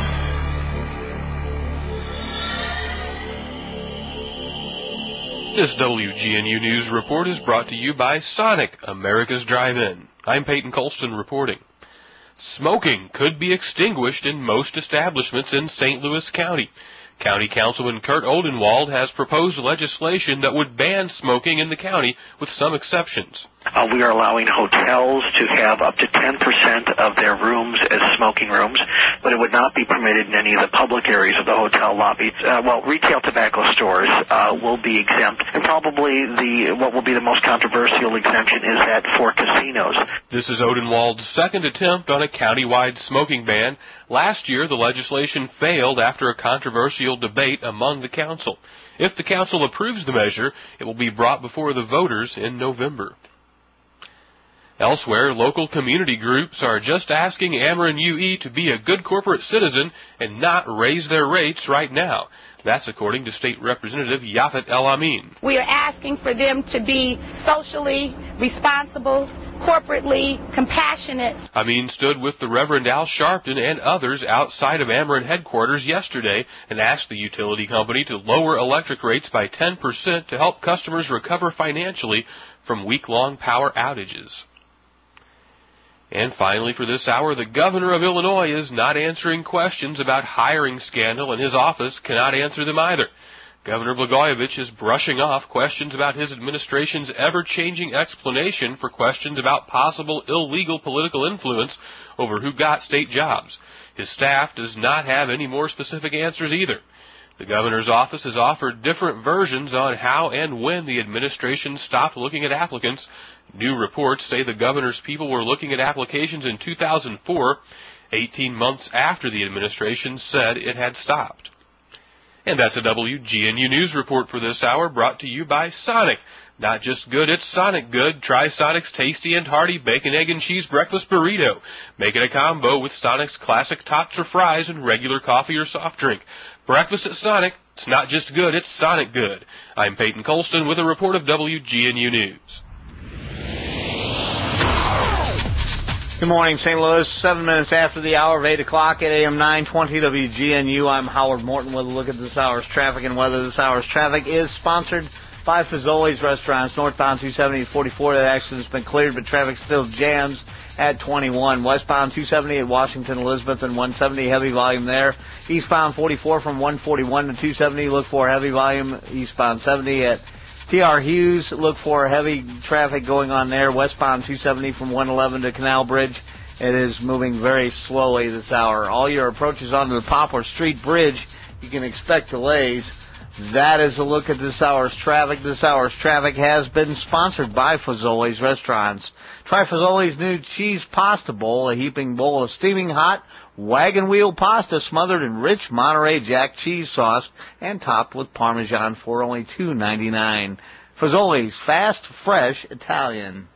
This W G N U News report is brought to you by Sonic, America's Drive-In. I'm Peyton Colston reporting. Smoking could be extinguished in most establishments in Saint Louis County. County Councilman Kurt Odenwald has proposed legislation that would ban smoking in the county with some exceptions. Uh, we are allowing hotels to have up to ten percent of their rooms as smoking rooms, but it would not be permitted in any of the public areas of the hotel lobbies. Uh, well, retail tobacco stores uh, will be exempt, and probably the what will be the most controversial exemption is that for casinos. This is Odenwald's second attempt on a county-wide smoking ban. Last year, the legislation failed after a controversial debate among the council. If the council approves the measure, it will be brought before the voters in November. Elsewhere, local community groups are just asking Ameren U E to be a good corporate citizen and not raise their rates right now. That's according to State Representative Yafet El Amin. We are asking for them to be socially responsible, corporately compassionate. Amin stood with the Reverend Al Sharpton and others outside of Ameren headquarters yesterday and asked the utility company to lower electric rates by ten percent to help customers recover financially from week-long power outages. And finally, for this hour, the governor of Illinois is not answering questions about hiring scandal, and his office cannot answer them either. Governor Blagojevich is brushing off questions about his administration's ever-changing explanation for questions about possible illegal political influence over who got state jobs. His staff does not have any more specific answers either. The governor's office has offered different versions on how and when the administration stopped looking at applicants. New reports say the governor's people were looking at applications in two thousand four, eighteen months after the administration said it had stopped. And that's a W G N U News report for this hour, brought to you by Sonic. Not just good, it's Sonic good. Try Sonic's tasty and hearty bacon, egg, and cheese breakfast burrito. Make it a combo with Sonic's classic tots or fries and regular coffee or soft drink. Breakfast at Sonic, it's not just good, it's Sonic good. I'm Peyton Colston with a report of W G N U News. Good morning, Saint Louis. Seven minutes after the hour of eight o'clock at A M nine twenty W G N U. I'm Howard Morton with a look at this hour's traffic and weather. This hour's traffic is sponsored by Fazoli's Restaurants, northbound two seventy to forty-four. That accident's been cleared, but traffic still jams at twenty-one. Westbound two seventy at Washington, Elizabeth, and one seventy, heavy volume there. Eastbound forty-four from one forty-one to two seventy, look for heavy volume. Eastbound seventy at T R Hughes, look for heavy traffic going on there. Westbound two seventy from one eleven to Canal Bridge. It is moving very slowly this hour. All your approaches onto the Poplar Street Bridge, you can expect delays. That is a look at this hour's traffic. This hour's traffic has been sponsored by Fazoli's Restaurants. Try Fazoli's new cheese pasta bowl, a heaping bowl of steaming hot wagon wheel pasta smothered in rich Monterey Jack cheese sauce and topped with Parmesan for only two ninety-nine. Fazoli's, fast, fresh Italian.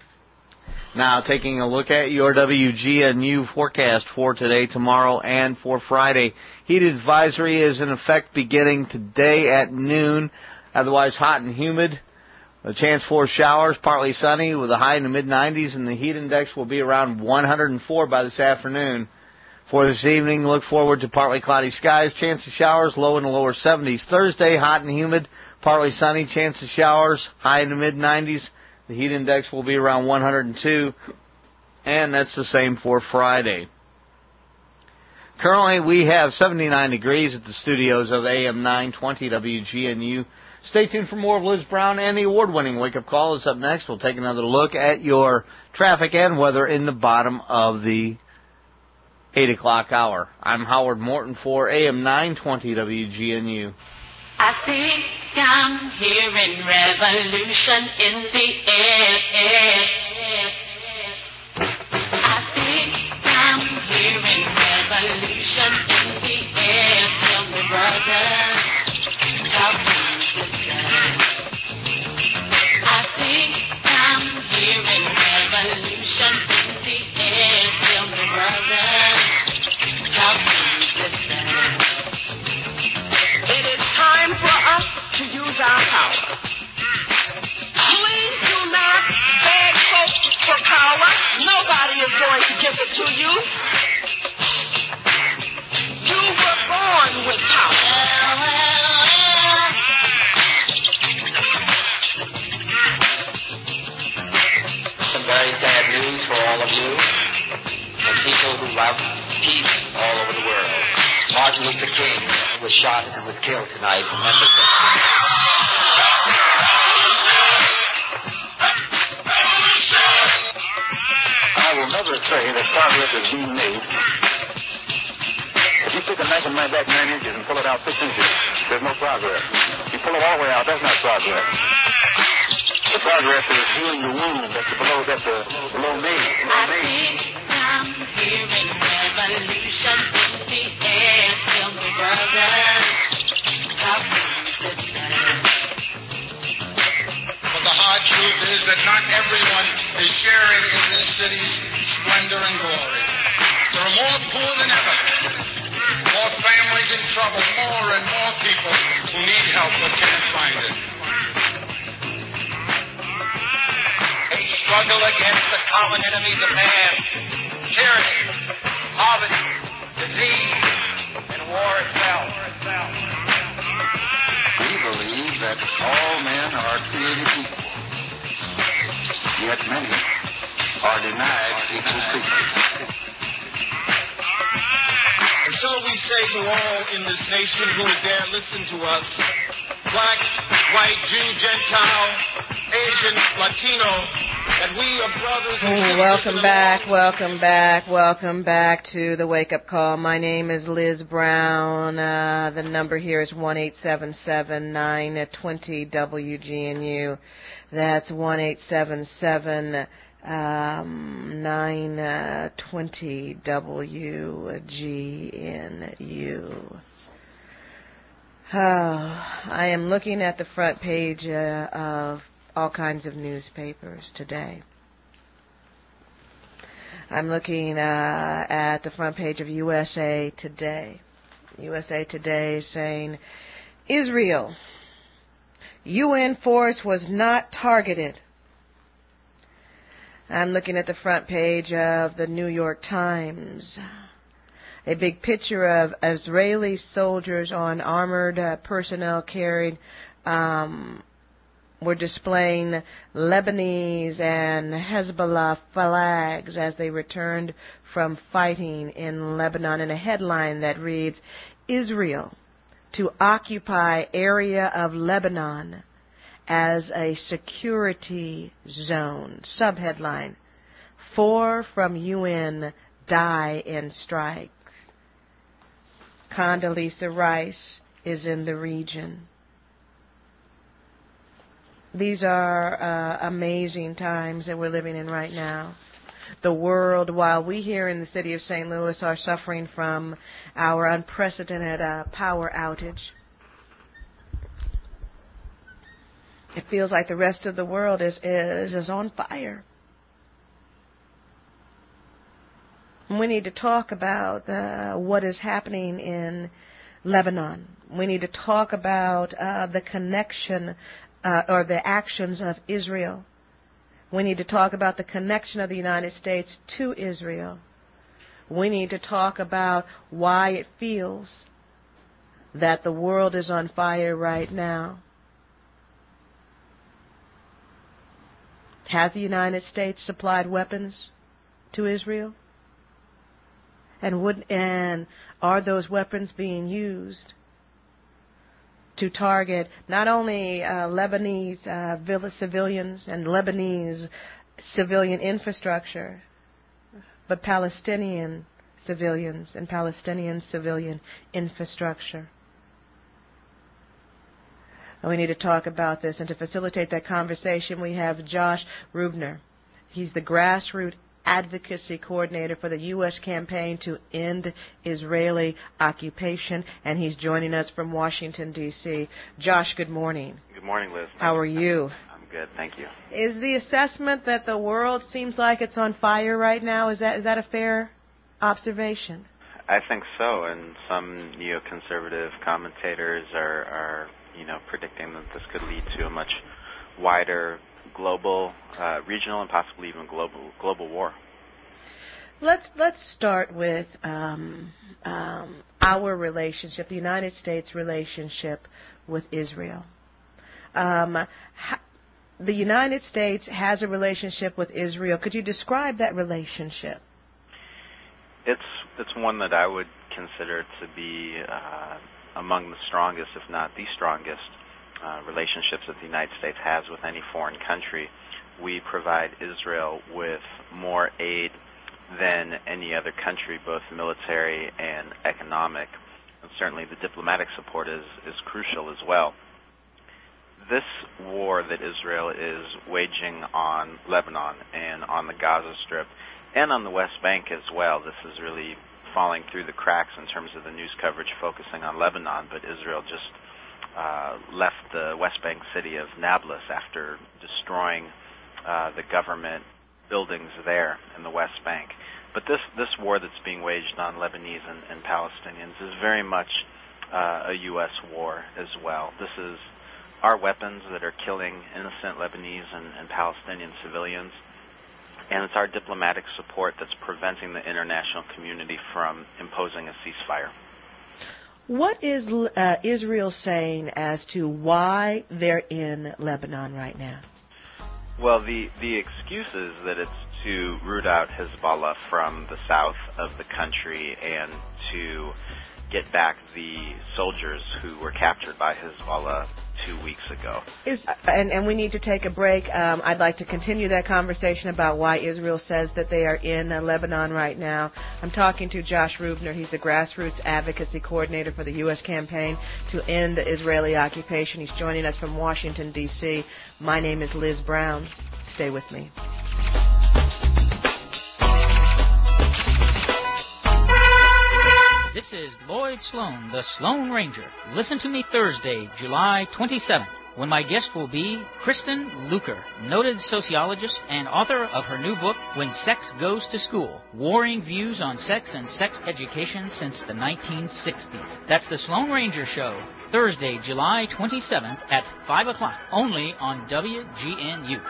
Now taking a look at your W G N U forecast for today, tomorrow, and for Friday. Heat advisory is in effect beginning today at noon. Otherwise hot and humid. A chance for showers, partly sunny with a high in the mid nineties, and the heat index will be around one hundred four by this afternoon. For this evening, look forward to partly cloudy skies, chance of showers, low in the lower seventies. Thursday, hot and humid, partly sunny, chance of showers, high in the mid nineties. The heat index will be around one hundred two, and that's the same for Friday. Currently, we have seventy-nine degrees at the studios of A M nine twenty W G N U. Stay tuned for more of Liz Brown, and the award-winning Wake Up Call is up next. We'll take another look at your traffic and weather in the bottom of the eight o'clock hour. I'm Howard Morton for A M nine twenty W G N U. I think I'm hearing revolution in the air, air, air. I think I'm hearing revolution in the air. Tell me, brother, talk to me, sister. I think was killed tonight in Memphis. I will never say that progress is being made. If you take a knife and knife back nine inches and pull it out six inches, there's no progress. If you pull it all the way out, that's not progress. The progress is healing the wound that's below, that's the below me. Below me. I'm hearing revolution in the air. Tell me, brothers, how But the hard truth is that not everyone is sharing in this city's splendor and glory. There are more poor than ever, more families in trouble, more and more people who need help but can't find it. They struggle against the common enemies of man. Tyranny, poverty, disease, and war itself. We believe that all men are created equal, yet many are denied equal treatment. And so we say to all in this nation who would dare listen to us, black, white, Jew, Gentile, Asian, Latino, that we are brothers and sisters. Welcome back, welcome back, welcome back to the Wake Up Call. My name is Liz Brown. Uh, the number here is one eight seven seven, nine two zero, W G N U. That's one eight seven seven, nine two zero, W G N U. Oh, I am looking at the front page uh, of all kinds of newspapers today. I'm looking uh, at the front page of U S A Today. U S A Today saying, Israel, U N force was not targeted. I'm looking at the front page of the New York Times. A big picture of Israeli soldiers on armored uh, personnel carried um, were displaying Lebanese and Hezbollah flags as they returned from fighting in Lebanon, in a headline that reads, Israel to occupy area of Lebanon as a security zone. Subheadline, four from U N die in strikes. Condoleezza Rice is in the region. These are uh, amazing times that we're living in right now. The world, while we here in the city of Saint Louis are suffering from our unprecedented uh, power outage, it feels like the rest of the world is is, is on fire. We need to talk about uh, what is happening in Lebanon. We need to talk about uh, the connection uh, or the actions of Israel. We need to talk about the connection of the United States to Israel. We need to talk about why it feels that the world is on fire right now. Has the United States supplied weapons to Israel? And would and are those weapons being used to target not only uh, Lebanese uh, civilians and Lebanese civilian infrastructure, but Palestinian civilians and Palestinian civilian infrastructure? And we need to talk about this. And to facilitate that conversation, we have Josh Rubner. He's the grassroots advocacy coordinator for the U S campaign to end Israeli occupation, and he's joining us from Washington, D C Josh, good morning. Good morning, Liz. How are you? I'm good, thank you. Is the assessment that the world seems like it's on fire right now, is that is that a fair observation? I think so, and some neoconservative commentators are, are you know, predicting that this could lead to a much wider global, uh, regional, and possibly even global global war. Let's let's start with um, um, our relationship, the United States relationship with Israel. Um, ha- the United States has a relationship with Israel. Could you describe that relationship? It's it's one that I would consider to be uh, among the strongest, if not the strongest, uh, relationships that the United States has with any foreign country. We provide Israel with more aid than any other country, both military and economic. And certainly the diplomatic support is, is crucial as well. This war that Israel is waging on Lebanon and on the Gaza Strip and on the West Bank as well, this is really falling through the cracks in terms of the news coverage focusing on Lebanon, but Israel just uh, left the West Bank city of Nablus after destroying uh, the government buildings there in the West Bank. But this, this war that's being waged on Lebanese and, and Palestinians is very much uh, a U S war as well. This is our weapons that are killing innocent Lebanese and, and Palestinian civilians, and it's our diplomatic support that's preventing the international community from imposing a ceasefire. What is uh, Israel saying as to why they're in Lebanon right now? Well, the, the excuse is that it's to root out Hezbollah from the south of the country and to get back the soldiers who were captured by Hezbollah two weeks ago. Is, and, and we need to take a break. Um, I'd like to continue that conversation about why Israel says that they are in uh, Lebanon right now. I'm talking to Josh Rubner. He's the grassroots advocacy coordinator for the U S campaign to end the Israeli occupation. He's joining us from Washington, D C My name is Liz Brown. Stay with me. This is Lloyd Sloan, the Sloan Ranger. Listen to me Thursday, July twenty-seventh, when my guest will be Kristen Luker, noted sociologist and author of her new book, When Sex Goes to School, Warring Views on Sex and Sex Education Since the nineteen sixties. That's the Sloan Ranger Show, Thursday, July twenty-seventh at five o'clock, only on W G N U.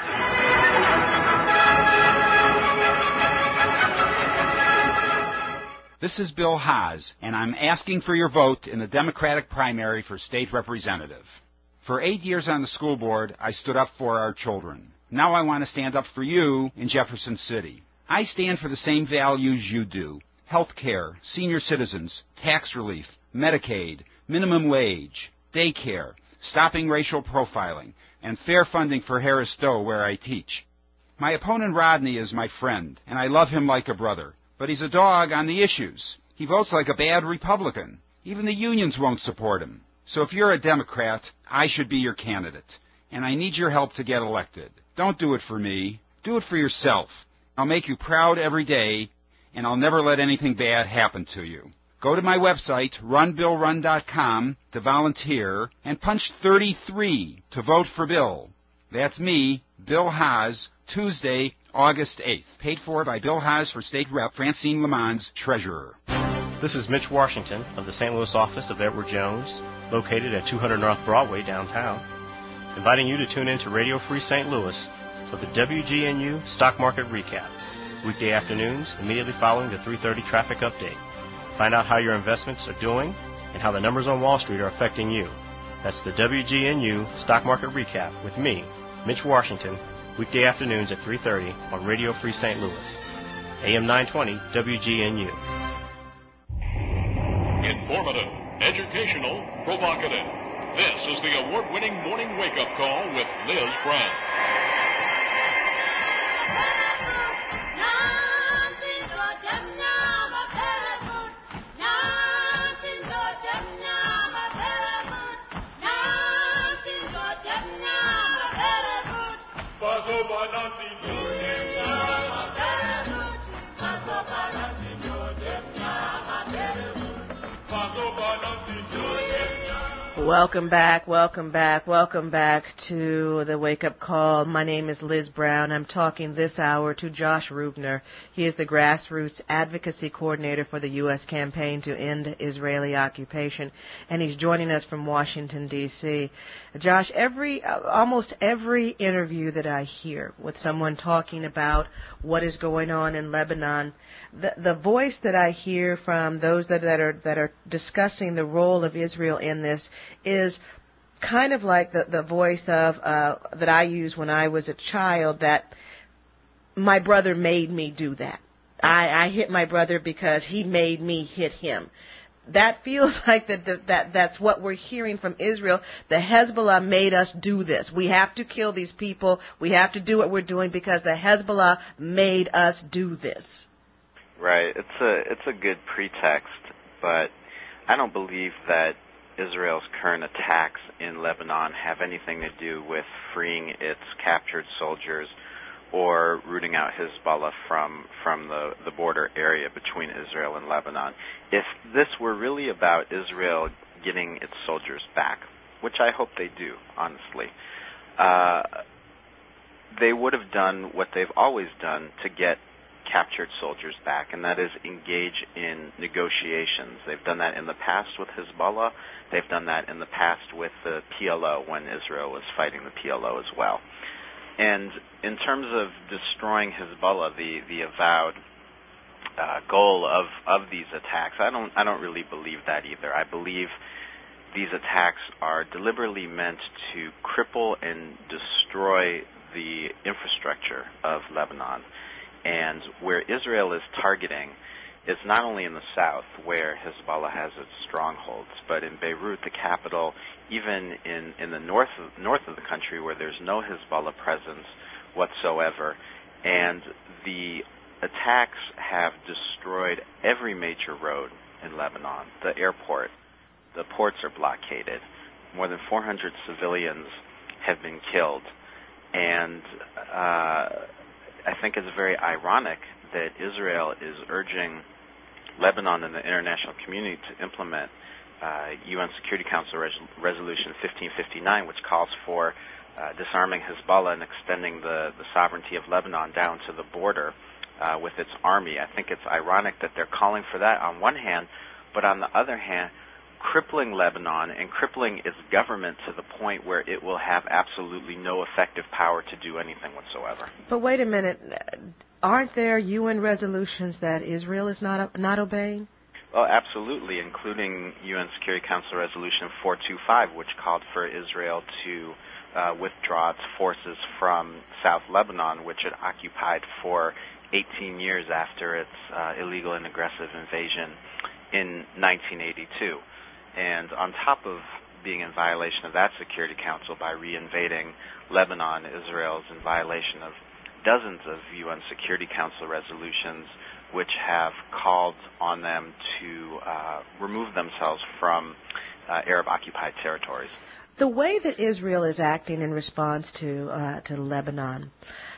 This is Bill Haas, and I'm asking for your vote in the Democratic primary for state representative. For eight years on the school board, I stood up for our children. Now I want to stand up for you in Jefferson City. I stand for the same values you do: health care, senior citizens, tax relief, Medicaid, minimum wage, daycare, stopping racial profiling, and fair funding for Harris Stowe where I teach. My opponent Rodney is my friend, and I love him like a brother. But he's a dog on the issues. He votes like a bad Republican. Even the unions won't support him. So if you're a Democrat, I should be your candidate. And I need your help to get elected. Don't do it for me. Do it for yourself. I'll make you proud every day, and I'll never let anything bad happen to you. Go to my website, run bill run dot com, to volunteer, and punch thirty-three to vote for Bill. That's me, Bill Haas, Tuesday, August eighth. Paid for by Bill Haas for State Rep Francine Lamond's treasurer. This is Mitch Washington of the Saint Louis office of Edward Jones, located at two hundred North Broadway downtown, inviting you to tune in to Radio Free Saint Louis for the W G N U Stock Market Recap, weekday afternoons immediately following the three thirty traffic update. Find out how your investments are doing and how the numbers on Wall Street are affecting you. That's the W G N U Stock Market Recap with me, Mitch Washington, weekday afternoons at three thirty on Radio Free Saint Louis, A M nine twenty W G N U. Informative, educational, provocative. This is the award-winning Morning Wake-Up Call with Liz Brown. Welcome back, welcome back, welcome back to the Wake Up Call. My name is Liz Brown. I'm talking this hour to Josh Rubner. He is the grassroots advocacy coordinator for the U S campaign to end Israeli occupation, and he's joining us from Washington, D C Josh, every almost every interview that I hear with someone talking about what is going on in Lebanon, the the voice that I hear from those that, that are that are discussing the role of Israel in this is kind of like the, the voice of uh, that I used when I was a child, that my brother made me do that. I, I hit my brother because he made me hit him. that feels like that, that that's what we're hearing from Israel. The Hezbollah made us do this. We have to kill these people. We have to do what we're doing because the Hezbollah made us do this. Right. It's a it's a good pretext, but I don't believe that Israel's current attacks in Lebanon have anything to do with freeing its captured soldiers or rooting out Hezbollah from from the, the border area between Israel and Lebanon. If this were really about Israel getting its soldiers back, which I hope they do, honestly, uh, they would have done what they've always done to get captured soldiers back, and that is engage in negotiations. They've done that in the past with Hezbollah. They've done that in the past with the P L O when Israel was fighting the P L O as well. And in terms of destroying Hezbollah, the the avowed uh, goal of, of these attacks, I don't I don't really believe that either. I believe these attacks are deliberately meant to cripple and destroy the infrastructure of Lebanon. And where Israel is targeting is not only in the south, where Hezbollah has its strongholds, but in Beirut, the capital, even in, in the north of, north of the country, where there's no Hezbollah presence whatsoever. And the attacks have destroyed every major road in Lebanon, the airport. The ports are blockaded. More than four hundred civilians have been killed. And uh, I think it's very ironic that Israel is urging Lebanon and the international community to implement uh, U N Security Council Res- Resolution fifteen fifty-nine, which calls for uh, disarming Hezbollah and extending the, the sovereignty of Lebanon down to the border uh, with its army. I think it's ironic that they're calling for that on one hand, but on the other hand, crippling Lebanon and crippling its government to the point where it will have absolutely no effective power to do anything whatsoever. But wait a minute. Aren't there U N resolutions that Israel is not not obeying? Well, absolutely, including U N Security Council Resolution four twenty-five, which called for Israel to uh, withdraw its forces from South Lebanon, which it occupied for eighteen years after its uh, illegal and aggressive invasion in nineteen eighty-two. And on top of being in violation of that Security Council by reinvading Lebanon, Israel is in violation of dozens of U N Security Council resolutions which have called on them to uh, remove themselves from uh, Arab-occupied territories. The way that Israel is acting in response to uh, to Lebanon,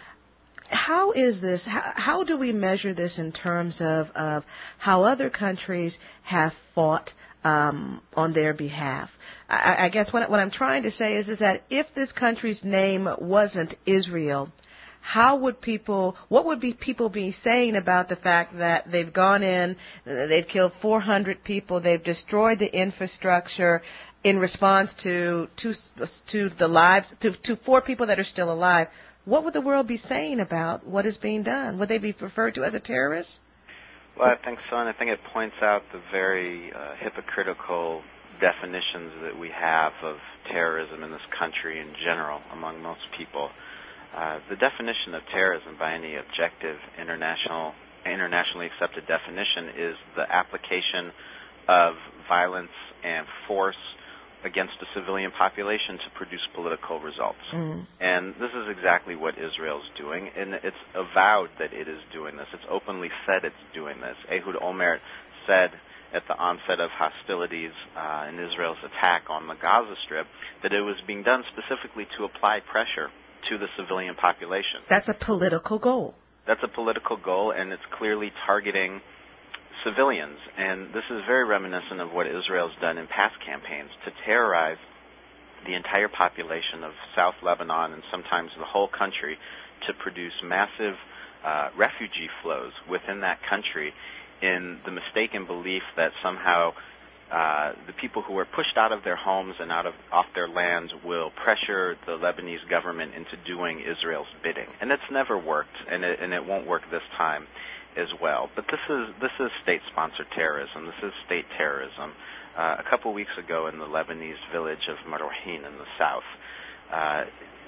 how is this? How, how do we measure this in terms of, of how other countries have fought um, on their behalf? I, I guess what, what I'm trying to say is, is that if this country's name wasn't Israel, how would people, what would be people be saying about the fact that they've gone in, they've killed four hundred people, they've destroyed the infrastructure in response to to, to the lives, to, to four people that are still alive? What would the world be saying about what is being done? Would they be referred to as a terrorist? Well, I think so, and I think it points out the very uh, hypocritical definitions that we have of terrorism in this country in general among most people. Uh, the definition of terrorism by any objective international, internationally accepted definition is the application of violence and force against a civilian population to produce political results. Mm. And this is exactly what Israel's doing, and it's avowed that it is doing this. It's openly said it's doing this. Ehud Olmert said at the onset of hostilities uh, in Israel's attack on the Gaza Strip that it was being done specifically to apply pressure to the civilian population. That's a political goal. That's a political goal, and it's clearly targeting civilians. And this is very reminiscent of what Israel's done in past campaigns to terrorize the entire population of South Lebanon and sometimes the whole country to produce massive uh, refugee flows within that country in the mistaken belief that somehow Uh, the people who were pushed out of their homes and out of off their land will pressure the Lebanese government into doing Israel's bidding, and it's never worked, and it, and it won't work this time as well. But this is this is state-sponsored terrorism. This is state terrorism. Uh, a couple weeks ago, in the Lebanese village of Marouhin in the south, uh,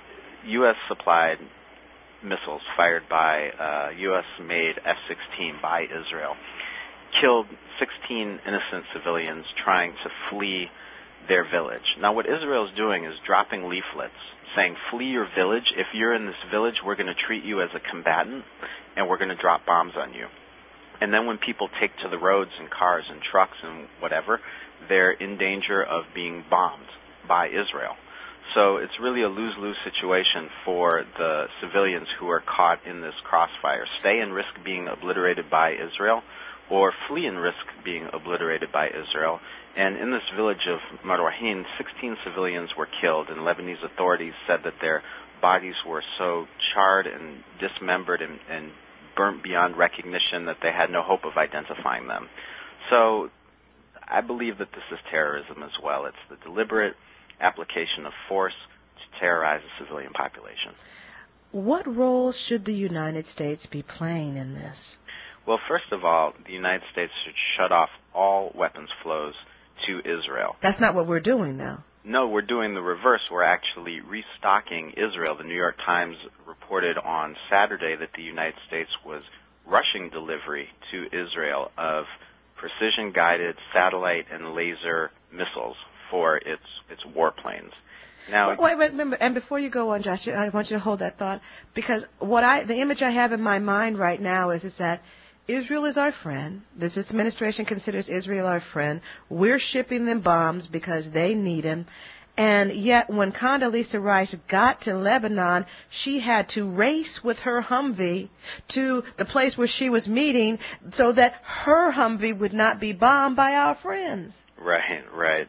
U S supplied missiles fired by uh, U S made F sixteen by Israel killed sixteen innocent civilians trying to flee their village. Now, what Israel is doing is dropping leaflets saying, flee your village. If you're in this village, we're going to treat you as a combatant, and we're going to drop bombs on you. And then when people take to the roads and cars and trucks and whatever, they're in danger of being bombed by Israel. So it's really a lose-lose situation for the civilians who are caught in this crossfire. Stay and risk being obliterated by Israel, or flee and risk being obliterated by Israel. And in this village of Marwahin, sixteen civilians were killed, and Lebanese authorities said that their bodies were so charred and dismembered and, and burnt beyond recognition that they had no hope of identifying them. So I believe that this is terrorism as well. It's the deliberate application of force to terrorize the civilian population. What role should the United States be playing in this? Well, first of all, the United States should shut off all weapons flows to Israel. That's not what we're doing now. No, we're doing the reverse. We're actually restocking Israel. The New York Times reported on Saturday that the United States was rushing delivery to Israel of precision-guided satellite and laser missiles for its its warplanes. Now, wait, wait, remember, and before you go on, Josh, I want you to hold that thought, because what I, the image I have in my mind right now is, is that Israel is our friend. This administration considers Israel our friend. We're shipping them bombs because they need them. And yet, when Condoleezza Rice got to Lebanon, she had to race with her Humvee to the place where she was meeting so that her Humvee would not be bombed by our friends. Right, right.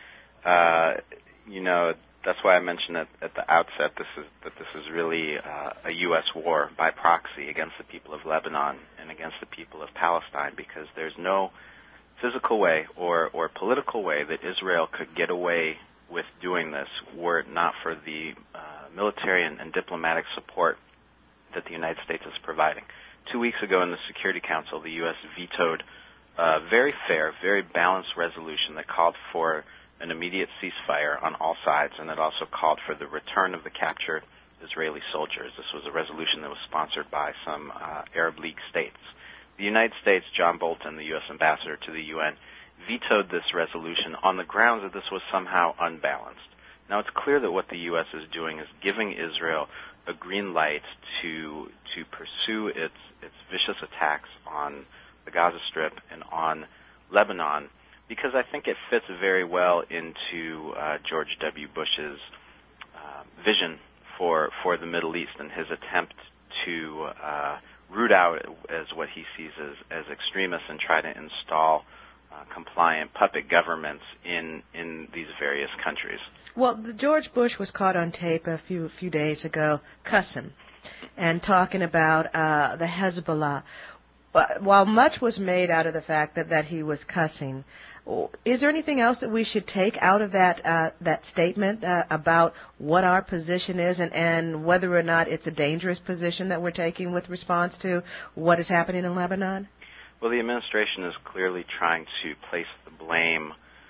Uh, you know, that's why I mentioned at, at the outset this is, that this is really uh, a U S war by proxy against the people of Lebanon and against the people of Palestine, because there's no physical way or, or political way that Israel could get away with doing this were it not for the uh, military and, and diplomatic support that the United States is providing. Two weeks ago in the Security Council, the U S vetoed a very fair, very balanced resolution that called for an immediate ceasefire on all sides, and it also called for the return of the captured Israeli soldiers. This was a resolution that was sponsored by some uh, Arab League states. The United States, John Bolton, the U S ambassador to the U N, vetoed this resolution on the grounds that this was somehow unbalanced. Now, it's clear that what the U S is doing is giving Israel a green light to to pursue its its vicious attacks on the Gaza Strip and on Lebanon, because I think it fits very well into uh, George W. Bush's uh, vision for for the Middle East and his attempt to uh, root out as what he sees as, as extremists and try to install uh, compliant puppet governments in in these various countries. Well, the George Bush was caught on tape a few few days ago cussing and talking about uh, the Hezbollah. While much was made out of the fact that, that he was cussing, is there anything else that we should take out of that uh, that statement uh, about what our position is and, and whether or not it's a dangerous position that we're taking with response to what is happening in Lebanon? Well, the administration is clearly trying to place the blame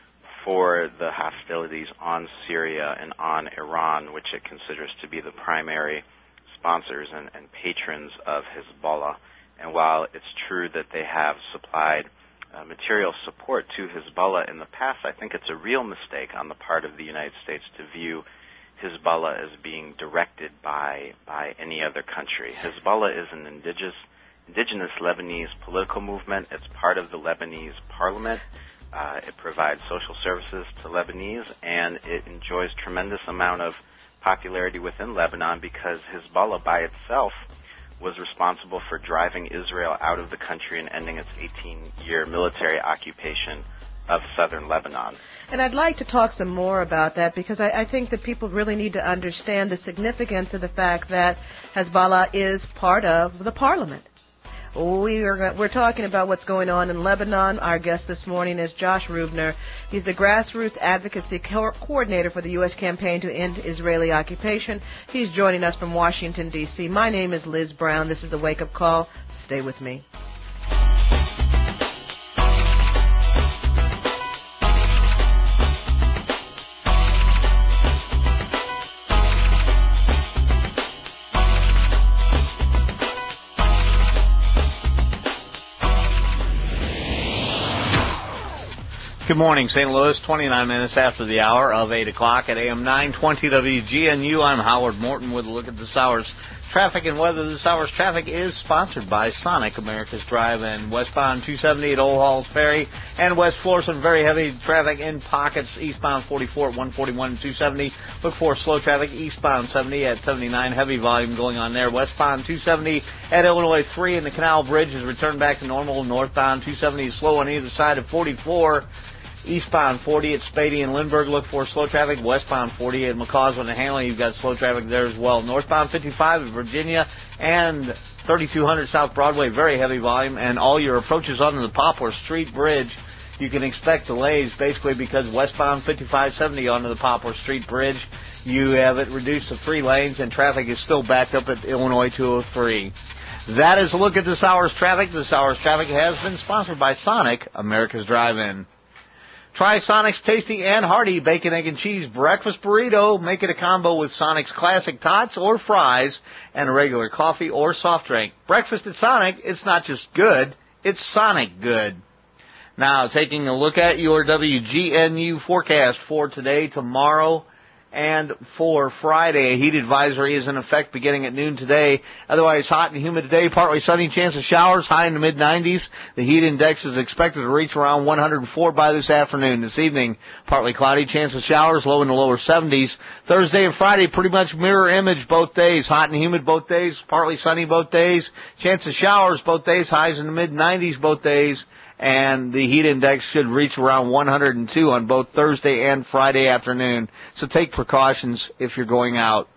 for the hostilities on Syria and on Iran, which it considers to be the primary sponsors and, and patrons of Hezbollah. And while it's true that they have supplied uh, material support to Hezbollah in the past, I think it's a real mistake on the part of the United States to view Hezbollah as being directed by by any other country. Hezbollah is an indigenous, indigenous Lebanese political movement. It's part of the Lebanese parliament. Uh, it provides social services to Lebanese, and it enjoys tremendous amount of popularity within Lebanon because Hezbollah by itself was responsible for driving Israel out of the country and ending its eighteen-year military occupation of southern Lebanon. And I'd like to talk some more about that because I, I think that people really need to understand the significance of the fact that Hezbollah is part of the parliament. We are, we're talking about what's going on in Lebanon. Our guest this morning is Josh Rubner. He's the grassroots advocacy co- coordinator for the U S campaign to end Israeli occupation. He's joining us from Washington, D C My name is Liz Brown. This is the Wake Up Call. Stay with me. Good morning, Saint Louis. twenty-nine minutes after the hour of eight o'clock at A M nine twenty W G N U. I'm Howard Morton with a look at this hour's traffic and weather. This hour's traffic is sponsored by Sonic, America's Drive-In. Westbound two seventy at Old Halls Ferry and West Florissant. Very heavy traffic in pockets. Eastbound forty-four at one forty-one and two seventy. Look for slow traffic eastbound seventy at seventy-nine. Heavy volume going on there. Westbound two seventy at Illinois three and the Canal Bridge has returned back to normal. Northbound two seventy is slow on either side of forty-four. Eastbound forty at Spady and Lindbergh, look for slow traffic. Westbound forty at McCausland and Hanley, you've got slow traffic there as well. Northbound fifty-five at Virginia and thirty-two hundred South Broadway, very heavy volume. And all your approaches onto the Poplar Street Bridge, you can expect delays basically because westbound fifty-five seventy onto the Poplar Street Bridge, you have it reduced to three lanes and traffic is still backed up at Illinois two oh three. That is a look at this hour's traffic. This hour's traffic has been sponsored by Sonic, America's Drive-In. Try Sonic's tasty and hearty bacon, egg, and cheese breakfast burrito. Make it a combo with Sonic's classic tots or fries and a regular coffee or soft drink. Breakfast at Sonic, it's not just good, it's Sonic good. Now, taking a look at your W G N U forecast for today, tomorrow, and for Friday. A heat advisory is in effect beginning at noon today. Otherwise, hot and humid today, partly sunny, chance of showers, high in the mid nineties. The heat index is expected to reach around one hundred four by this afternoon. This evening, partly cloudy, chance of showers, low in the lower seventies. Thursday and Friday, pretty much mirror image both days. Hot and humid both days, partly sunny both days. Chance of showers both days, highs in the mid nineties both days. And the heat index should reach around one hundred two on both Thursday and Friday afternoon. So take precautions if you're going out.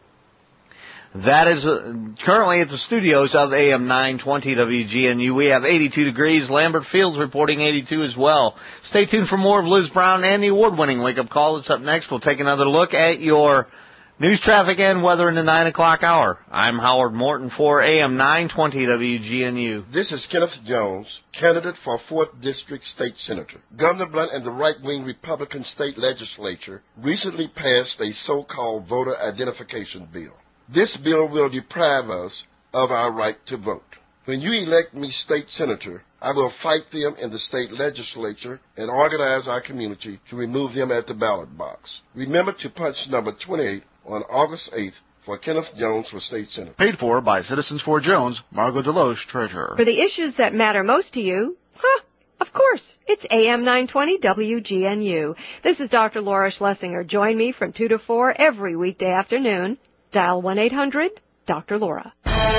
That is uh, currently at the studios of A M nine twenty W G N U. We have eighty-two degrees. Lambert Fields reporting eighty-two as well. Stay tuned for more of Liz Brown and the award-winning wake-up call that's up next. We'll take another look at your news, traffic, and weather in the nine o'clock hour. I'm Howard Morton for A M nine twenty W G N U. This is Kenneth Jones, candidate for fourth District State Senator. Governor Blunt and the right-wing Republican state legislature recently passed a so-called voter identification bill. This bill will deprive us of our right to vote. When you elect me state senator, I will fight them in the state legislature and organize our community to remove them at the ballot box. Remember to punch number twenty-eight on August eighth for Kenneth Jones for state senator. Paid for by Citizens for Jones, Margot Deloche, treasurer. For the issues that matter most to you, huh, of course, it's A M nine twenty W G N U. This is Doctor Laura Schlesinger. Join me from two to four every weekday afternoon. Dial one eight hundred Doctor Laura.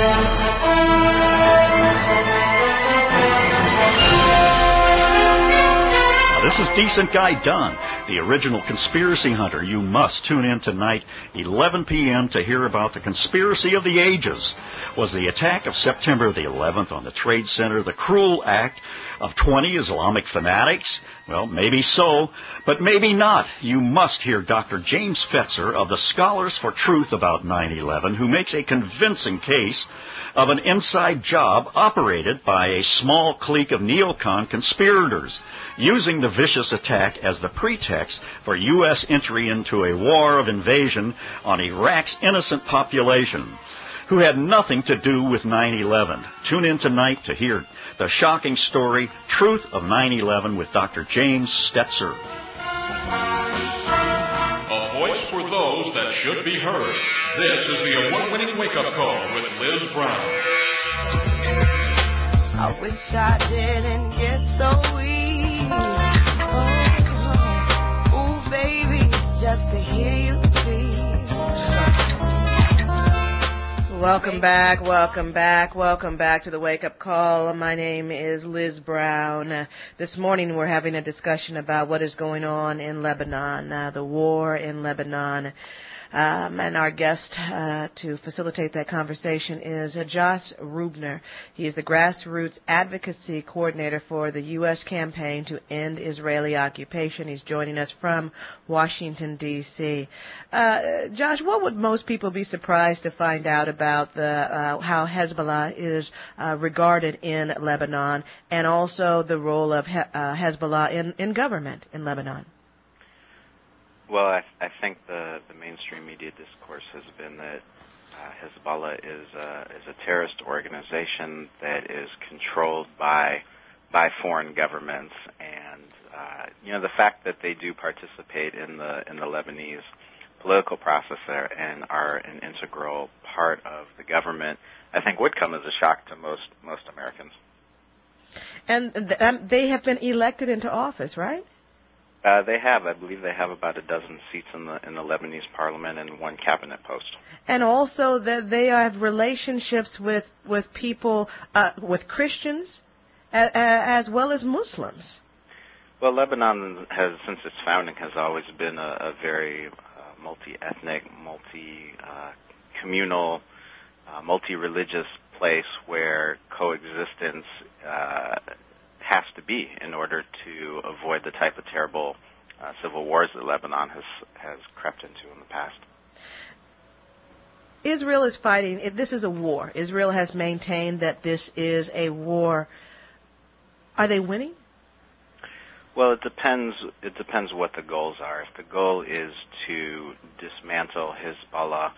This is Decent Guy Dunn, the original conspiracy hunter. You must tune in tonight, eleven p.m., to hear about the conspiracy of the ages. Was the attack of September the eleventh on the Trade Center the cruel act of twenty Islamic fanatics? Well, maybe so, but maybe not. You must hear Doctor James Fetzer of the Scholars for Truth about nine eleven, who makes a convincing case of an inside job operated by a small clique of neocon conspirators, using the vicious attack as the pretext for U S entry into a war of invasion on Iraq's innocent population, who had nothing to do with nine eleven. Tune in tonight to hear the shocking story, Truth of nine eleven, with Doctor James Stetzer. A voice for those that should be heard. This is the award-winning wake-up call with Liz Brown. I wish I didn't get so weak. Oh, ooh, baby, just to hear you speak. Welcome back, welcome back, welcome back to the Wake Up Call. My name is Liz Brown. Uh, this morning we're having a discussion about what is going on in Lebanon, uh, the war in Lebanon. Um, and our guest uh, to facilitate that conversation is uh, Josh Rubner. He is the grassroots advocacy coordinator for the U S campaign to end Israeli occupation. He's joining us from Washington, D C Uh, Josh, what would most people be surprised to find out about the uh, how Hezbollah is uh, regarded in Lebanon, and also the role of he- uh, Hezbollah in, in government in Lebanon? Well, I, I think the, the mainstream media discourse has been that uh, Hezbollah is a, is a terrorist organization that is controlled by by foreign governments, and uh, you know, the fact that they do participate in the in the Lebanese political process there and are an integral part of the government, I think would come as a shock to most most Americans. And th- um, they have been elected into office, right? Uh, they have, I believe, they have about a dozen seats in the in the Lebanese parliament and one cabinet post. And also that they have relationships with with people, uh, with Christians, a- a- as well as Muslims. Well, Lebanon has, since its founding, has always been a, a very uh, multi-ethnic, multi-communal, uh, multi-religious place where coexistence uh, has to be in order to avoid the type of terrible uh, civil wars that Lebanon has has crept into in the past. Israel is fighting. This is a war. Israel has maintained that this is a war. Are they winning? Well, it depends. It depends what the goals are. If the goal is to dismantle Hezbollah, uh,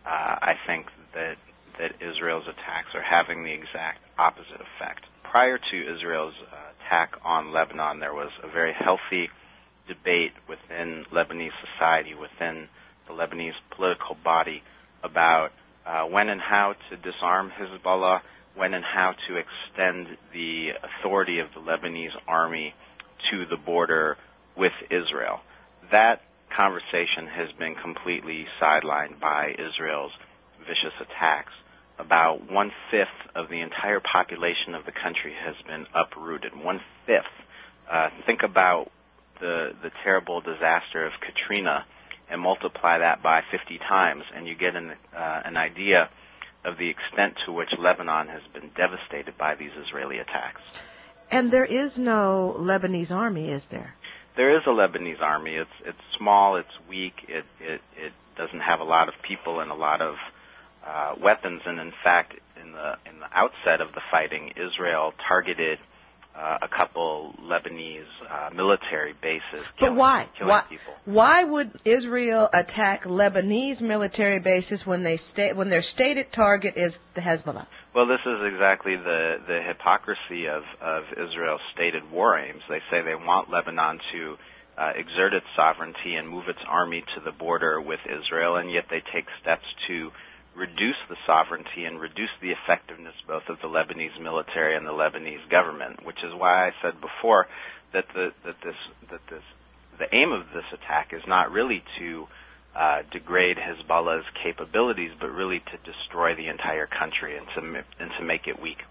I think that that Israel's attacks are having the exact opposite effect. Prior to Israel's uh, attack on Lebanon, there was a very healthy debate within Lebanese society, within the Lebanese political body, about uh, when and how to disarm Hezbollah, when and how to extend the authority of the Lebanese army to the border with Israel. That conversation has been completely sidelined by Israel's vicious attacks. About one-fifth of the entire population of the country has been uprooted. One-fifth. Uh, think about the the terrible disaster of Katrina and multiply that by fifty times, and you get an, uh, an idea of the extent to which Lebanon has been devastated by these Israeli attacks. And there is no Lebanese army, is there? There is a Lebanese army. It's it's small, it's weak, it, it, it doesn't have a lot of people and a lot of Uh, weapons, and in fact, in the in the outset of the fighting, Israel targeted uh, a couple Lebanese uh, military bases. Killing, but why? Killing Why? People. Why would Israel attack Lebanese military bases when they sta- when their stated target is the Hezbollah? Well, this is exactly the the hypocrisy of of Israel's stated war aims. They say they want Lebanon to uh, exert its sovereignty and move its army to the border with Israel, and yet they take steps to reduce the sovereignty and reduce the effectiveness both of the Lebanese military and the Lebanese government, which is why I said before that the that this that this the aim of this attack is not really to uh, degrade Hezbollah's capabilities, but really to destroy the entire country and to and to make it weak.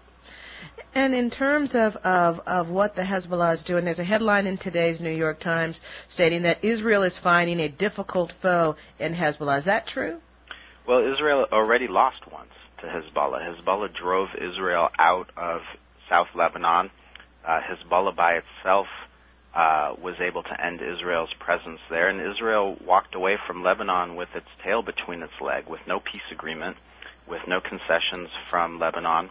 And in terms of, of, of what the Hezbollah is doing, there's a headline in today's New York Times stating that Israel is finding a difficult foe in Hezbollah. Is that true? Well, Israel already lost once to Hezbollah. Hezbollah drove Israel out of South Lebanon. Uh, Hezbollah by itself uh, was able to end Israel's presence there, and Israel walked away from Lebanon with its tail between its legs, with no peace agreement, with no concessions from Lebanon.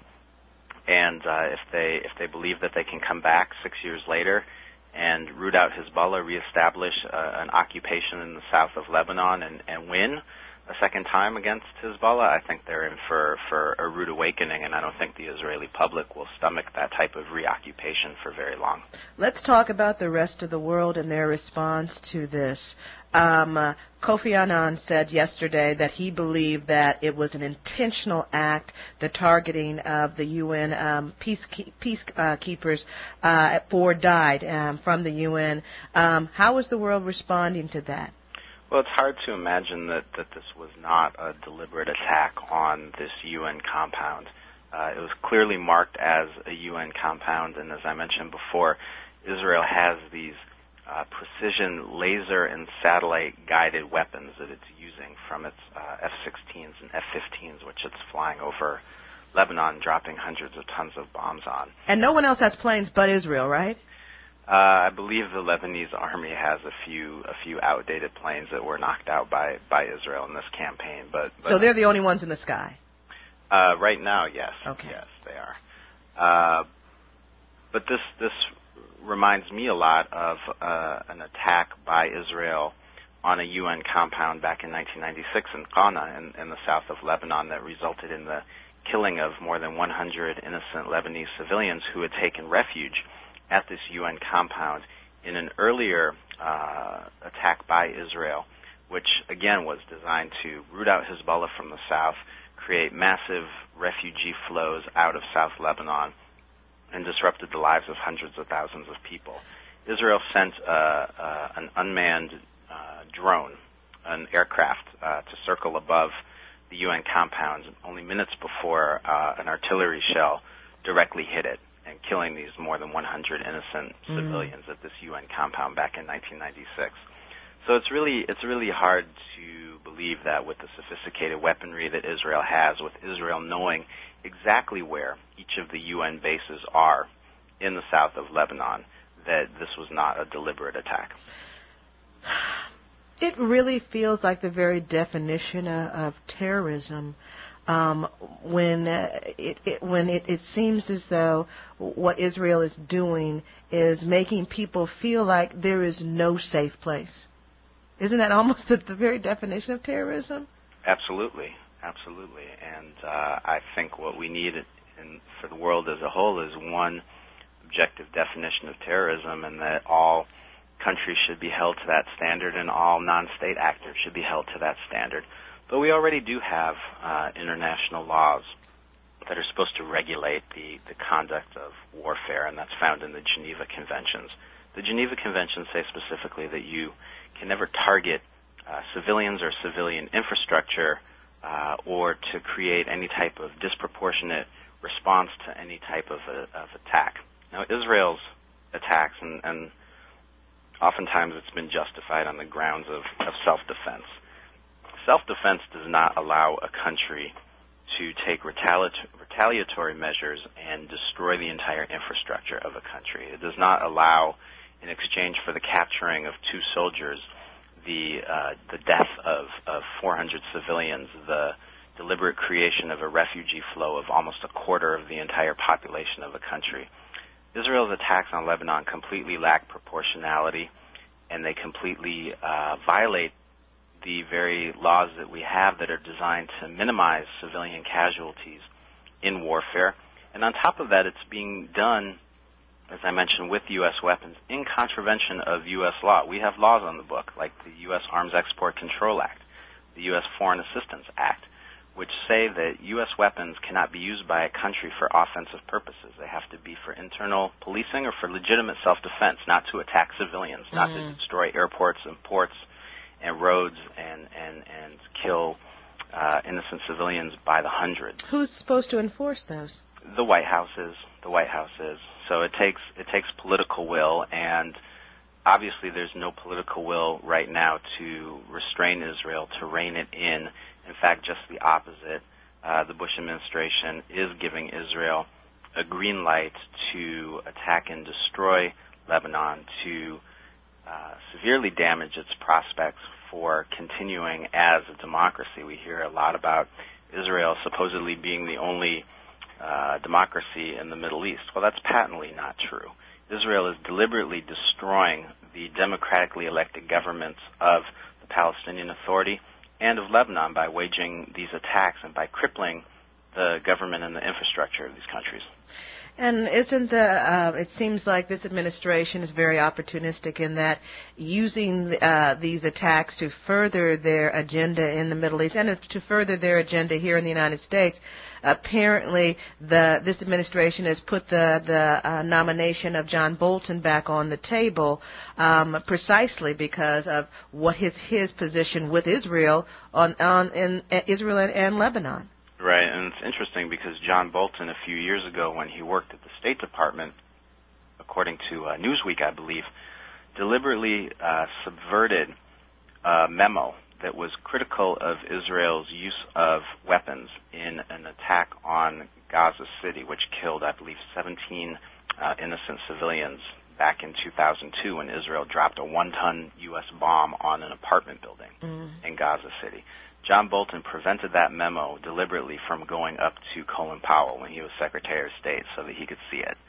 And uh, if they if they believe that they can come back six years later and root out Hezbollah, reestablish uh, an occupation in the south of Lebanon, and, and win a second time against Hezbollah, I think they're in for, for a rude awakening, and I don't think the Israeli public will stomach that type of reoccupation for very long. Let's talk about the rest of the world and their response to this. Um, uh, Kofi Annan said yesterday that he believed that it was an intentional act, the targeting of the U N um, peacekeepers, peacekeepers uh, four died um, from the U N. Um, how is the world responding to that? Well, it's hard to imagine that, that this was not a deliberate attack on this U N compound. Uh, it was clearly marked as a U N compound, and as I mentioned before, Israel has these uh, precision laser and satellite-guided weapons that it's using from its uh, F sixteens and F fifteens, which it's flying over Lebanon, dropping hundreds of tons of bombs on. And no one else has planes but Israel, right? Uh, I believe the Lebanese army has a few a few outdated planes that were knocked out by, by Israel in this campaign. But, but so they're the only ones in the sky. Uh, right now, yes. Okay. Yes, they are. Uh, but this this reminds me a lot of uh, an attack by Israel on a U N compound back in nineteen ninety-six in Qana in, in the south of Lebanon that resulted in the killing of more than one hundred innocent Lebanese civilians who had taken refuge at this U N compound in an earlier uh, attack by Israel, which again was designed to root out Hezbollah from the south, create massive refugee flows out of South Lebanon, and disrupted the lives of hundreds of thousands of people. Israel sent uh, uh, an unmanned uh, drone, an aircraft, uh, to circle above the U N compound only minutes before uh, an artillery shell directly hit it, and killing these more than one hundred innocent mm. civilians at this U N compound back in nineteen ninety-six. So it's really it's really hard to believe that with the sophisticated weaponry that Israel has, with Israel knowing exactly where each of the U N bases are in the south of Lebanon, that this was not a deliberate attack. It really feels like the very definition of, of terrorism. Um, when uh, it, it when it, it seems as though what Israel is doing is making people feel like there is no safe place. Isn't that almost the, the very definition of terrorism? Absolutely, absolutely. And uh, I think what we need in, for the world as a whole is one objective definition of terrorism, and that all countries should be held to that standard, and all non-state actors should be held to that standard. But we already do have uh, international laws that are supposed to regulate the, the conduct of warfare, and that's found in the Geneva Conventions. The Geneva Conventions say specifically that you can never target uh, civilians or civilian infrastructure uh, or to create any type of disproportionate response to any type of, a, of attack. Now, Israel's attacks, and, and oftentimes it's been justified on the grounds of, of self-defense. Self-defense does not allow a country to take retali- retaliatory measures and destroy the entire infrastructure of a country. It does not allow, in exchange for the capturing of two soldiers, the uh, the death of, of four hundred civilians, the deliberate creation of a refugee flow of almost a quarter of the entire population of a country. Israel's attacks on Lebanon completely lack proportionality, and they completely uh, violate the very laws that we have that are designed to minimize civilian casualties in warfare. And on top of that, it's being done, as I mentioned, with U S weapons in contravention of U S law. We have laws on the book, like the U S Arms Export Control Act, the U S Foreign Assistance Act, which say that U S weapons cannot be used by a country for offensive purposes. They have to be for internal policing or for legitimate self-defense, not to attack civilians, mm-hmm. not to destroy airports and ports and roads and, and, and kill uh, innocent civilians by the hundreds. Who's supposed to enforce those? The White House is. The White House is. So it takes it takes political will, and obviously there's no political will right now to restrain Israel, to rein it in. In fact, just the opposite. Uh, the Bush administration is giving Israel a green light to attack and destroy Lebanon, to Uh, severely damage its prospects for continuing as a democracy. We hear a lot about Israel supposedly being the only uh, democracy in the Middle East. Well, that's patently not true. Israel is deliberately destroying the democratically elected governments of the Palestinian Authority and of Lebanon by waging these attacks and by crippling the government and the infrastructure of these countries. And isn't the, uh, it seems like this administration is very opportunistic in that using uh, these attacks to further their agenda in the Middle East and to further their agenda here in the United States. Apparently, the, this administration has put the, the uh, nomination of John Bolton back on the table um, precisely because of what his, his position with Israel on, on in uh, Israel and, and Lebanon. Right, and it's interesting because John Bolton, a few years ago when he worked at the State Department, according to uh, Newsweek, I believe, deliberately uh, subverted a memo that was critical of Israel's use of weapons in an attack on Gaza City, which killed, I believe, seventeen uh, innocent civilians back in two thousand two when Israel dropped a one-ton U S bomb on an apartment building mm. in Gaza City. John Bolton prevented that memo deliberately from going up to Colin Powell when he was Secretary of State so that he could see it.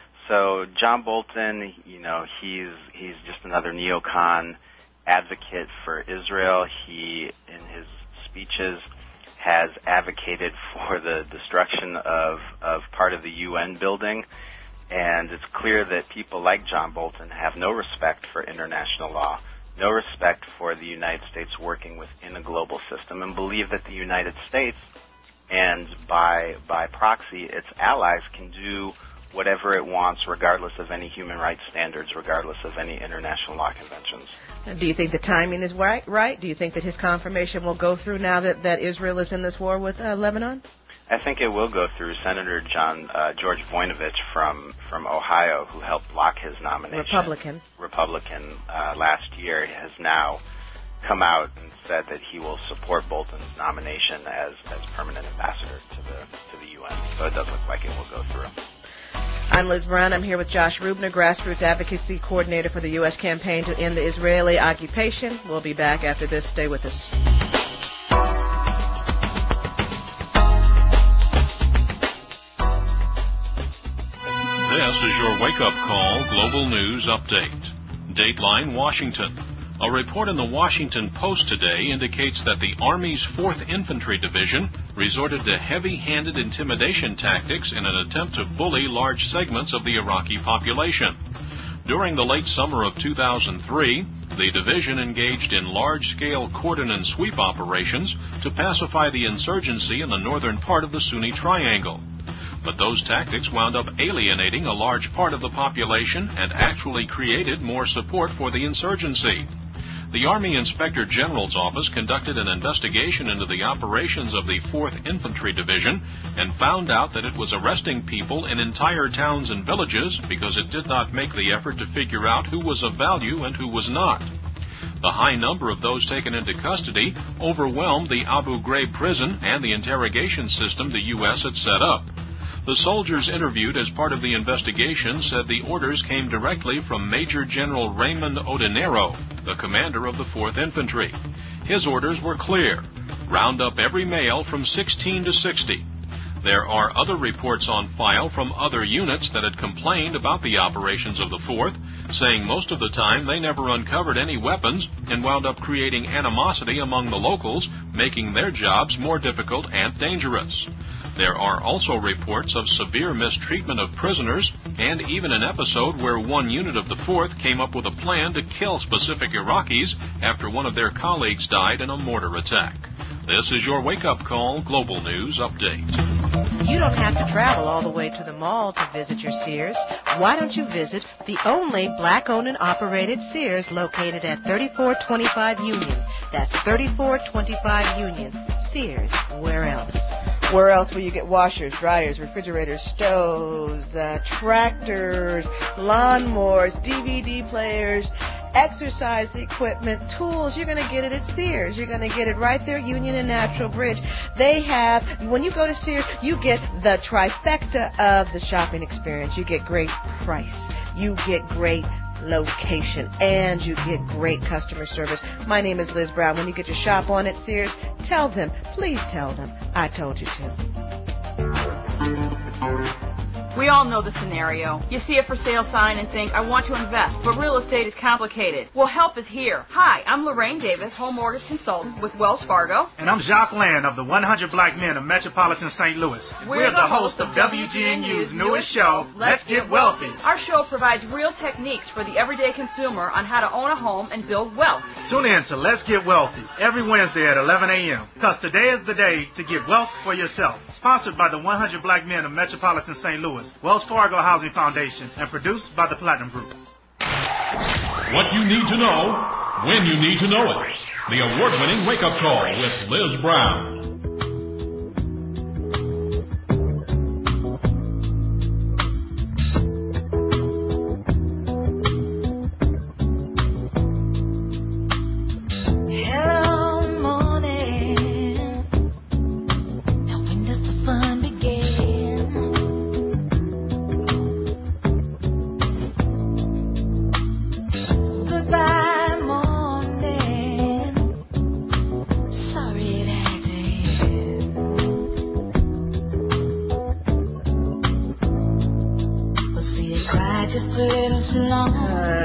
So John Bolton, you know, he's he's just another neocon advocate for Israel. He, in his speeches, has advocated for the destruction of, of part of the U N building. And it's clear that people like John Bolton have no respect for international law, no respect for the United States working within a global system, and believe that the United States and by by proxy its allies can do whatever it wants regardless of any human rights standards, regardless of any international law conventions. Do you think the timing is right? Right? Do you think that his confirmation will go through now that, that Israel is in this war with uh, Lebanon? I think it will go through. Senator John uh, George Voinovich from from Ohio, who helped block his nomination, Republican, Republican uh, last year, has now come out and said that he will support Bolton's nomination as as permanent ambassador to the to the U N. So it does look like it will go through. I'm Liz Brown. I'm here with Josh Rubner, Grassroots Advocacy Coordinator for the U S campaign to end the Israeli occupation. We'll be back after this. Stay with us. This is your wake-up call global news update. Dateline, Washington. A report in the Washington Post today indicates that the Army's fourth Infantry Division resorted to heavy-handed intimidation tactics in an attempt to bully large segments of the Iraqi population. During the late summer of two thousand three, the division engaged in large-scale cordon and sweep operations to pacify the insurgency in the northern part of the Sunni Triangle. But those tactics wound up alienating a large part of the population and actually created more support for the insurgency. The Army Inspector General's office conducted an investigation into the operations of the fourth Infantry Division and found out that it was arresting people in entire towns and villages because it did not make the effort to figure out who was of value and who was not. The high number of those taken into custody overwhelmed the Abu Ghraib prison and the interrogation system the U S had set up. The soldiers interviewed as part of the investigation said the orders came directly from Major General Raymond Odinero, the commander of the fourth Infantry. His orders were clear: round up every male from sixteen to sixty. There are other reports on file from other units that had complained about the operations of the fourth, saying most of the time they never uncovered any weapons and wound up creating animosity among the locals, making their jobs more difficult and dangerous. There are also reports of severe mistreatment of prisoners and even an episode where one unit of the fourth came up with a plan to kill specific Iraqis after one of their colleagues died in a mortar attack. This is your wake-up call Global News Update. You don't have to travel all the way to the mall to visit your Sears. Why don't you visit the only black-owned and operated Sears located at thirty-four twenty-five Union? That's thirty-four twenty-five Union. Sears, where else? Where else will you get washers, dryers, refrigerators, stoves, uh, tractors, lawnmowers, D V D players, exercise equipment, tools? You're going to get it at Sears. You're going to get it right there at Union and Natural Bridge. They have, when you go to Sears, you get the trifecta of the shopping experience. You get great price. You get great location, and you get great customer service. My name is Liz Brown. When you get your shop on at Sears, tell them, please tell them, I told you to. We all know the scenario. You see a for sale sign and think, I want to invest, but real estate is complicated. Well, help is here. Hi, I'm Lorraine Davis, home mortgage consultant with Wells Fargo. And I'm Jacques Land of the one hundred Black Men of Metropolitan Saint Louis. We're, We're the, the host of W G N U's newest show, Let's Get Wealthy. Our show provides real techniques for the everyday consumer on how to own a home and build wealth. Tune in to Let's Get Wealthy every Wednesday at eleven a.m. because today is the day to get wealth for yourself. Sponsored by the one hundred Black Men of Metropolitan Saint Louis, Wells Fargo Housing Foundation, and produced by the Platinum Group. What you need to know, when you need to know it. The award-winning wake-up call with Liz Brown. Sorry that I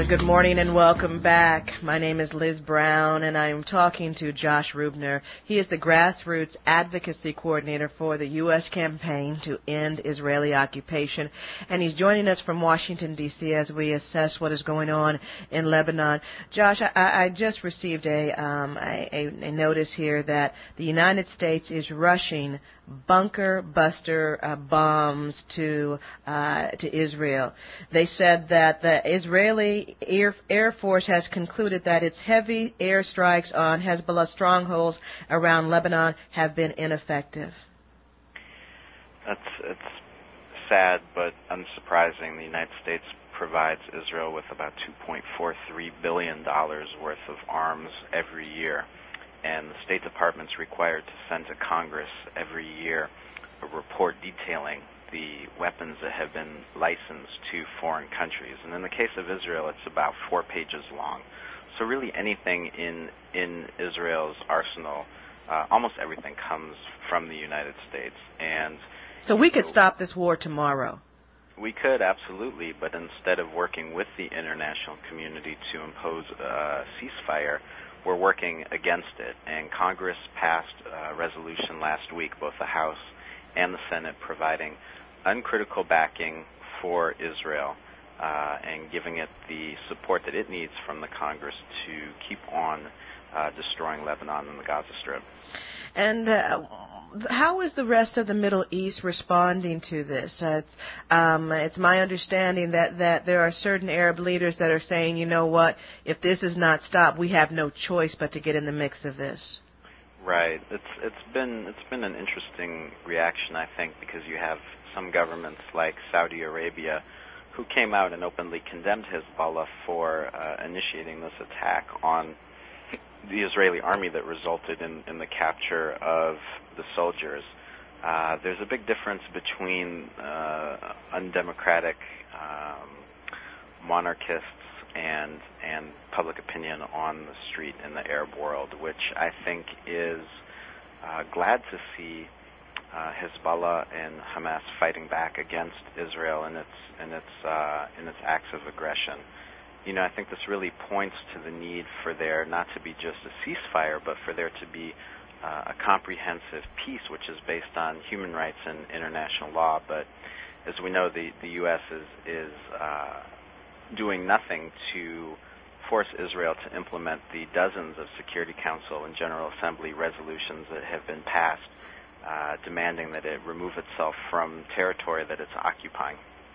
good morning and welcome back. My name is Liz Brown, and I'm talking to Josh Rubner. He is the grassroots advocacy coordinator for the U S campaign to end Israeli occupation, and he's joining us from Washington, D C as we assess what is going on in Lebanon. Josh, I, I just received a, um, a, a notice here that the United States is rushing bunker buster uh, bombs to uh, to Israel. They said that the Israeli Air, Air Force has concluded that its heavy airstrikes on Hezbollah strongholds around Lebanon have been ineffective. That's it's sad but unsurprising. The United States provides Israel with about two point four three billion dollars worth of arms every year. And the State Department's required to send to Congress every year a report detailing the weapons that have been licensed to foreign countries. And in the case of Israel, it's about four pages long. So really anything in in Israel's arsenal, uh, almost everything comes from the United States. And so we could stop this war tomorrow. We could, absolutely, but instead of working with the international community to impose a ceasefire, we're working against it, and Congress passed a resolution last week, both the House and the Senate, providing uncritical backing for Israel uh, and giving it the support that it needs from the Congress to keep on uh, destroying Lebanon and the Gaza Strip. And uh, how is the rest of the Middle East responding to this? Uh, it's, um, it's my understanding that, that there are certain Arab leaders that are saying, you know what, if this is not stopped, we have no choice but to get in the mix of this. Right. It's it's been it's been an interesting reaction, I think, because you have some governments like Saudi Arabia who came out and openly condemned Hezbollah for uh, initiating this attack on the Israeli army that resulted in, in the capture of the soldiers. Uh, there's a big difference between uh, undemocratic um, monarchists and and public opinion on the street in the Arab world, which I think is uh, glad to see uh, Hezbollah and Hamas fighting back against Israel in its in its uh, in its acts of aggression. You know, I think this really points to the need for there not to be just a ceasefire, but for there to be uh, a comprehensive peace, which is based on human rights and international law. But as we know, the, the U S is, is uh, doing nothing to force Israel to implement the dozens of Security Council and General Assembly resolutions that have been passed, uh, demanding that it remove itself from territory that it's occupying.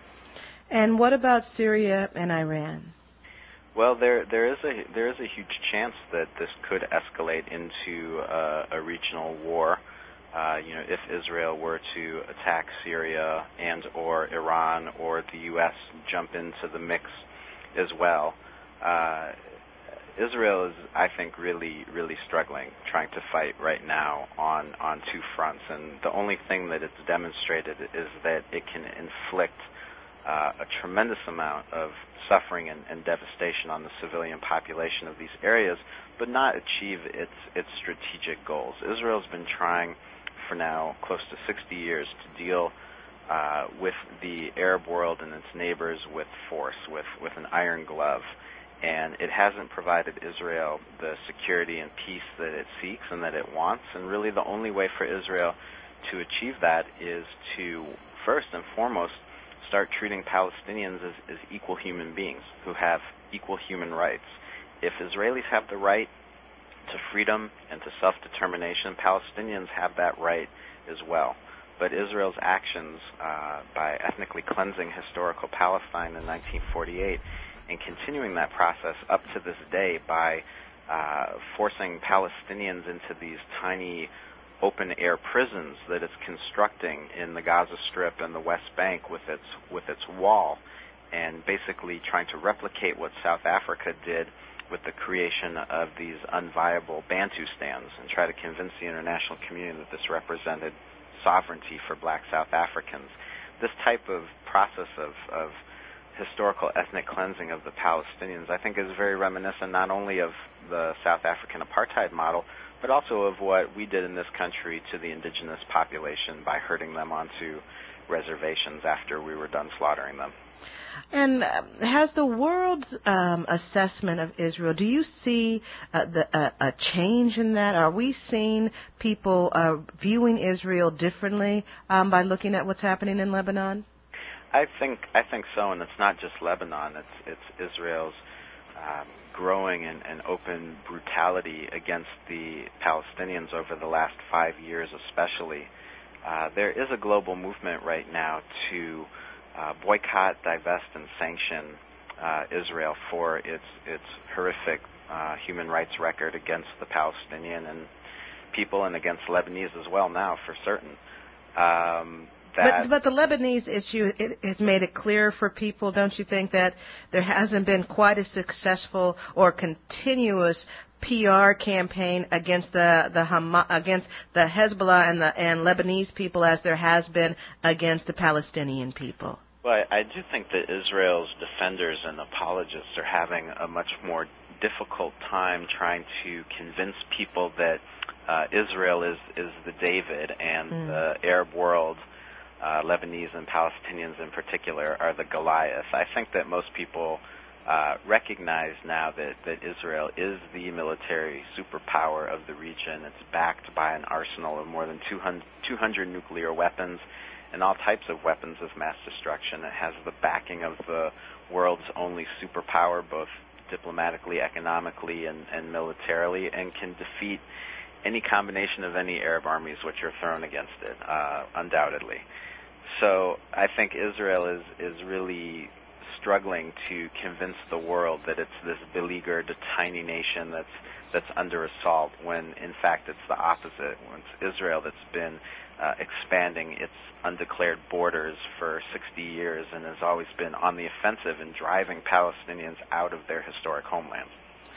And what about Syria and Iran? Well, there there is a there is a huge chance that this could escalate into uh, a regional war. Uh, you know, if Israel were to attack Syria and or Iran, or the U S jump into the mix as well. Uh, Israel is, I think, really really struggling, trying to fight right now on on two fronts, and the only thing that it's demonstrated is that it can inflict uh, a tremendous amount of suffering and, and devastation on the civilian population of these areas, but not achieve its its strategic goals. Israel's been trying for now close to sixty years to deal uh, with the Arab world and its neighbors with force, with, with an iron glove, and it hasn't provided Israel the security and peace that it seeks and that it wants, and really the only way for Israel to achieve that is to, first and foremost, start treating Palestinians as, as equal human beings who have equal human rights. If Israelis have the right to freedom and to self-determination, Palestinians have that right as well. But Israel's actions uh, by ethnically cleansing historical Palestine in nineteen forty-eight and continuing that process up to this day by uh, forcing Palestinians into these tiny open-air prisons that it's constructing in the Gaza Strip and the West Bank with its with its wall, and basically trying to replicate what South Africa did with the creation of these unviable Bantustans, and try to convince the international community that this represented sovereignty for black South Africans. This type of process of, of historical ethnic cleansing of the Palestinians, I think, is very reminiscent not only of the South African apartheid model, but also of what we did in this country to the indigenous population by herding them onto reservations after we were done slaughtering them. And uh, has the world's um, assessment of Israel, do you see uh, the, uh, a change in that? Are we seeing people uh, viewing Israel differently um, by looking at what's happening in Lebanon? I think I think so, and it's not just Lebanon. It's it's Israel's um, growing and, and open brutality against the Palestinians over the last five years, especially. Uh, there is a global movement right now to uh, boycott, divest, and sanction uh, Israel for its its horrific uh, human rights record against the Palestinian and people, and against Lebanese as well now, for certain. Um, But, but the Lebanese issue it, has made it clear for people, don't you think, that there hasn't been quite a successful or continuous P R campaign against the the Hamas, against the Hezbollah and the and Lebanese people as there has been against the Palestinian people? Well, I do think that Israel's defenders and apologists are having a much more difficult time trying to convince people that uh, Israel is is the David and mm. the Arab world, Uh, Lebanese and Palestinians in particular, are the Goliath. I think that most people uh, recognize now that, that Israel is the military superpower of the region. It's backed by an arsenal of more than two hundred nuclear weapons and all types of weapons of mass destruction. It has the backing of the world's only superpower, both diplomatically, economically, and, and militarily, and can defeat any combination of any Arab armies which are thrown against it, uh, undoubtedly. So I think Israel is, is really struggling to convince the world that it's this beleaguered, tiny nation that's that's under assault, when in fact it's the opposite. When it's Israel that's been uh, expanding its undeclared borders for sixty years and has always been on the offensive and driving Palestinians out of their historic homeland.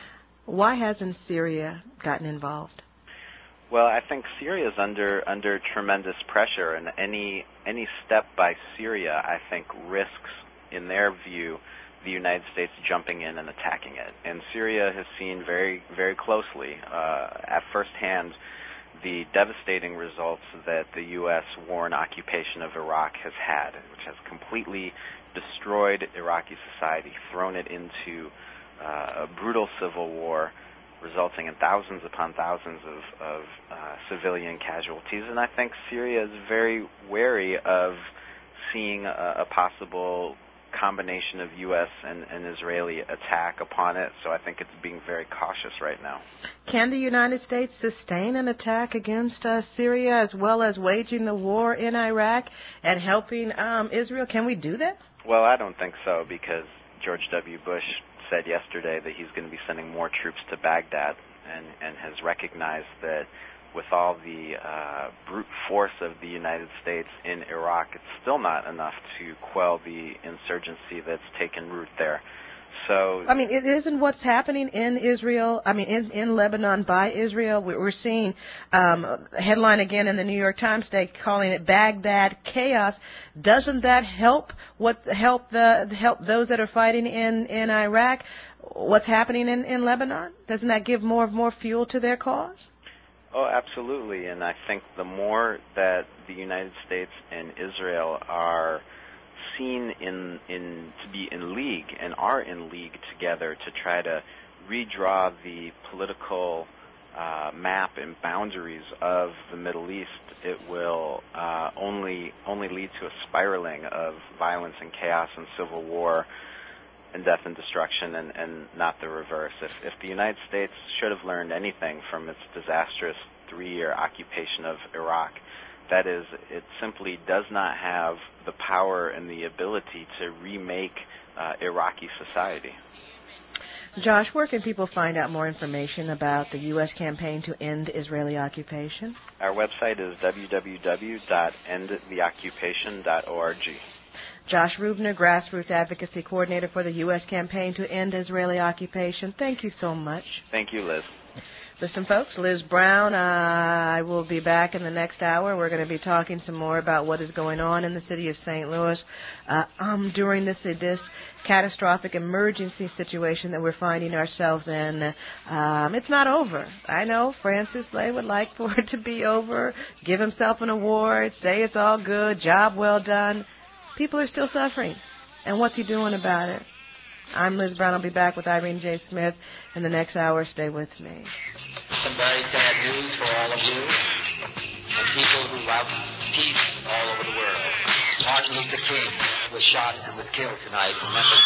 Why hasn't Syria gotten involved? Well, I think Syria is under under tremendous pressure, and any any step by Syria, I think, risks, in their view, the United States jumping in and attacking it. And Syria has seen very very closely, uh, at first hand, the devastating results that the U S war and occupation of Iraq has had, which has completely destroyed Iraqi society, thrown it into uh, a brutal civil war, resulting in thousands upon thousands of, of uh, civilian casualties. And I think Syria is very wary of seeing a, a possible combination of U S and, and Israeli attack upon it. So I think it's being very cautious right now. Can the United States sustain an attack against uh, Syria as well as waging the war in Iraq and helping um, Israel? Can we do that? Well, I don't think so, because George W. Bush said yesterday that he's going to be sending more troops to Baghdad, and, and has recognized that with all the uh, brute force of the United States in Iraq, it's still not enough to quell the insurgency that's taken root there. So, I mean, it isn't what's happening in Israel, I mean, in, in Lebanon by Israel. We're seeing um, a headline again in the New York Times today calling it Baghdad chaos. Doesn't that help what help the help those that are fighting in, in Iraq? What's happening in, in Lebanon? Doesn't that give more more fuel to their cause? Oh, absolutely. And I think the more that the United States and Israel are seen in in to be in league and are in league together to try to redraw the political uh, map and boundaries of the Middle East, it will uh, only only lead to a spiraling of violence and chaos and civil war and death and destruction, and, and not the reverse. If, if the United States should have learned anything from its disastrous three-year occupation of Iraq, that is, it simply does not have the power and the ability to remake uh, Iraqi society. Josh, where can people find out more information about the U S campaign to end Israeli occupation? Our website is w w w dot end the occupation dot org. Josh Rubner, Grassroots Advocacy Coordinator for the U S campaign to end Israeli occupation. Thank you so much. Thank you, Liz. Listen, folks, Liz Brown, uh, I will be back in the next hour. We're going to be talking some more about what is going on in the city of Saint Louis uh, um, during this, uh, this catastrophic emergency situation that we're finding ourselves in. Um, it's not over. I know Francis Lay would like for it to be over, give himself an award, say it's all good, job well done. People are still suffering. And what's he doing about it? I'm Liz Brown. I'll be back with Irene J. Smith in the next hour. Stay with me. Some very sad news for all of you and people who love peace all over the world. Martin Luther King was shot and was killed tonight in Memphis.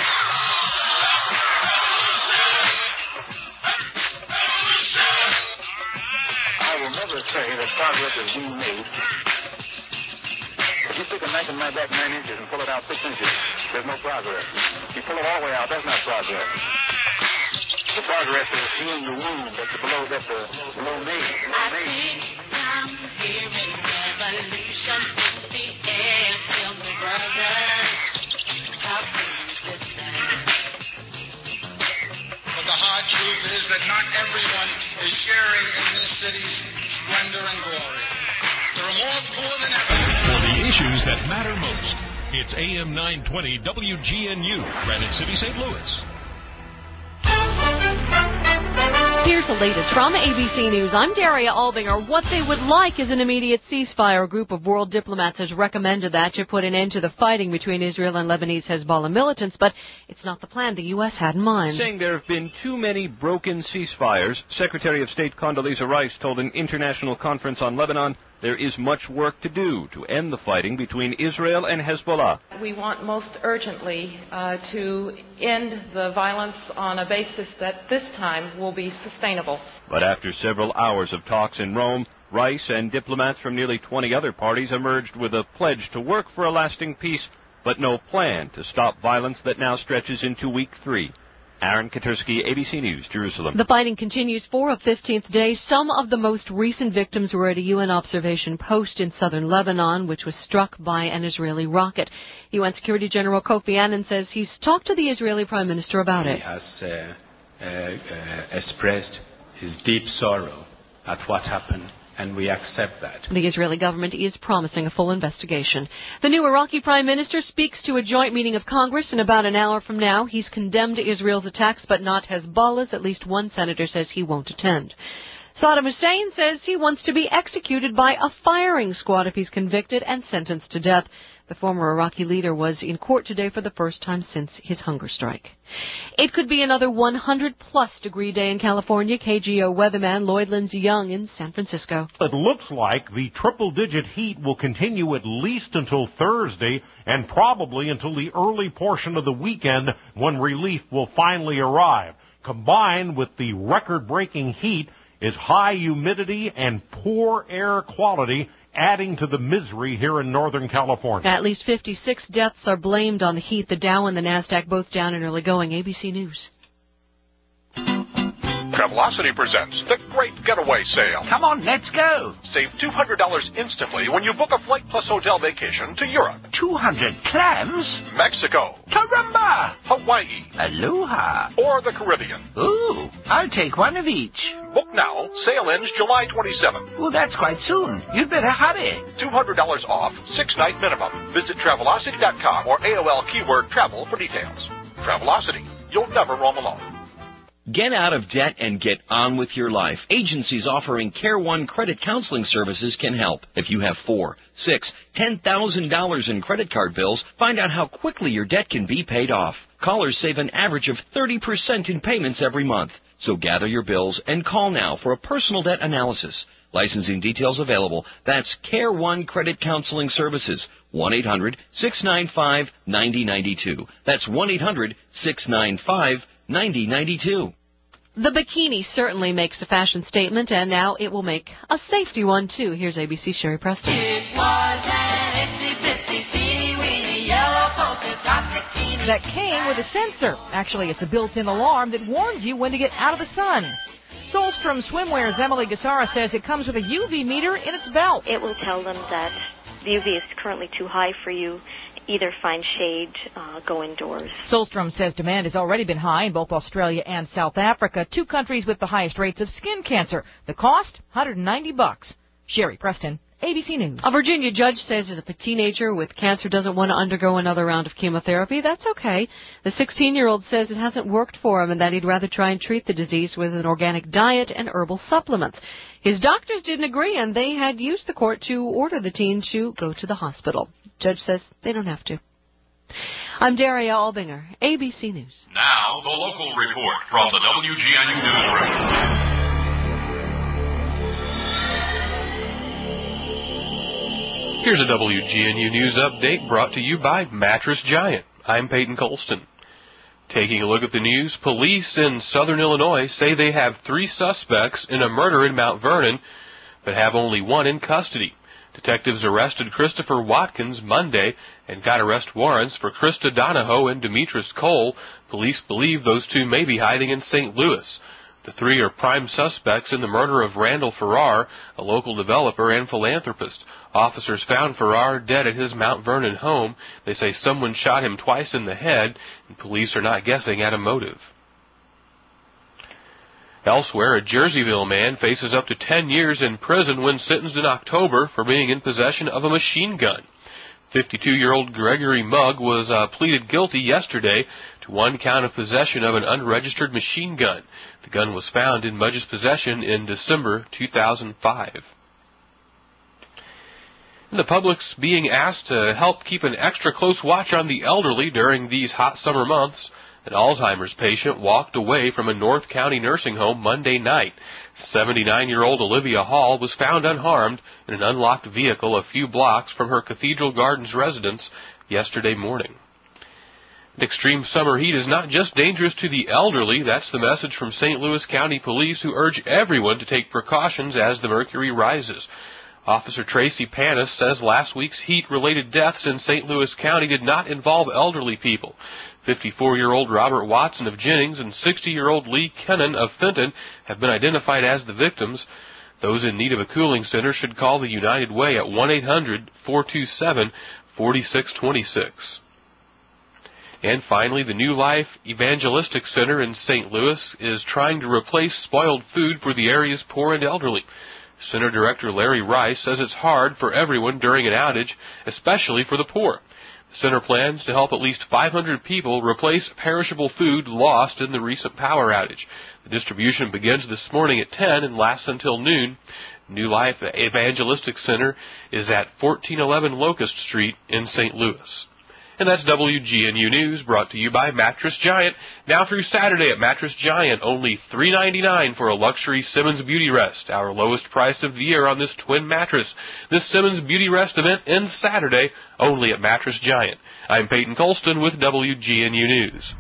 I will never say that progress is being made. If you stick a knife in my back nine inches and pull it out six inches, there's no progress. If you pull it all the way out, that's not progress. The progress is healing the wound that's below, that's uh, below me. I think I'm hearing revolution in the air. Tell me, brothers, how can you listen? But the hard truth is that not everyone is sharing in this city's splendor and glory. There are more poor than ever. For the issues that matter most, it's A M nine twenty W G N U, Granite City, Saint Louis. Here's the latest from A B C News. I'm Daria Albinger. What they would like is an immediate ceasefire. A group of world diplomats has recommended that to put an end to the fighting between Israel and Lebanese Hezbollah militants, but it's not the plan the U S had in mind. Saying there have been too many broken ceasefires, Secretary of State Condoleezza Rice told an international conference on Lebanon there is much work to do to end the fighting between Israel and Hezbollah. We want most urgently uh, to end the violence on a basis that this time will be sustainable. But after several hours of talks in Rome, Rice and diplomats from nearly twenty other parties emerged with a pledge to work for a lasting peace, but no plan to stop violence that now stretches into week three. Aaron Katursky, A B C News, Jerusalem. The fighting continues for a fifteenth day. Some of the most recent victims were at a U N observation post in southern Lebanon, which was struck by an Israeli rocket. U N Security General Kofi Annan says he's talked to the Israeli Prime Minister about it. He has uh, uh, uh, expressed his deep sorrow at what happened, and we accept that. The Israeli government is promising a full investigation. The new Iraqi prime minister speaks to a joint meeting of Congress in about an hour from now. He's condemned Israel's attacks, but not Hezbollah's. At least one senator says he won't attend. Saddam Hussein says he wants to be executed by a firing squad if he's convicted and sentenced to death. The former Iraqi leader was in court today for the first time since his hunger strike. It could be another one hundred plus degree day in California. K G O weatherman Lloyd Lindsay Young in San Francisco. It looks like the triple-digit heat will continue at least until Thursday and probably until the early portion of the weekend when relief will finally arrive. Combined with the record-breaking heat is high humidity and poor air quality, adding to the misery here in Northern California. At least fifty-six deaths are blamed on the heat. The Dow and the NASDAQ both down and early going. A B C News. Travelocity presents the Great Getaway Sale. Come on, let's go. Save two hundred dollars instantly when you book a flight plus hotel vacation to Europe, two hundred clams? Mexico, Caramba! Hawaii, Aloha, or the Caribbean. Ooh, I'll take one of each. Book now. Sale ends July twenty-seventh. Well, that's quite soon. You'd better hurry. two hundred dollars off, six-night minimum. Visit Travelocity dot com or A O L keyword travel for details. Travelocity. You'll never roam alone. Get out of debt and get on with your life. Agencies offering Care One credit counseling services can help. If you have four, six, ten thousand dollars in credit card bills, find out how quickly your debt can be paid off. Callers save an average of thirty percent in payments every month. So gather your bills and call now for a personal debt analysis. Licensing details available. That's Care One Credit Counseling Services. one eight hundred six nine five nine zero nine two. That's one eight hundred six nine five nine zero nine two. The bikini certainly makes a fashion statement, and now it will make a safety one, too. Here's A B C's Sherry Preston. It was an itsy-bitsy teeny-weeny yellow polka dot bikini. That came with a sensor. Actually, it's a built-in alarm that warns you when to get out of the sun. Solstrom Swimwear's Emily Gassara says it comes with a U V meter in its belt. It will tell them that the U V is currently too high for you. Either find shade, uh, go indoors. Solstrom says demand has already been high in both Australia and South Africa, two countries with the highest rates of skin cancer. The cost, one hundred ninety bucks. Sherry Preston, A B C News. A Virginia judge says if a teenager with cancer doesn't want to undergo another round of chemotherapy, that's okay. The sixteen-year-old says it hasn't worked for him and that he'd rather try and treat the disease with an organic diet and herbal supplements. His doctors didn't agree, and they had used the court to order the teen to go to the hospital. Judge says they don't have to. I'm Daria Albinger, A B C News. Now, the local report from the W G N U Newsroom. Here's a W G N U News update brought to you by Mattress Giant. I'm Peyton Colston. Taking a look at the news, police in southern Illinois say they have three suspects in a murder in Mount Vernon, but have only one in custody. Detectives arrested Christopher Watkins Monday and got arrest warrants for Krista Donahoe and Demetris Cole. Police believe those two may be hiding in Saint Louis. The three are prime suspects in the murder of Randall Farrar, a local developer and philanthropist. Officers found Farrar dead at his Mount Vernon home. They say someone shot him twice in the head, and police are not guessing at a motive. Elsewhere, a Jerseyville man faces up to ten years in prison when sentenced in October for being in possession of a machine gun. fifty-two-year-old Gregory Mugg was uh, pleaded guilty yesterday to one count of possession of an unregistered machine gun. The gun was found in Mugg's possession in December two thousand five. And the public's being asked to help keep an extra close watch on the elderly during these hot summer months. An Alzheimer's patient walked away from a North County nursing home Monday night. seventy-nine-year-old Olivia Hall was found unharmed in an unlocked vehicle a few blocks from her Cathedral Gardens residence yesterday morning. And extreme summer heat is not just dangerous to the elderly. That's the message from Saint Louis County Police, who urge everyone to take precautions as the mercury rises. Officer Tracy Panis says last week's heat-related deaths in Saint Louis County did not involve elderly people. fifty-four-year-old Robert Watson of Jennings and sixty-year-old Lee Kennan of Fenton have been identified as the victims. Those in need of a cooling center should call the United Way at one eight hundred four two seven four six two six. And finally, the New Life Evangelistic Center in Saint Louis is trying to replace spoiled food for the area's poor and elderly. Center Director Larry Rice says it's hard for everyone during an outage, especially for the poor. The center plans to help at least five hundred people replace perishable food lost in the recent power outage. The distribution begins this morning at ten and lasts until noon. New Life Evangelistic Center is at fourteen eleven Locust Street in Saint Louis. And that's W G N U News, brought to you by Mattress Giant. Now through Saturday at Mattress Giant, only three ninety-nine for a luxury Simmons Beauty Rest, our lowest price of the year on this twin mattress. This Simmons Beauty Rest event ends Saturday, only at Mattress Giant. I'm Peyton Colston with W G N U News.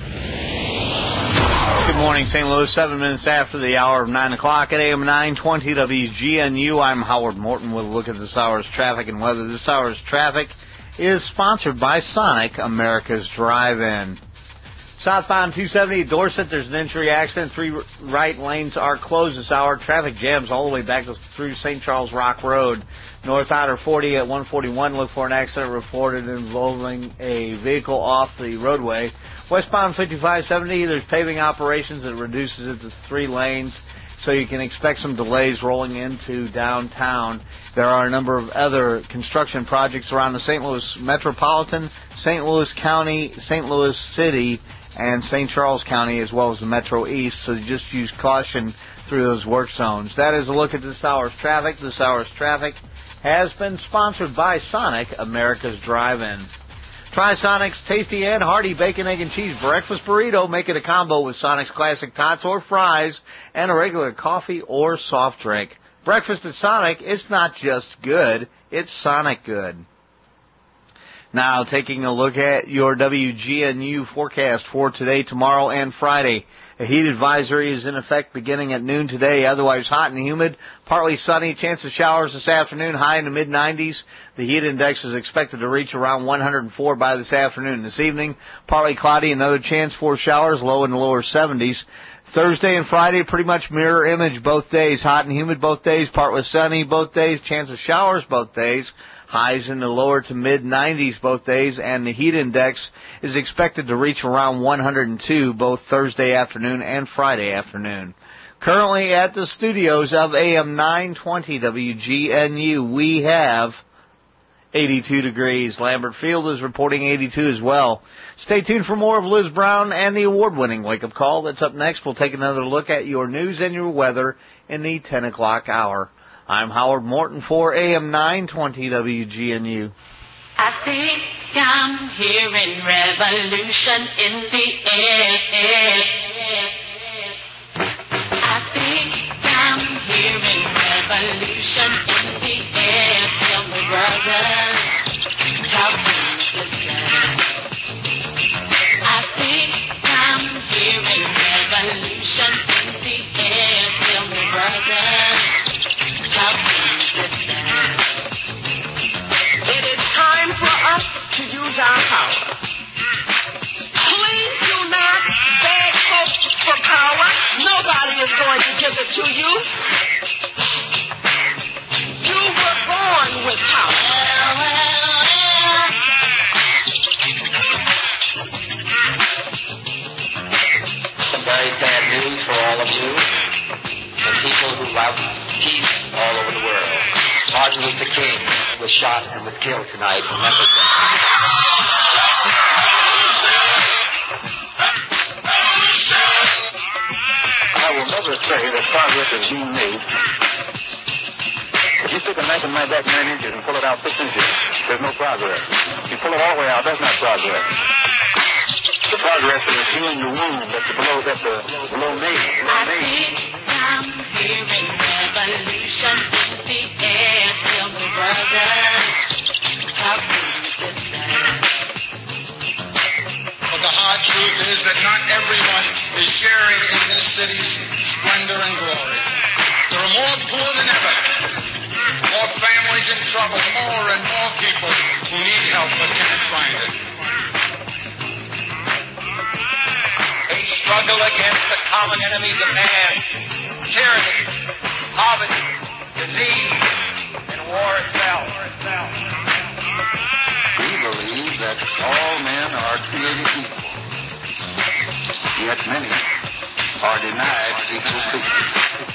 Good morning, Saint Louis. Seven minutes after the hour of nine o'clock at A M nine twenty W G N U. I'm Howard Morton with a look at this hour's traffic and weather. This hour's traffic is sponsored by Sonic, America's Drive-In. Southbound two seventy at Dorset, there's an injury accident. Three right lanes are closed this hour. Traffic jams all the way back through Saint Charles Rock Road. North Outer forty at one forty-one, look for an accident reported involving a vehicle off the roadway. Westbound fifty-five seventy, there's paving operations that reduces it to three lanes, so you can expect some delays rolling into downtown. There are a number of other construction projects around the Saint Louis Metropolitan, Saint Louis County, Saint Louis City, and Saint Charles County, as well as the Metro East, so just use caution through those work zones. That is a look at this hour's traffic. This hour's traffic has been sponsored by Sonic, America's Drive-In. Try Sonic's tasty and hearty bacon, egg, and cheese breakfast burrito. Make it a combo with Sonic's classic tots or fries and a regular coffee or soft drink. Breakfast at Sonic, it's not just good, it's Sonic good. Now, taking a look at your W G N U forecast for today, tomorrow, and Friday. A heat advisory is in effect beginning at noon today, otherwise hot and humid. Partly sunny, chance of showers this afternoon, high in the mid nineties. The heat index is expected to reach around one hundred four by this afternoon. This evening, partly cloudy, another chance for showers, low in the lower seventies. Thursday and Friday, pretty much mirror image both days. Hot and humid both days, partly sunny both days, chance of showers both days. Highs in the lower to mid nineties both days, and the heat index is expected to reach around one hundred two both Thursday afternoon and Friday afternoon. Currently at the studios of A M nine twenty W G N U, we have eighty-two degrees. Lambert Field is reporting eighty-two as well. Stay tuned for more of Liz Brown and the award-winning Wake Up Call. That's up next. We'll take another look at your news and your weather in the ten o'clock hour. I'm Howard Morton for A M nine twenty W G N U. I think I'm I'm hearing revolution in the air. I think I'm hearing revolution in the air. Tell me, brothers, talk to me, sisters. I think I'm hearing revolution in the air. Tell me, brothers, talk to me, sisters. It is time for us to use our power. Please do not beg folks for power. Nobody is going to give it to you. You were born with power. Some very sad news for all of you and people who love peace all over the world. Martin Luther King was shot and was killed tonight in Memphis. I will never say that progress is being made. If you stick a knife in my back nine inches and pull it out six inches, there's no progress. If you pull it all the way out, that's not progress. The progress is healing the wound that's below, that's the below me. I think I'm hearing revolution in the air. Tell me, brothers, talk to me, sisters. But the hard truth is that not everyone is sharing in this city's splendor and glory. There are more poor than ever, more families in trouble, more and more people who need help but can't find it. They struggle against the common enemies of man, tyranny, poverty, disease, and war itself. We believe that all men are created equal, yet many are denied equal treatment.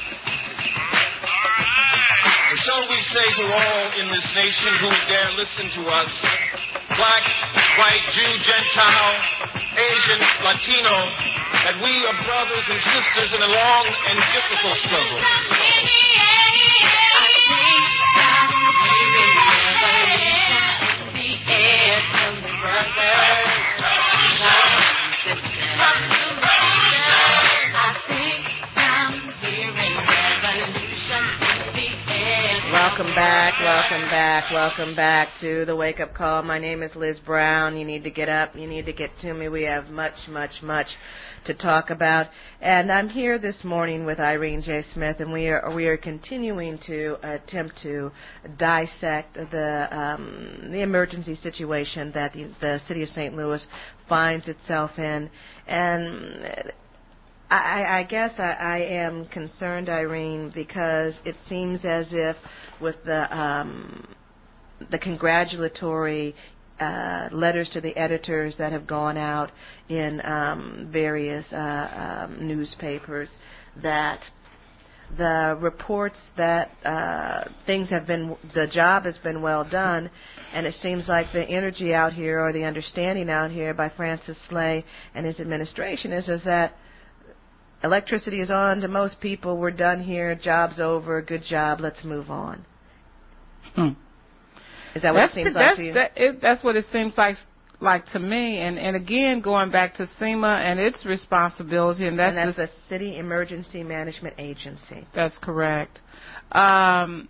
And so we say to all in this nation who dare listen to us, black, white, Jew, Gentile, Asian, Latino, that we are brothers and sisters in a long and difficult struggle. Welcome back, welcome back, welcome back to the Wake Up Call. My name is Liz Brown. You need to get up. You need to get to me. We have much, much, much to talk about. And I'm here this morning with Irene J. Smith, and we are we are continuing to attempt to dissect the um, the emergency situation that the, the city of Saint Louis finds itself in. And I, I guess I, I am concerned, Irene, because it seems as if with the um, the congratulatory uh, letters to the editors that have gone out in um, various uh, um, newspapers, that the reports that uh, things have been, the job has been well done, and it seems like the energy out here, or the understanding out here by Francis Slay and his administration is, is that electricity is on to most people. We're done here. Job's over. Good job. Let's move on. Hmm. Is that what that's, it seems that's, like to you? That, it, that's what it seems like like to me. And, and again, going back to SEMA and its responsibility, and that's, and that's the, the City Emergency Management Agency. That's correct. Um,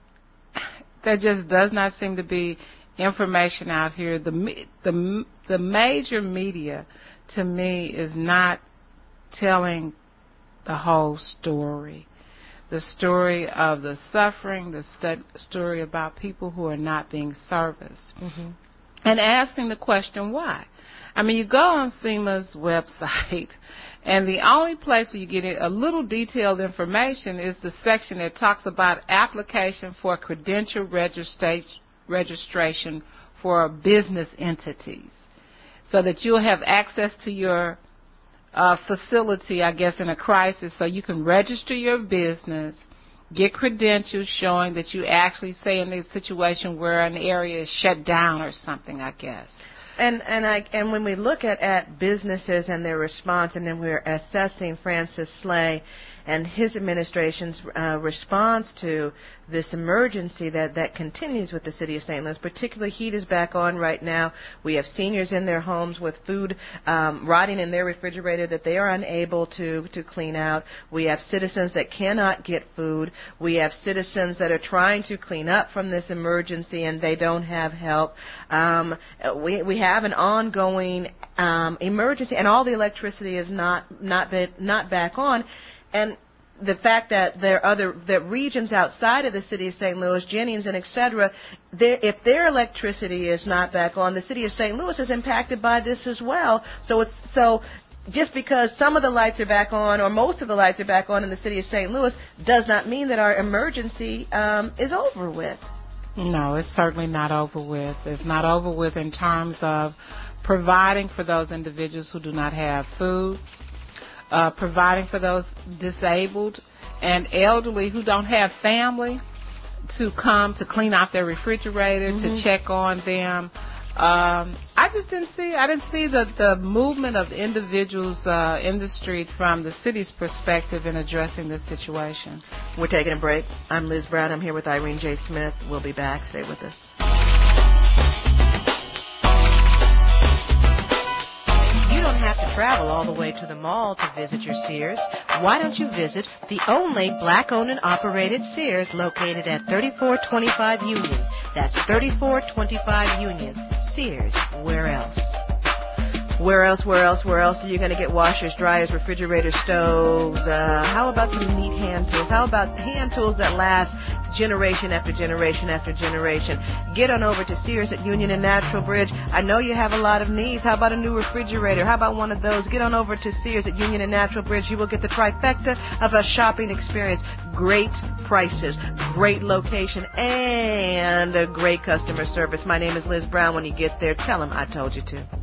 there just does not seem to be information out here. The the the major media, to me, is not telling the whole story. The story of the suffering, the st- story about people who are not being serviced. Mm-hmm. And asking the question, why? I mean, you go on SEMA's website, and the only place where you get a little detailed information is the section that talks about application for credential registra- registration for business entities, so that you'll have access to your Uh, facility, I guess, in a crisis, so you can register your business, get credentials showing that you actually, say, in a situation where an area is shut down or something, I guess. And and I and when we look at, at businesses and their response, and then we're assessing Francis Slay and his administration's uh, response to this emergency that, that continues with the city of Saint Louis. Particularly, heat is back on right now. We have seniors in their homes with food um, rotting in their refrigerator that they are unable to, to clean out. We have citizens that cannot get food. We have citizens that are trying to clean up from this emergency and they don't have help. Um, we, we have an ongoing um, emergency, and all the electricity is not not been, not back on. And the fact that there are other that regions outside of the city of Saint Louis, Jennings and et cetera, if their electricity is not back on, the city of Saint Louis is impacted by this as well. So it's so. Just because some of the lights are back on or most of the lights are back on in the city of Saint Louis does not mean that our emergency um, is over with. No, it's certainly not over with. It's not over with in terms of providing for those individuals who do not have food, uh, providing for those disabled and elderly who don't have family to come to clean out their refrigerator, mm-hmm. to check on them. Um, I just didn't see. I didn't see the, the movement of the individuals uh, in the street from the city's perspective in addressing this situation. We're taking a break. I'm Liz Brown. I'm here with Irene J. Smith. We'll be back. Stay with us. You don't have to travel all the way to the mall to visit your Sears. Why don't you visit the only black-owned and operated Sears located at thirty-four twenty-five Union? That's thirty-four twenty-five Union. Sears, where else? Where else, where else, where else are you going to get washers, dryers, refrigerators, stoves? Uh, how about some neat hand tools? How about hand tools that last generation after generation after generation? Get on over to Sears at Union and Natural Bridge. I know you have a lot of needs. How about a new refrigerator? How about one of those? Get on over to Sears at Union and Natural Bridge. You will get the trifecta of a shopping experience. Great prices, great location, and a great customer service. My name is Liz Brown. When you get there, tell them I told you to.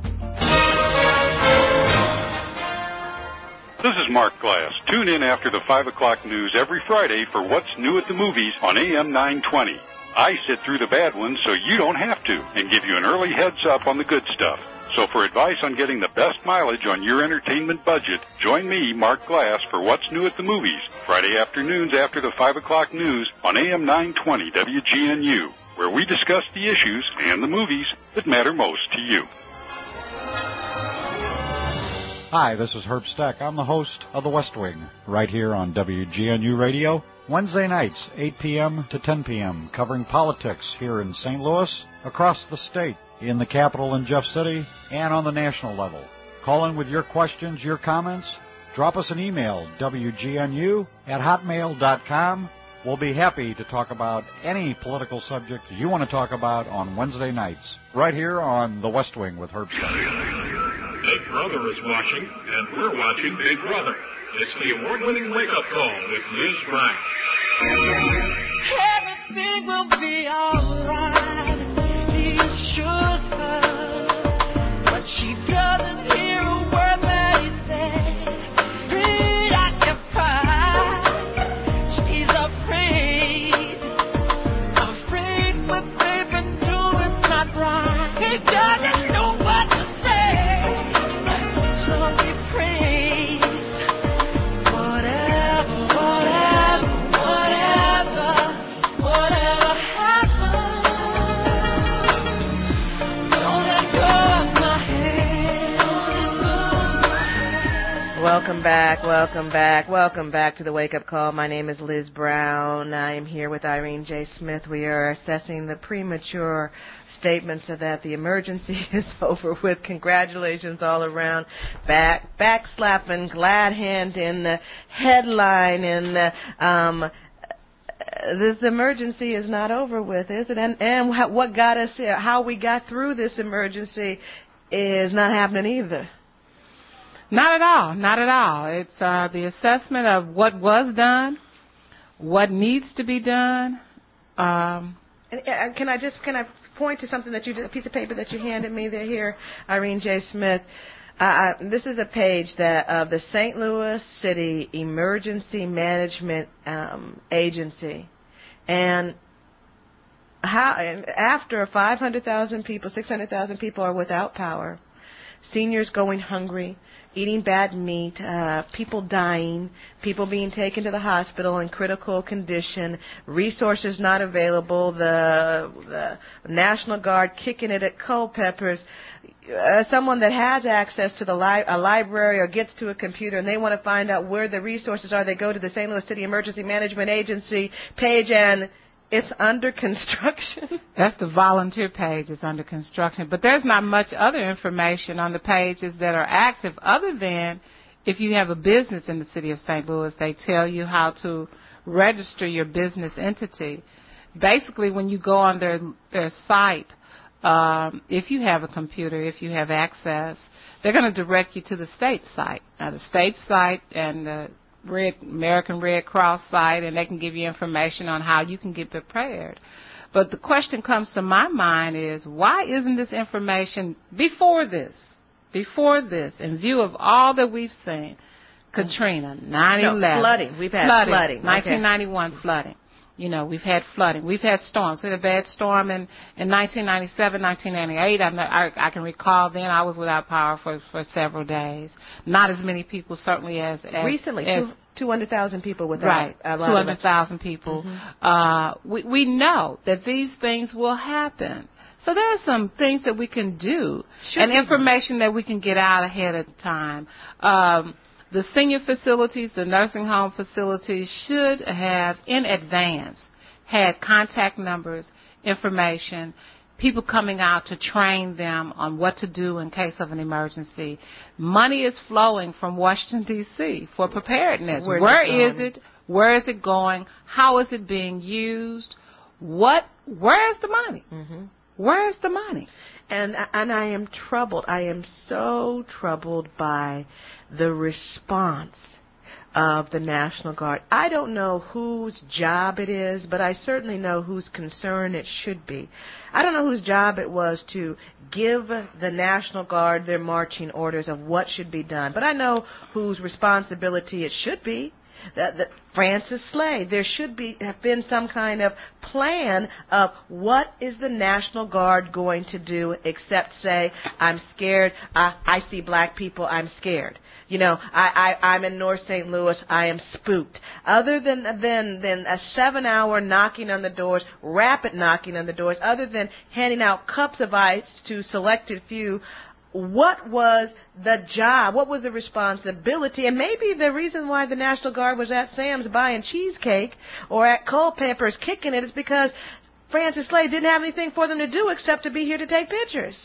This is Mark Glass. Tune in after the five o'clock news every Friday for What's New at the Movies on A M nine twenty. I sit through the bad ones so you don't have to and give you an early heads up on the good stuff. So for advice on getting the best mileage on your entertainment budget, join me, Mark Glass, for What's New at the Movies, Friday afternoons after the five o'clock news on A M nine twenty W G N U, where we discuss the issues and the movies that matter most to you. Hi, this is Herb Steck. I'm the host of The West Wing, right here on W G N U Radio, Wednesday nights, eight p.m. to ten p.m., covering politics here in Saint Louis, across the state, in the capital in Jeff City, and on the national level. Call in with your questions, your comments. Drop us an email, W G N U at hotmail dot com. We'll be happy to talk about any political subject you want to talk about on Wednesday nights, right here on The West Wing with Herb Steck. Big Brother is watching, and we're watching Big Brother. It's the award-winning wake-up call with Liz Brown. Everything will be alright. He assures her, but she doesn't hear a word that he says. Preoccupied, she's afraid, afraid what they've been doing's not right. He doesn't know what to say. Welcome back, welcome back, welcome back to the Wake Up Call. My name is Liz Brown. I am here with Irene J. Smith. We are assessing the premature statements of that the emergency is over with. Congratulations all around. Back, back slapping, glad hand in the headline in the, um, this emergency is not over with, is it? And, and what got us here, how we got through this emergency is not happening either. Not at all. Not at all. It's uh, the assessment of what was done, what needs to be done. Um, and, uh, can I just can I point to something that you did, a piece of paper that you handed me there here, Irene J. Smith. Uh, this is a page that of uh, the Saint Louis City Emergency Management um, Agency, and how after five hundred thousand people, six hundred thousand people are without power. seniors going hungry, eating bad meat, uh, people dying, people being taken to the hospital in critical condition, resources not available, the, the National Guard kicking it at Culpeppers. Uh, someone that has access to the li- a library or gets to a computer and they want to find out where the resources are, they go to the Saint Louis City Emergency Management Agency page and it's under construction. That's the volunteer page. It's under construction. But there's not much other information on the pages that are active other than if you have a business in the city of Saint Louis, they tell you how to register your business entity. Basically, when you go on their, their site, um, if you have a computer, if you have access, they're going to direct you to the state site. Now, the state site and the Red, American Red Cross site, and they can give you information on how you can get prepared. But the question comes to my mind is, why isn't this information before this, before this, in view of all that we've seen, Katrina, nine eleven, no, flooding, we've had flooding, flooding, nineteen ninety-one okay. flooding. You know, we've had flooding. We've had storms. We had a bad storm in, in nineteen ninety-seven, nineteen ninety-eight. I, I, I can recall then I was without power for, for several days. Not as many people, certainly, as... as Recently, as, two hundred thousand people without... Right, two hundred thousand people. Mm-hmm. Uh, we, we know that these things will happen. So there are some things that we can do Should and information that we can get out ahead of time. Um, The senior facilities, the nursing home facilities should have, in advance, had contact numbers, information, people coming out to train them on what to do in case of an emergency. Money is flowing from Washington, D C for preparedness. Where's Where it is it? Where is it going? How is it being used? What? Where is the money? Mm-hmm. Where is the money? And and I am troubled. I am so troubled by the response of the National Guard. I don't know whose job it is, but I certainly know whose concern it should be. I don't know whose job it was to give the National Guard their marching orders of what should be done, but I know whose responsibility it should be. That, that Francis Slade, there should be have been some kind of plan of what is the National Guard going to do except say, I'm scared, I, I see black people, I'm scared. You know, I, I, I'm in North Saint Louis, I am spooked. Other than, than, than a seven-hour knocking on the doors, rapid knocking on the doors, other than handing out cups of ice to selected few, what was the job? What was the responsibility? And maybe the reason why the National Guard was at Sam's buying cheesecake or at Culpeppers kicking it is because Francis Slade didn't have anything for them to do except to be here to take pictures.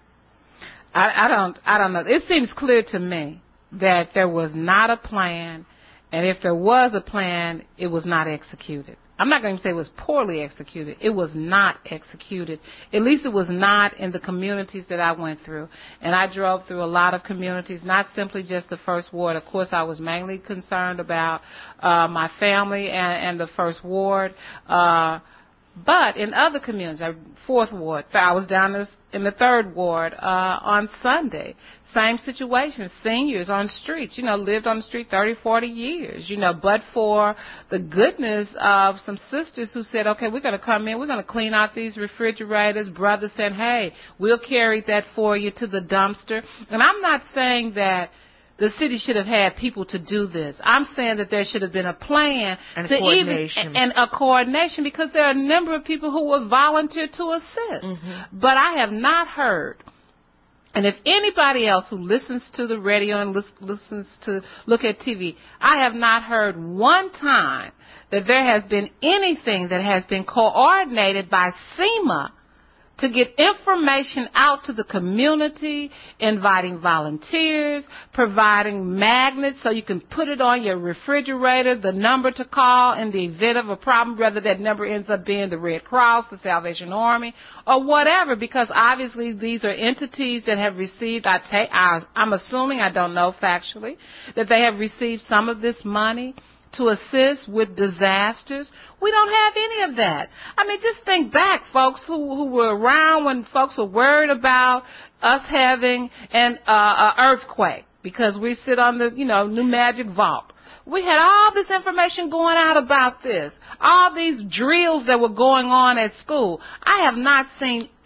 I, I don't. I don't know. It seems clear to me that there was not a plan, and if there was a plan, it was not executed. I'm not going to say it was poorly executed. It was not executed. At least it was not in the communities that I went through. And I drove through a lot of communities, not simply just the First Ward. Of course, I was mainly concerned about uh, my family and, and the First Ward. Uh, but in other communities, Fourth Ward, I was down this, in the Third Ward uh, on Sunday. Same situation, seniors on streets, you know, lived on the street thirty, forty years, you know, but for the goodness of some sisters who said, okay, we're going to come in, we're going to clean out these refrigerators. Brothers said, hey, we'll carry that for you to the dumpster. And I'm not saying that the city should have had people to do this. I'm saying that there should have been a plan and to a coordination. even and a coordination because there are a number of people who will volunteer to assist. Mm-hmm. But I have not heard. And if anybody else who listens to the radio and lis- listens to look at T V, I have not heard one time that there has been anything that has been coordinated by SEMA to get information out to the community, inviting volunteers, providing magnets so you can put it on your refrigerator, the number to call in the event of a problem, whether that number ends up being the Red Cross, the Salvation Army, or whatever, because obviously these are entities that have received, I take, I, I'm assuming, I don't know factually, that they have received some of this money to assist with disasters. We don't have any of that. I mean, just think back, folks who, who were around when folks were worried about us having an uh, a earthquake because we sit on the, you know, New Magic Vault. We had all this information going out about this, all these drills that were going on at school. I have not seen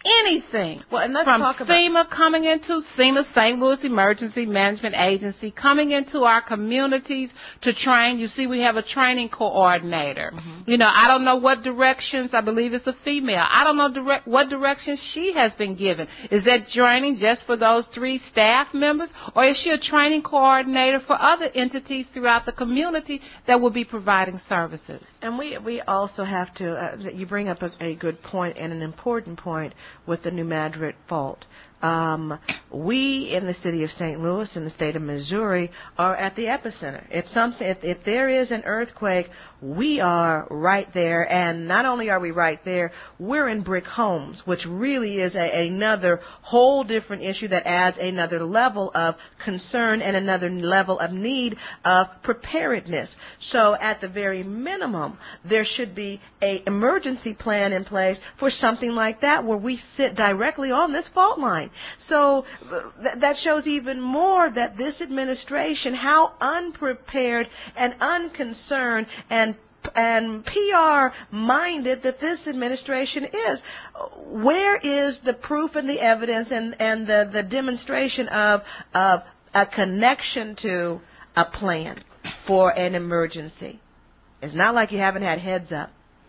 anything. Well, and let's From talk about SEMA coming into SEMA, Saint Louis Emergency Management Agency, coming into our communities to train. You see, we have a training coordinator. Mm-hmm. You know, I don't know what directions, I believe it's a female. I don't know direct, what directions she has been given. Is that training just for those three staff members, or is she a training coordinator for other entities throughout the community that will be providing services? And we we also have to, uh, you bring up a, a good point and an important point with the New Madrid fault. Um, we in the city of Saint Louis, in the state of Missouri, are at the epicenter. If something, if, if there is an earthquake, we are right there. And not only are we right there, we're in brick homes, which really is a, another whole different issue that adds another level of concern and another level of need of preparedness. So at the very minimum, there should be an emergency plan in place for something like that, where we sit directly on this fault line. So th- that shows even more that this administration, how unprepared and unconcerned and and P R minded that this administration is. Where is the proof and the evidence and, and the, the demonstration of, of a connection to a plan for an emergency? It's not like you haven't had heads up.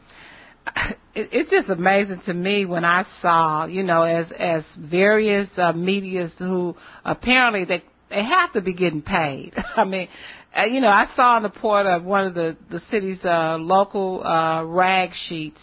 It's just amazing to me when I saw, you know, as as various uh, medias who apparently they they have to be getting paid. I mean, uh, you know, I saw on the port of one of the the city's uh, local uh, rag sheets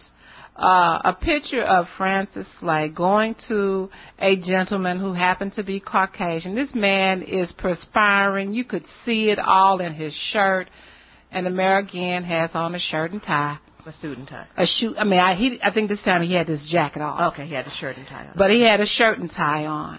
uh, a picture of Francis Slay going to a gentleman who happened to be Caucasian. This man is perspiring. You could see it all in his shirt, and the mayor again has on a shirt and tie. A suit and tie. A shoe. I mean, I, he, I think this time he had his jacket off. Okay, he had a shirt and tie on. But he had a shirt and tie on.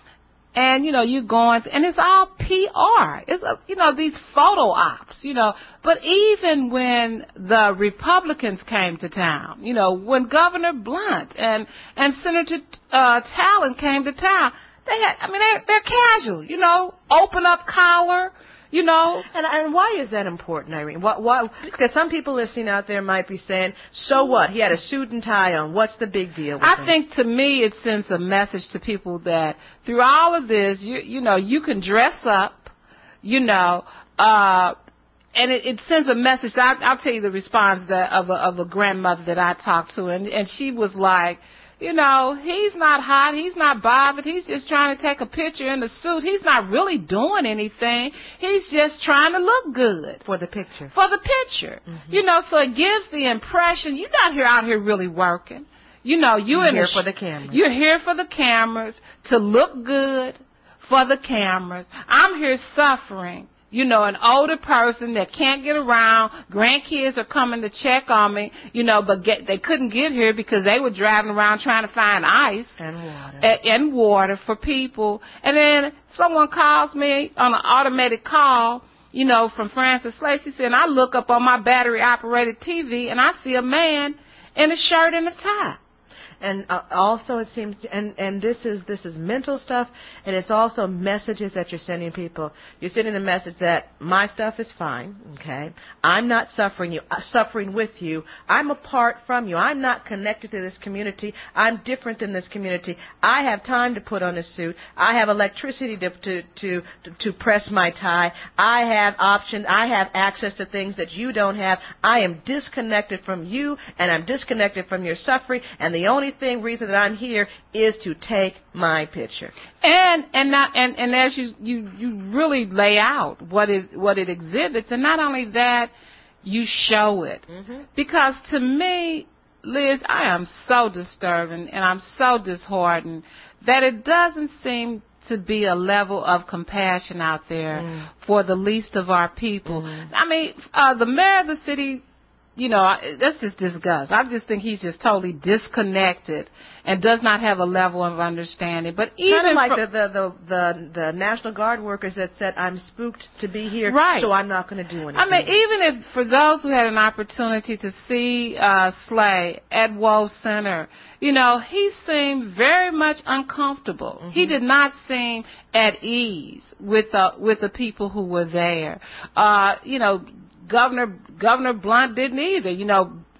And, you know, you're going, to, and it's all P R. It's, a, you know, these photo ops, you know. But even when the Republicans came to town, you know, when Governor Blunt and, and Senator uh, Talon came to town, they had, I mean, they're, they're casual, you know, open up collar. You know, and and why is that important, Irene? Why, why? Because some people listening out there might be saying, "So what? He had a suit and tie on. What's the big deal?" With I him? think to me it sends a message to people that through all of this, you you know, you can dress up, you know, uh, and it, it sends a message. I'll, I'll tell you the response that of a, of a grandmother that I talked to, and and she was like, you know, he's not hot, he's not bothered, he's just trying to take a picture in the suit. He's not really doing anything. He's just trying to look good. For the picture. For the picture. Mm-hmm. You know, so it gives the impression you're not here out here really working. You know, you're, you're in here sh- for the cameras. You're here for the cameras, to look good for the cameras. I'm here suffering. You know, an older person that can't get around. Grandkids are coming to check on me, you know, but get, they couldn't get here because they were driving around trying to find ice. And water. And, and water for people. And then someone calls me on an automated call, you know, from Francis Slay. She said, and I look up on my battery-operated T V, and I see a man in a shirt and a tie. And uh, also it seems, and, and this is this is mental stuff, and it's also messages that you're sending people. You're sending a message that my stuff is fine, okay? I'm not suffering you, uh, suffering with you. I'm apart from you. I'm not connected to this community. I'm different than this community. I have time to put on a suit. I have electricity to to to, to press my tie. I have options. I have access to things that you don't have. I am disconnected from you, and I'm disconnected from your suffering, and the only thing reason that I'm here is to take my picture. And and not and, and as you, you, you really lay out what it what it exhibits, and not only that, you show it. Mm-hmm. Because to me, Liz, I am so disturbed and, and I'm so disheartened that it doesn't seem to be a level of compassion out there mm. for the least of our people. Mm. I mean, uh, the mayor of the city, you know, that's just disgust. I just think he's just totally disconnected and does not have a level of understanding. But even kind of like fr- the, the, the, the, the National Guard workers that said, I'm spooked to be here, right. so I'm not going to do anything. I mean, even if for those who had an opportunity to see uh, Slay at Woe Center, you know, he seemed very much uncomfortable. Mm-hmm. He did not seem at ease with the, with the people who were there. Uh, you know, Governor Governor Blunt didn't either. You know,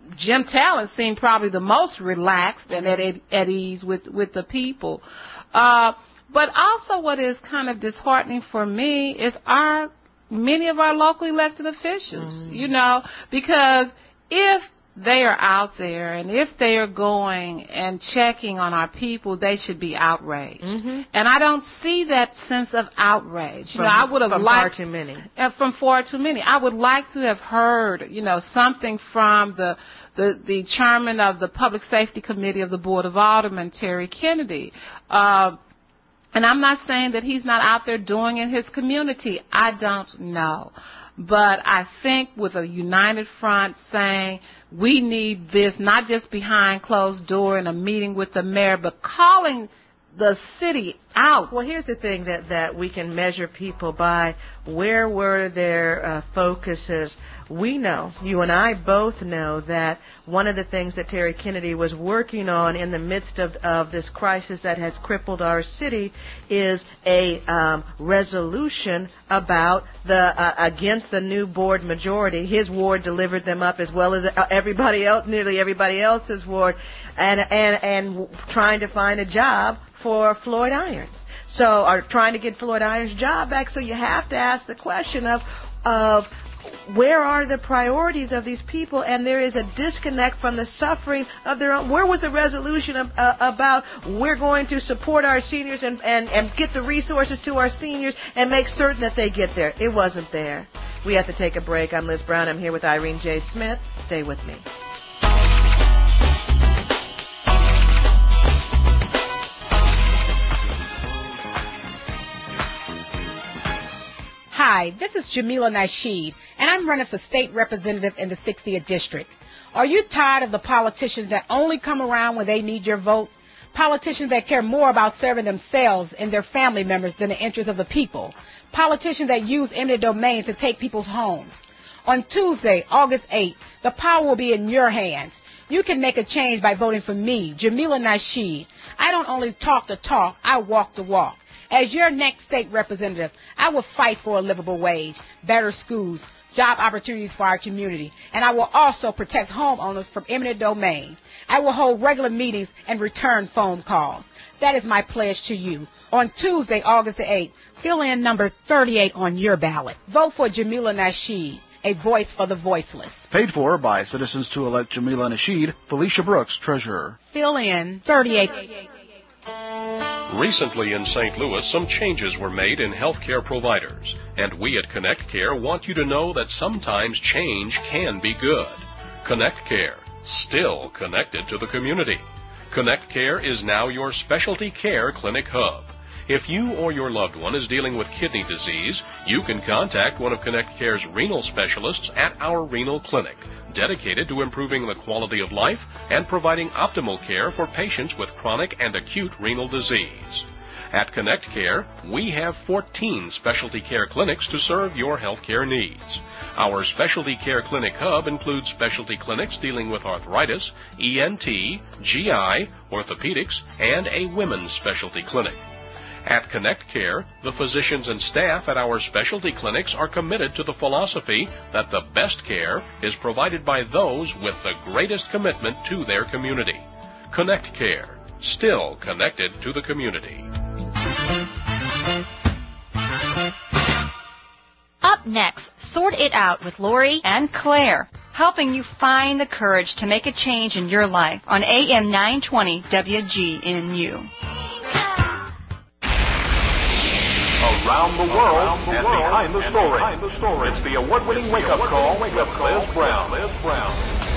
Jim Talent seemed probably the most relaxed and at, at ease with, with the people. Uh, but also what is kind of disheartening for me is our many of our local elected officials, mm-hmm. you know, because if they are out there and if they are going and checking on our people, they should be outraged. Mm-hmm. And I don't see that sense of outrage. From, you know, I would have from liked far too many. Uh, from far too many. I would like to have heard, you know, something from the the the chairman of the Public Safety Committee of the Board of Aldermen, Terry Kennedy. Uh, and I'm not saying that he's not out there doing in his community. I don't know. But I think with a united front saying we need this, not just behind closed door in a meeting with the mayor, but calling the city out. Well, here's the thing that, that we can measure people by. Where were their uh, focuses? We know, you and I both know, that one of the things that Terry Kennedy was working on in the midst of, of this crisis that has crippled our city is a um, resolution about the uh, against the new board majority. His ward delivered them up as well as everybody else, nearly everybody else's ward, and and and trying to find a job for Floyd Irons. So, are trying to get Floyd Irons' job back. So you have to ask the question of of where are the priorities of these people? And there is a disconnect from the suffering of their own. Where was the resolution of, uh, about we're going to support our seniors and, and, and get the resources to our seniors and make certain that they get there? It wasn't there. We have to take a break. I'm Liz Brown. I'm here with Irene J. Smith. Stay with me. Hi, this is Jamila Nasheed, and I'm running for state representative in the sixtieth District. Are you tired of the politicians that only come around when they need your vote? Politicians that care more about serving themselves and their family members than the interests of the people? Politicians that use eminent domain to take people's homes? On Tuesday, August eighth, the power will be in your hands. You can make a change by voting for me, Jamila Nasheed. I don't only talk the talk, I walk the walk. As your next state representative, I will fight for a livable wage, better schools, job opportunities for our community, and I will also protect homeowners from eminent domain. I will hold regular meetings and return phone calls. That is my pledge to you. On Tuesday, August eighth, fill in number thirty-eight on your ballot. Vote for Jamila Nasheed, a voice for the voiceless. Paid for by Citizens to elect Jamila Nasheed, Felicia Brooks, Treasurer. Fill in thirty-eight. Recently in Saint Louis, some changes were made in healthcare providers, and we at Connect Care want you to know that sometimes change can be good. Connect Care, still connected to the community. Connect Care is now your specialty care clinic hub. If you or your loved one is dealing with kidney disease, you can contact one of Connect Care's renal specialists at our renal clinic, dedicated to improving the quality of life and providing optimal care for patients with chronic and acute renal disease. At Connect Care, we have fourteen specialty care clinics to serve your healthcare needs. Our specialty care clinic hub includes specialty clinics dealing with arthritis, E N T, G I, orthopedics, and a women's specialty clinic. At Connect Care, the physicians and staff at our specialty clinics are committed to the philosophy that the best care is provided by those with the greatest commitment to their community. Connect Care, still connected to the community. Up next, Sort It Out with Lori and Claire, helping you find the courage to make a change in your life on A M nine twenty W G N U. Around the world, Around the and, world behind, the and behind the story. It's the award-winning wake-up call with Liz Brown. Liz Brown.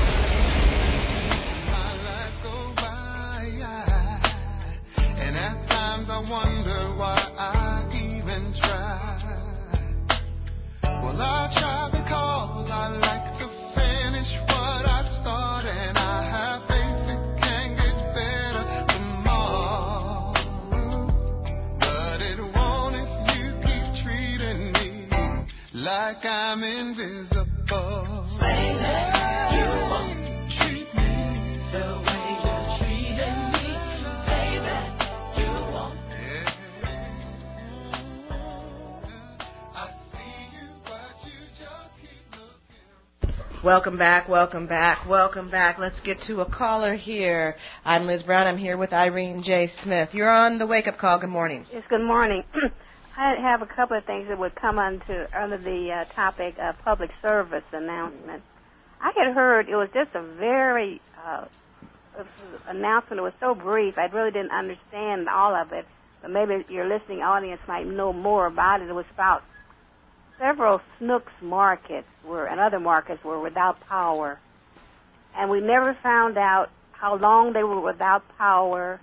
And at times I wonder why I even try. Well, I try because I like to finish what I start, and I have faith it can get better tomorrow. But it won't if you keep treating me like I'm invisible. Say that you won't treat me the way you're treating me. Say that you won't. I see you, but you just keep looking. Welcome back, welcome back, welcome back. Let's get to a caller here. I'm Liz Brown. I'm here with Irene J. Smith. You're on the wake-up call. Good morning. Yes, good morning. I have a couple of things that would come under, under the uh, topic of public service announcements. I had heard it was just a very uh, announcement. It was so brief. I really didn't understand all of it, but maybe your listening audience might know more about it. It was about several Snooks markets were and other markets were without power, and we never found out how long they were without power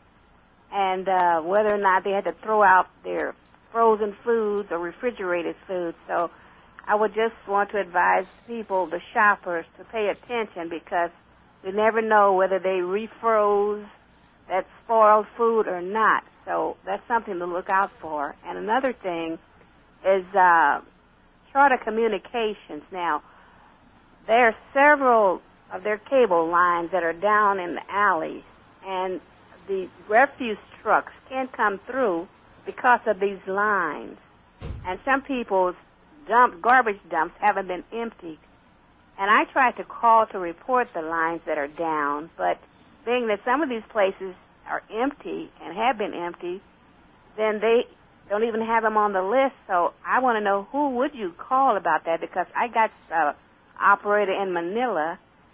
and uh, whether or not they had to throw out their frozen foods or refrigerated foods. So I would just want to advise people, the shoppers, to pay attention because we never know whether they refroze that spoiled food or not. So that's something to look out for. And another thing is uh, Charter Communications. Now, there are several of their cable lines that are down in the alleys, and the refuse trucks can't come through because of these lines. And some people's dump, garbage dumps haven't been emptied. And I tried to call to report the lines that are down, but being that some of these places are empty and have been empty, then they don't even have them on the list. So I want to know who would you call about that, because I got an operator in Manila,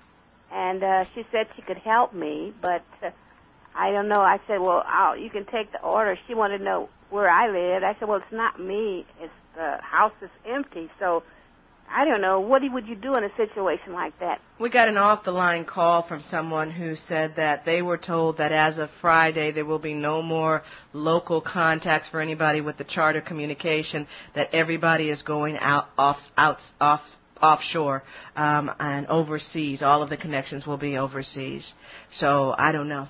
and uh, she said she could help me, but uh, I don't know. I said, well, I'll, you can take the order. She wanted to know where I lived. I said, well, it's not me. It's the house is empty. So I don't know. What would you do in a situation like that? We got an off-the-line call from someone who said that they were told that as of Friday there will be no more local contacts for anybody with the Charter Communication, that everybody is going out off, out, off, offshore um, and overseas. All of the connections will be overseas. So I don't know.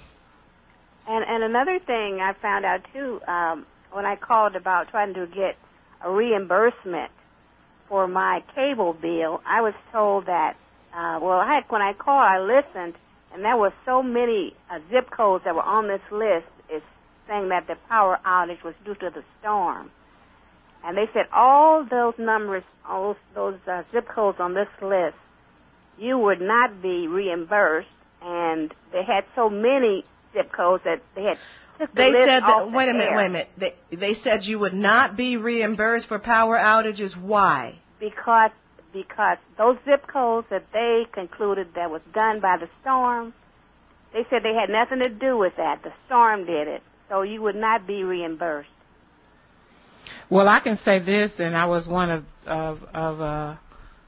And, and another thing I found out, too, um, when I called about trying to get a reimbursement for my cable bill, I was told that, uh, well, I had, when I called, I listened, and there were so many uh, zip codes that were on this list is saying that the power outage was due to the storm. And they said all those numbers, all those, those uh, zip codes on this list, you would not be reimbursed, and they had so many zip codes that they had took the They list said off that, the wait a minute, air. wait a minute. They, they said you would not be reimbursed for power outages. Why? Because because those zip codes that they concluded that was done by the storm, they said they had nothing to do with that. The storm did it. So you would not be reimbursed. Well, I can say this, and I was one of of, of uh,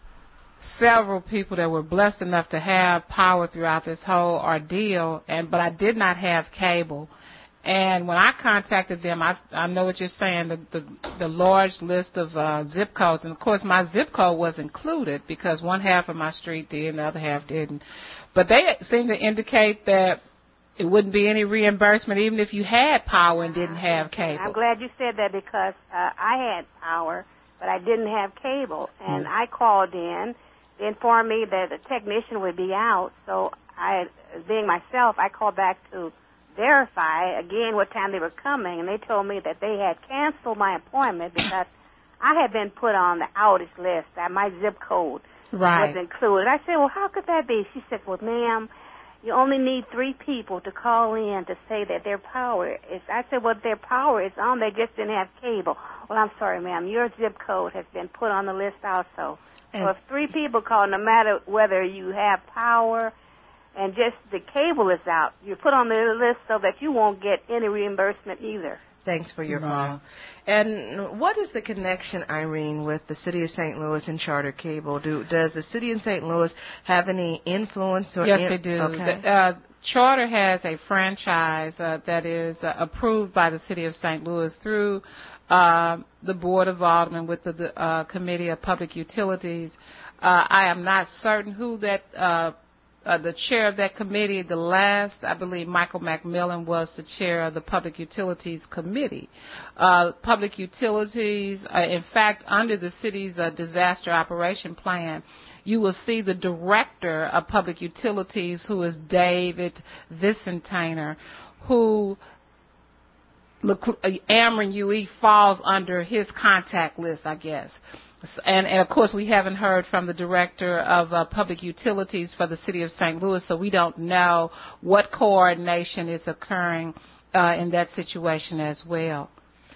several people that were blessed enough to have power throughout this whole ordeal, and but I did not have cable. And when I contacted them, I, I know what you're saying, the, the, the large list of uh, zip codes. And, of course, my zip code was included because one half of my street did and the other half didn't. But they seemed to indicate that it wouldn't be any reimbursement even if you had power and didn't have cable. I'm glad you said that because uh, I had power, but I didn't have cable. And mm. I called in. They informed me that the technician would be out. So, I, being myself, I called back to verify again what time they were coming, and they told me that they had canceled my appointment because I had been put on the outage list, that my zip code right. was included. I said, well, how could that be? She said, well, ma'am, you only need three people to call in to say that their power is, I said, well, their power is on, they just didn't have cable. Well, I'm sorry, ma'am, your zip code has been put on the list also. And so if three people call, no matter whether you have power and just the cable is out, you're put on the list so that you won't get any reimbursement either. Thanks for your right. call. And what is the connection, Irene, with the City of Saint Louis and Charter Cable? Do, does the City of Saint Louis have any influence? Or yes, in, they do. Okay. The, uh, Charter has a franchise uh, that is uh, approved by the City of Saint Louis through uh, the Board of Aldermen with the, the uh, Committee of Public Utilities. Uh, I am not certain who that uh, Uh, the chair of that committee, the last, I believe, Michael McMillan was the chair of the Public Utilities Committee. Uh, Public Utilities, uh, in fact, under the city's uh, disaster operation plan, you will see the director of Public Utilities, who is David Vicentainer, who Ameren U E falls under his contact list, I guess. And, and, of course, we haven't heard from the Director of uh, Public Utilities for the City of Saint Louis, so we don't know what coordination is occurring uh, in that situation as well.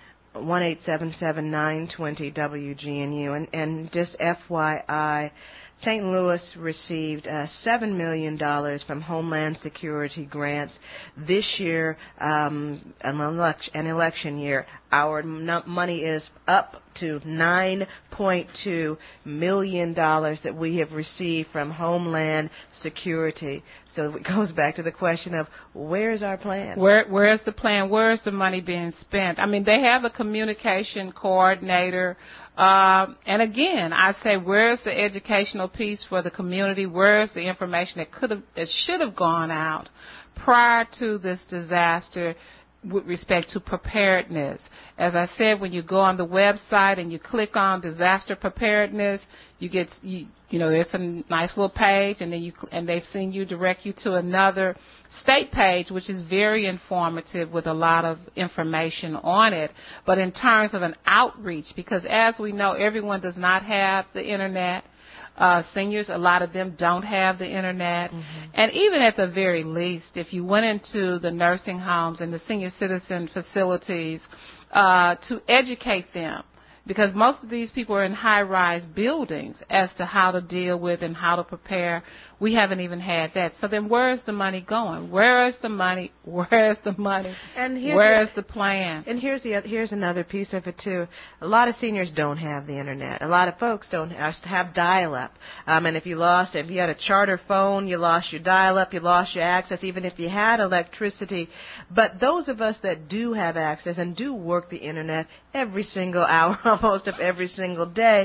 one eight seven seven, nine two zero, W G N U. And, and just F Y I, Saint Louis received uh, seven million dollars from Homeland Security grants this year, um, an, election, an election year. Our money is up to nine point two million dollars that we have received from Homeland Security. So it goes back to the question of where's our plan? Where, where's the plan? Where's the money being spent? I mean, they have a communication coordinator. Uh, and again, I say, where's the educational piece for the community? Where's the information that could have, that should have gone out prior to this disaster with respect to preparedness? As I said, when you go on the website and you click on disaster preparedness, you get, you, you know, there's a nice little page, and then you, and they send you, direct you to another state page, which is very informative with a lot of information on it. But in terms of an outreach, because as we know, everyone does not have the internet. Uh, seniors, a lot of them don't have the internet. Mm-hmm. And even at the very least, if you went into the nursing homes and the senior citizen facilities uh, to educate them, because most of these people are in high-rise buildings, as to how to deal with and how to prepare. We haven't even had that. So then where is the money going? Where is the money? Where is the money? And here's where is the, the plan? And here's the here's another piece of it, too. A lot of seniors don't have the internet. A lot of folks don't have dial-up. Um, and if you lost, if you had a charter phone, you lost your dial-up, you lost your access, even if you had electricity. But those of us that do have access and do work the internet every single hour, almost of every single day,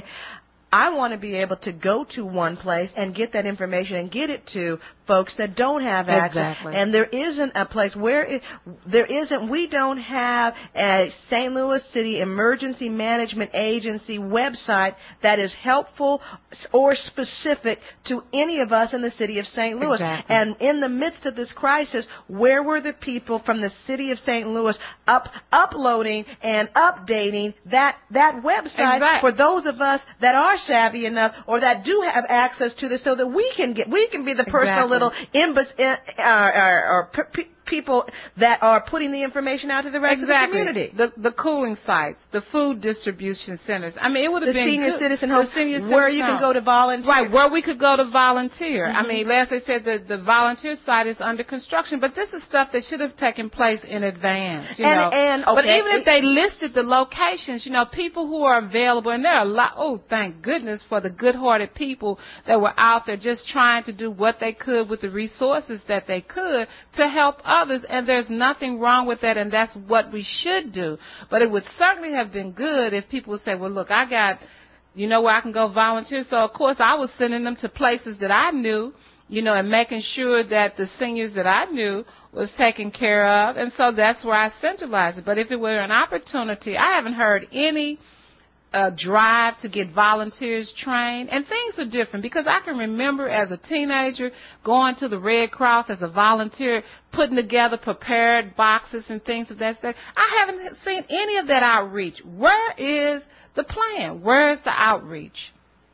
I want to be able to go to one place and get that information and get it to folks that don't have access. Exactly. And there isn't a place where it, there isn't, we don't have a Saint Louis City Emergency Management Agency website that is helpful or specific to any of us in the city of Saint Louis. Exactly. And in the midst of this crisis, where were the people from the city of Saint Louis up, uploading and updating that, that website Exactly. for those of us that are savvy enough or that do have access to this, so that we can get, we can be the personal Exactly. little embassy, uh, or, or p- p- people that are putting the information out to the rest exactly. of the community. The, the cooling sites, the food distribution centers. I mean, it would have the been senior good. citizen the homes, senior where citizen you can home. go to volunteer. Right, where we could go to volunteer. Mm-hmm. I mean, last they said that the volunteer site is under construction, but this is stuff that should have taken place in advance, you and, know. And, okay, but even if they listed the locations, you know, people who are available, and there are a lot, oh, thank goodness for the good-hearted people that were out there just trying to do what they could with the resources that they could to help others, and there's nothing wrong with that, and that's what we should do. But it would certainly have been good if people would say, well, look, I got, you know, where I can go volunteer. So, of course, I was sending them to places that I knew, you know, and making sure that the seniors that I knew was taken care of. And so that's where I centralized it. But if it were an opportunity, I haven't heard any uh, drive to get volunteers trained. And things are different, because I can remember as a teenager going to the Red Cross as a volunteer, putting together prepared boxes and things of that sort. I haven't seen any of that outreach. Where is the plan? Where is the outreach?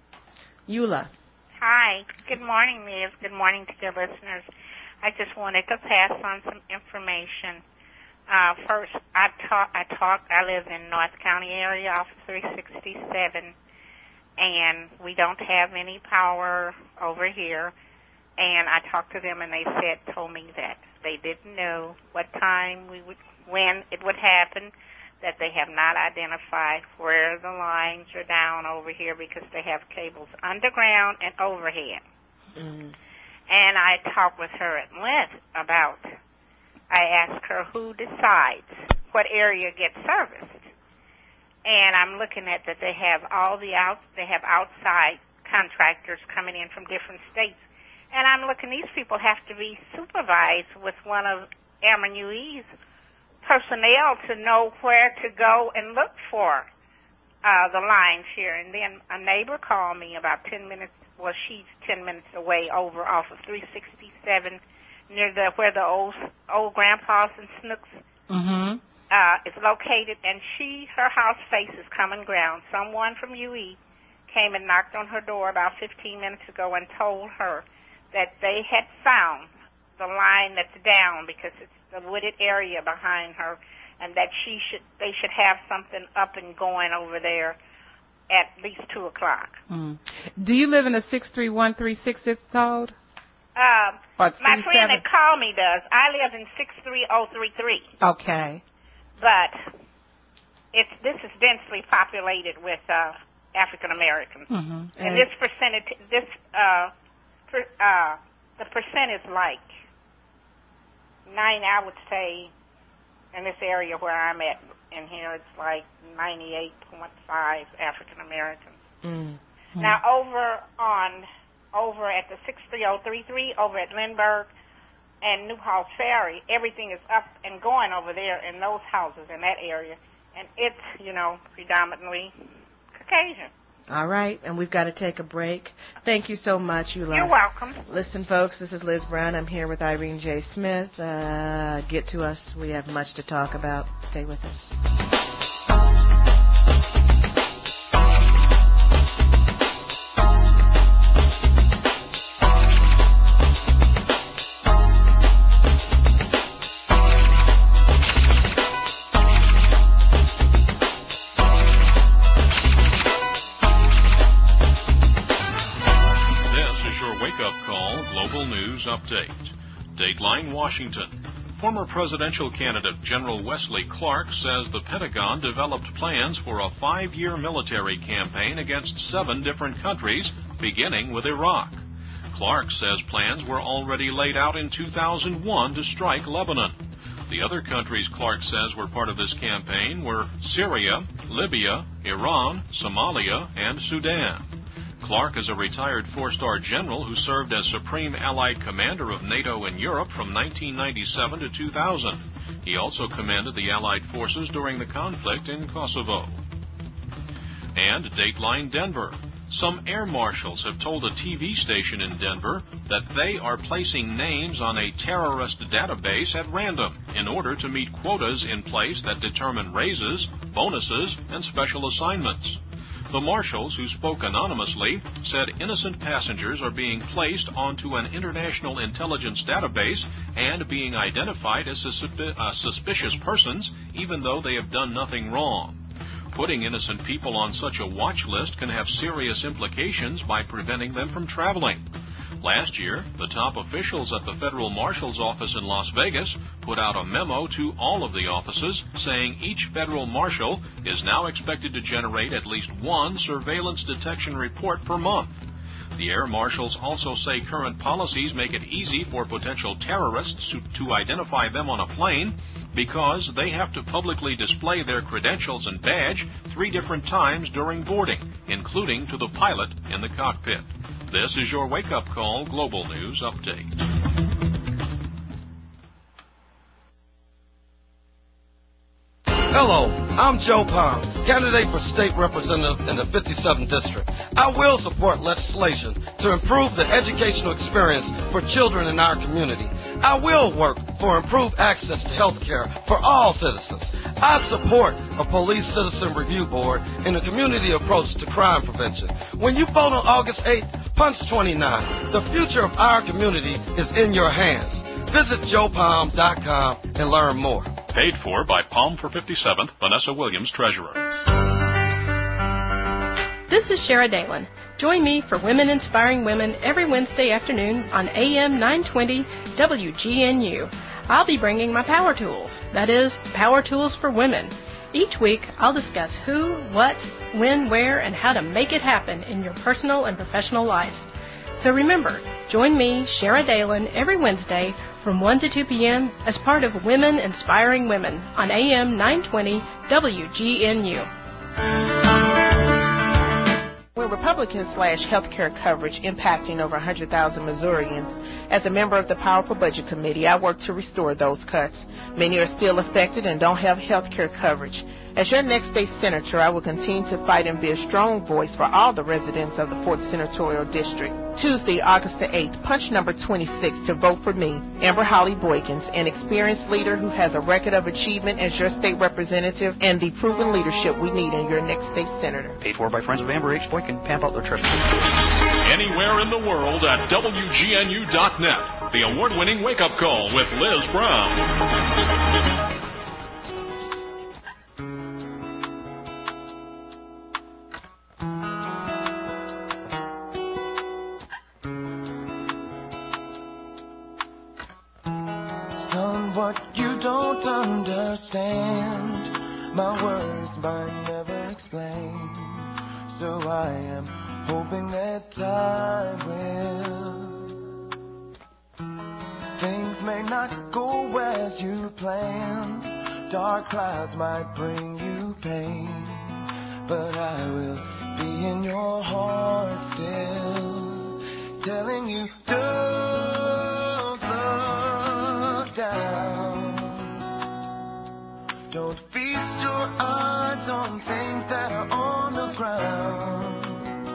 Eula. Hi. Good morning, Liz. Good morning to your listeners. I just wanted to pass on some information. Uh, first, I talk, I talk, I live in North County area off three sixty-seven, and we don't have any power over here. And I talked to them, and they said, told me that they didn't know what time we would, when it would happen, that they have not identified where the lines are down over here, because they have cables underground and overhead. Mm. And I talked with her at length about, I asked her who decides what area gets serviced. And I'm looking at that they have all the out, they have outside contractors coming in from different states. And I'm looking, these people have to be supervised with one of Ameren U E's personnel to know where to go and look for uh, the lines here. And then a neighbor called me about ten minutes, well, she's ten minutes away over off of three sixty-seven, near the where the old old grandpas and Snooks mm-hmm. uh, is located. And she, her house faces common ground. Someone from U E came and knocked on her door about fifteen minutes ago and told her that they had found the line that's down because it's the wooded area behind her, and that she should they should have something up and going over there at least two o'clock. Mm. Do you live in a six three one three six zip code? Um, Or my three friend seven? that called me does. I live in six three oh three three. Okay. But it's this is densely populated with uh, African Americans, Mm-hmm. and, and this percentage, this uh, per, uh, the percent is like nine. I would say in this area where I'm at in here, it's like ninety-eight point five African Americans. Mm-hmm. Now over on over at the six three oh three three over at Lindbergh and Newhall Ferry, everything is up and going over there in those houses in that area. And it's, you know, predominantly Caucasian. All right, and we've got to take a break. Thank you so much, Eula. You're welcome. Listen, folks, this is Liz Brown. I'm here with Irene J. Smith. Uh, get to us. We have much to talk about. Stay with us. Update. Dateline Washington. Former presidential candidate General Wesley Clark says the Pentagon developed plans for a five-year military campaign against seven different countries, beginning with Iraq. Clark says plans were already laid out in two thousand one to strike Lebanon. The other countries Clark says were part of this campaign were Syria, Libya, Iran, Somalia, and Sudan. Clark is a retired four-star general who served as Supreme Allied Commander of NATO in Europe from nineteen ninety-seven to two thousand. He also commanded the Allied forces during the conflict in Kosovo. And Dateline Denver. Some air marshals have told a T V station in Denver that they are placing names on a terrorist database at random in order to meet quotas in place that determine raises, bonuses, and special assignments. The marshals, who spoke anonymously, said innocent passengers are being placed onto an international intelligence database and being identified as suspi- uh, suspicious persons, even though they have done nothing wrong. Putting innocent people on such a watch list can have serious implications by preventing them from traveling. Last year, the top officials at the Federal Marshal's Office in Las Vegas put out a memo to all of the offices saying each federal marshal is now expected to generate at least one surveillance detection report per month. The air marshals also say current policies make it easy for potential terrorists to, to identify them on a plane because they have to publicly display their credentials and badge three different times during boarding, including to the pilot in the cockpit. This is your Wake-Up Call Global News Update. Hello, I'm Joe Palm, candidate for state representative in the fifty-seventh District. I will support legislation to improve the educational experience for children in our community. I will work for improved access to health care for all citizens. I support a police citizen review board and a community approach to crime prevention. When you vote on August eighth, punch twenty-nine. The future of our community is in your hands. Visit joe palm dot com and learn more. Paid for by Palm for fifty-seventh, Vanessa Williams, Treasurer. This is Shara Dalen. Join me for Women Inspiring Women every Wednesday afternoon on A M nine twenty W G N U. I'll be bringing my power tools, that is, power tools for women. Each week, I'll discuss who, what, when, where, and how to make it happen in your personal and professional life. So remember, join me, Shara Dalen, every Wednesday from one to two p.m. as part of Women Inspiring Women on A M nine twenty W G N U. When Republican slash healthcare coverage impacting over one hundred thousand Missourians, as a member of the Powerful Budget Committee, I work to restore those cuts. Many are still affected and don't have healthcare coverage. As your next state senator, I will continue to fight and be a strong voice for all the residents of the fourth Senatorial District. Tuesday, August the eighth, punch number twenty-six to vote for me, Amber Holly Boykins, an experienced leader who has a record of achievement as your state representative and the proven leadership we need in your next state senator. Paid for by Friends of Amber H. Boykin, Pam Butler Trust. Anywhere in the world at W G N U dot net. The award-winning wake-up call with Liz Brown. What you don't understand, my words might never explain. So I am hoping that time will. Things may not go as you planned. Dark clouds might bring you pain, but I will be in your heart still, telling you don't look down. Don't feast your eyes on things that are on the ground.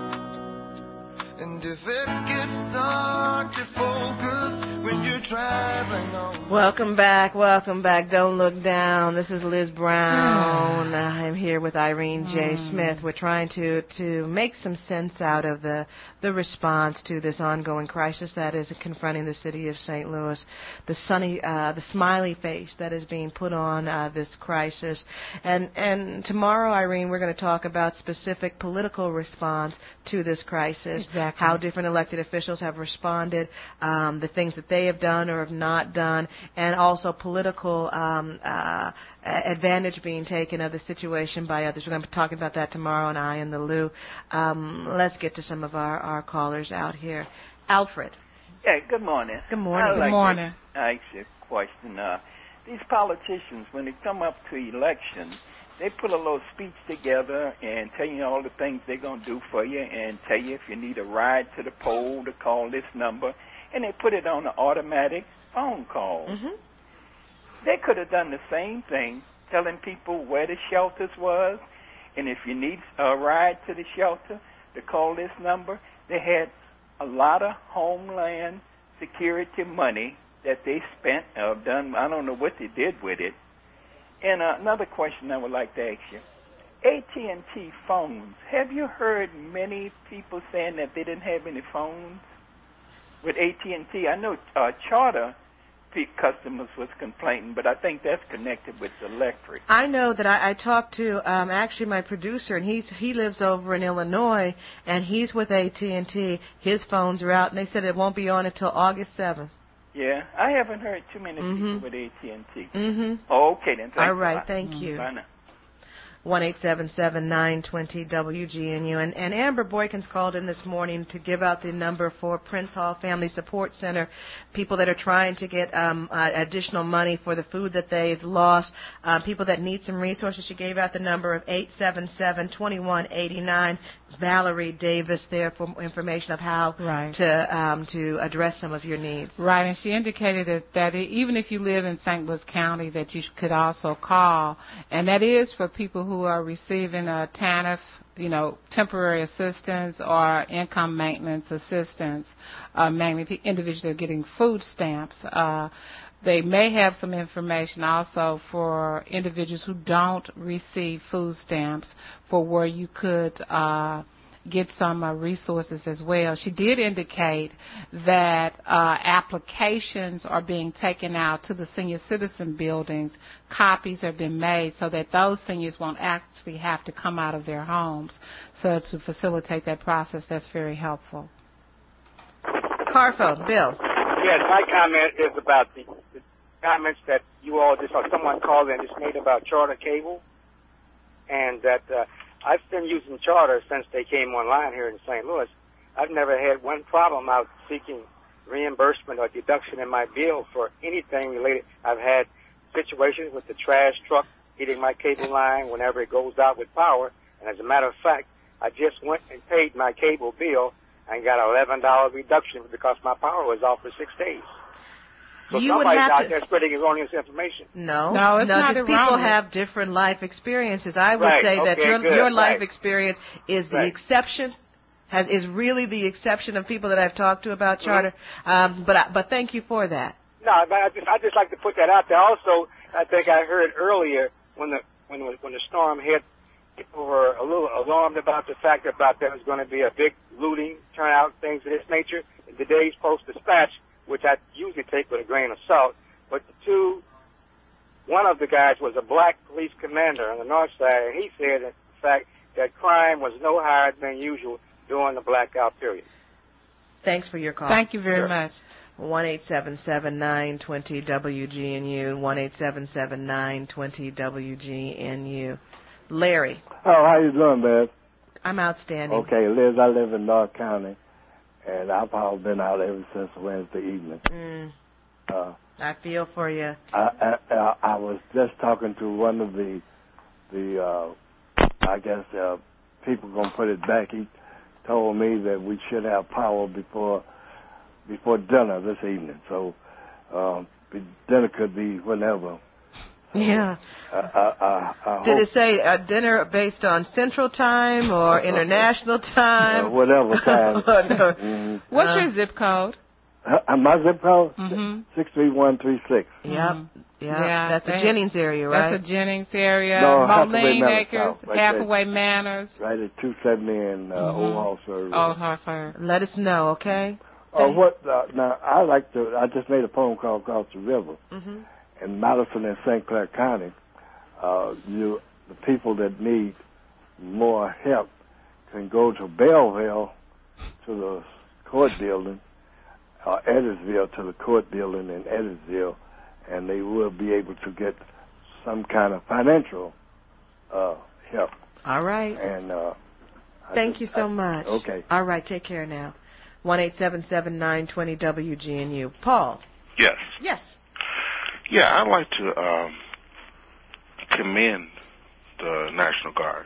And if it gets hard to focus when you're traveling on. Welcome back, welcome back. Don't look down. This is Liz Brown. I'm here with Irene J. Smith. We're trying to, to make some sense out of the the response to this ongoing crisis that is confronting the city of Saint Louis. The sunny, uh, the smiley face that is being put on uh, this crisis. And and tomorrow, Irene, we're going to talk about specific political response to this crisis. Exactly. How different elected officials have responded, um, the things that they have done or have not done, and also political um, uh, advantage being taken of the situation by others. We're going to be talking about that tomorrow on I in the Lou. Um, let's get to some of our, our callers out here. Alfred. Yeah, good morning. Good morning. I'd Good like morning. To ask you a question. Uh, these politicians, when they come up to elections, they put a little speech together and tell you all the things they're going to do for you and tell you if you need a ride to the poll to call this number. And they put it on an automatic phone call. Mm-hmm. They could have done the same thing, telling people where the shelters was, and if you need a ride to the shelter, to call this number. They had a lot of Homeland Security money that they spent or done. I don't know what they did with it. And uh, another question I would like to ask you. A T and T phones, have you heard many people saying that they didn't have any phones with A T and T? I know uh, Charter customers was complaining, but I think that's connected with the electric. I know that I, I talked to um, actually my producer, and he's he lives over in Illinois, and he's with A T and T. His phones are out, and they said it won't be on until August seventh. Yeah, I haven't heard too many Mm-hmm. people with A T and T. Mm-hmm. Oh, okay, then. Thanks All a right, lot. thank you. Bye now. one eight seven seven, nine two zero, W G N U. And, and Amber Boykins called in this morning to give out the number for Prince Hall Family Support Center, people that are trying to get um, uh, additional money for the food that they've lost, uh, people that need some resources. She gave out the number of eight seven seven, two one eight nine. Valerie Davis there for information of how Right. to um, to address some of your needs. Right, and she indicated that, that it, even if you live in Saint Louis County, that you could also call, and that is for people who are receiving a T A N F, you know, temporary assistance or income maintenance assistance, uh, mainly p- individuals that are getting food stamps. Uh, they may have some information also for individuals who don't receive food stamps for where you could uh, get some uh, resources as well. She did indicate that uh, applications are being taken out to the senior citizen buildings. Copies have been made so that those seniors won't actually have to come out of their homes. So to facilitate that process, that's very helpful. Carphone, Bill. Yes, my comment is about the, the comments that you all just, or someone called and just made about Charter Cable, and that uh, I've been using Charter since they came online here in Saint Louis. I've never had one problem out seeking reimbursement or deduction in my bill for anything related. I've had situations with the trash truck hitting my cable line whenever it goes out with power, and as a matter of fact, I just went and paid my cable bill and got an eleven dollars reduction because my power was off for six days. So you would somebody's have out to. there spreading erroneous information. No, No, it's not just erroneous. people have different life experiences. I would Right, say that okay, your good, your life right. experience is the Right. exception. Has is really the exception of people that I've talked to about charter. Mm-hmm. Um, but I, but thank you for that. No, but I just I just like to put that out there. Also, I think I heard earlier when the when the, when the storm hit, people were a little alarmed about the fact that about there was going to be a big looting turnout, things of this nature. In today's Post-Dispatch, which I usually take with a grain of salt, but the two, one of the guys was a black police commander on the north side, and he said, in fact, that crime was no higher than usual during the blackout period. Thanks for your call. Thank you very Sure. much. One eight seven seven nine twenty W G N U. One eight seven seven nine twenty W G N U. Larry, Oh, how you doing, man? I'm outstanding. Okay, Liz, I live in North County, and I've probably been out ever since Wednesday evening. Mm, Uh, I feel for you. I, I I I was just talking to one of the the uh, I guess uh, people gonna put it back. He told me that we should have power before before dinner this evening. So um, the dinner could be whenever. Yeah. I, I, I, I Did hope, it say a dinner based on Central Time or International Time? uh, whatever time. No. Mhm. What's Uh, your zip code? Uh, my zip code Mm-hmm. six three one three six. Yep. Mhm. Yeah. Yeah, That's a they- Jennings area, right? That's a Jennings area. No, Hathaway Moline Manor Acres, South, right Hathaway Manors. Right at two seventy in uh, Mhm. Old Hallsburg. Oh, Hartford. Let us know, okay? Uh, what? Uh, now I like to. I just made a phone call across the river Mm-hmm. in Madison and Saint Clair County. Uh, you, the people that need more help, can go to Belleville to the court building, or Edwardsville to the court building in Edwardsville, and they will be able to get some kind of financial uh, help. All right. And uh, I Thank just- you so I- much. Okay. All right. Take care now. One eight seven seven nine twenty W G N U. Paul. Yes. Yes. Yeah, I'd like to um, commend the National Guard.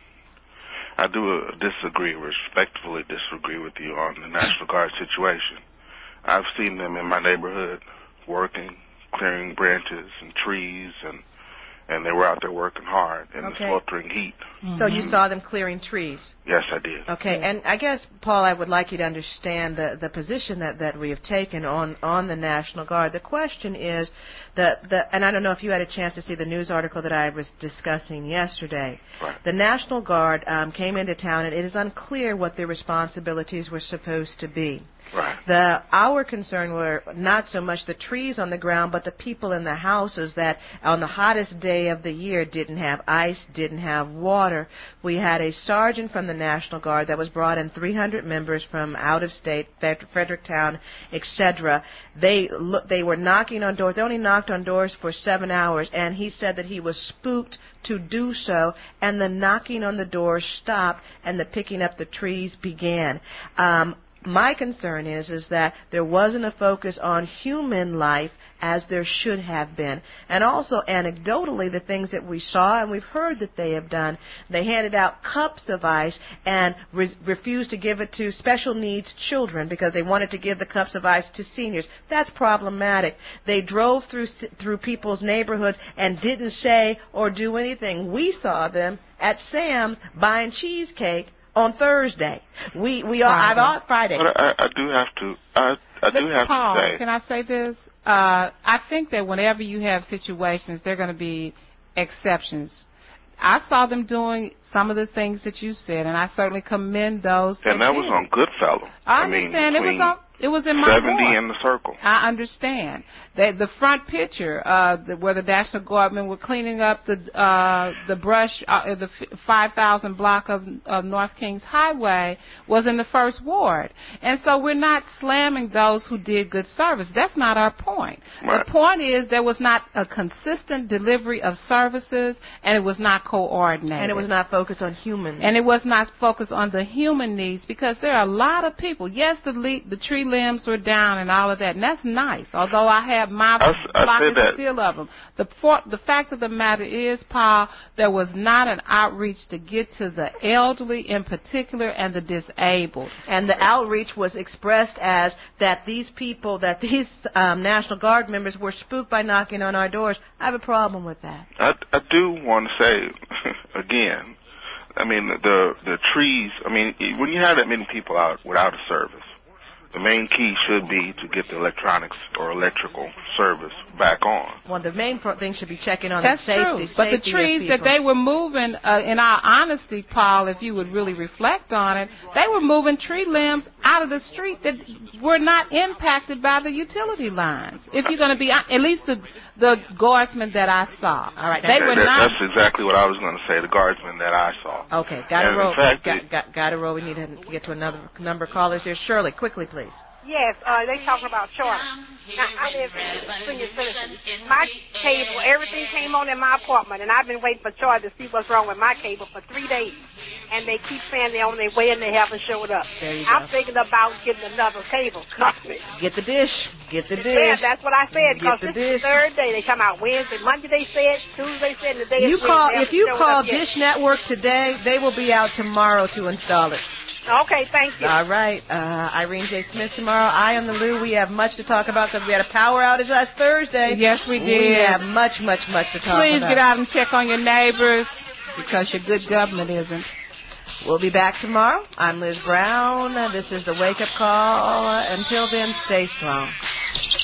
I do uh, disagree, respectfully disagree with you on the National Guard situation. I've seen them in my neighborhood working, clearing branches and trees, and and they were out there working hard in the Okay. sweltering heat. So you saw them clearing trees. Yes, I did. Okay, and I guess, Paul, I would like you to understand the, the position that, that we have taken on, on the National Guard. The question is, the, the, and I don't know if you had a chance to see the news article that I was discussing yesterday. Right. The National Guard um, came into town, and it is unclear what their responsibilities were supposed to be. Right. The our concern were not so much the trees on the ground, but the people in the houses that on the hottest day of the year didn't have ice, didn't have water. We had a sergeant from the National Guard that was brought in three hundred members from out of state, Fred- Fredericktown, et cetera. They look, they were knocking on doors. They only knocked on doors for seven hours, and he said that he was spooked to do so, and the knocking on the doors stopped, and the picking up the trees began. Um, My concern is is that there wasn't a focus on human life as there should have been. And also, anecdotally, the things that we saw and we've heard that they have done, they handed out cups of ice and re- refused to give it to special needs children because they wanted to give the cups of ice to seniors. That's problematic. They drove through through people's neighborhoods and didn't say or do anything. We saw them at Sam's buying cheesecake on Thursday. We we are I've all Friday. But I, I do have to. I I do have Paul, to say. can I say this? Uh, I think that whenever you have situations, there are going to be exceptions. I saw them doing some of the things that you said, and I certainly commend those. And that was did. on Goodfellow. I, I mean, understand it was between on. It was in my seventy ward. in the circle. I understand that the front picture, uh, the, where the National Guardmen were cleaning up the uh, the brush, uh, the five thousand block of, of North Kings Highway, was in the first ward. And so we're not slamming those who did good service. That's not our point. Right. The point is there was not a consistent delivery of services, and it was not coordinated. And it was not focused on humans. And it was not focused on the human needs, because there are a lot of people. Yes, the le- the tree tree limbs were down and all of that. And that's nice, although I have my I, blockage I still of them. The, for, the fact of the matter is, Paul, there was not an outreach to get to the elderly in particular and the disabled. And the outreach was expressed as that these people, that these um, National Guard members were spooked by knocking on our doors. I have a problem with that. I, I do want to say, again, I mean, the the trees, I mean, when you have that many people out without a service, the main key should be to get the electronics or electrical service back on. Well, the main pro- thing should be checking on That's the safety. True. But safety the trees that they were moving, uh, in our honesty, Paul, if you would really reflect on it, they were moving tree limbs out of the street that were not impacted by the utility lines. If you're going to be, at least the the guardsmen that I saw. All right. They that, were that, not. That's exactly what I was going to say. The guardsmen that I saw. Okay. Got to roll. Fact, got, got, got to roll. We need to get to another number of callers here. Shirley, quickly, please. Yes, uh, they talking about short. Now, I live in senior citizen. My cable, everything came on in my apartment, and I've been waiting for Troy to see what's wrong with my cable for three days. And they keep saying they're on their way and they haven't showed up. There you I'm go. thinking about getting another cable company. Get the dish. Get the dish. Yeah, that's what I said, because Get the this is dish. the third day. They come out Wednesday, Monday they said, Tuesday they said, and the day You is call Wednesday. if you They haven't call showed up yet. Dish Network today, they will be out tomorrow to install it. Okay, thank you. All right. Uh, Irene J. Smith tomorrow. I on the Lou. We have much to talk about because we had a power outage last Thursday. Yes, we did. We have much, much, much to talk Please about. get out and check on your neighbors, because your good government isn't. We'll be back tomorrow. I'm Liz Brown. This is the Wake Up Call. Until then, stay strong.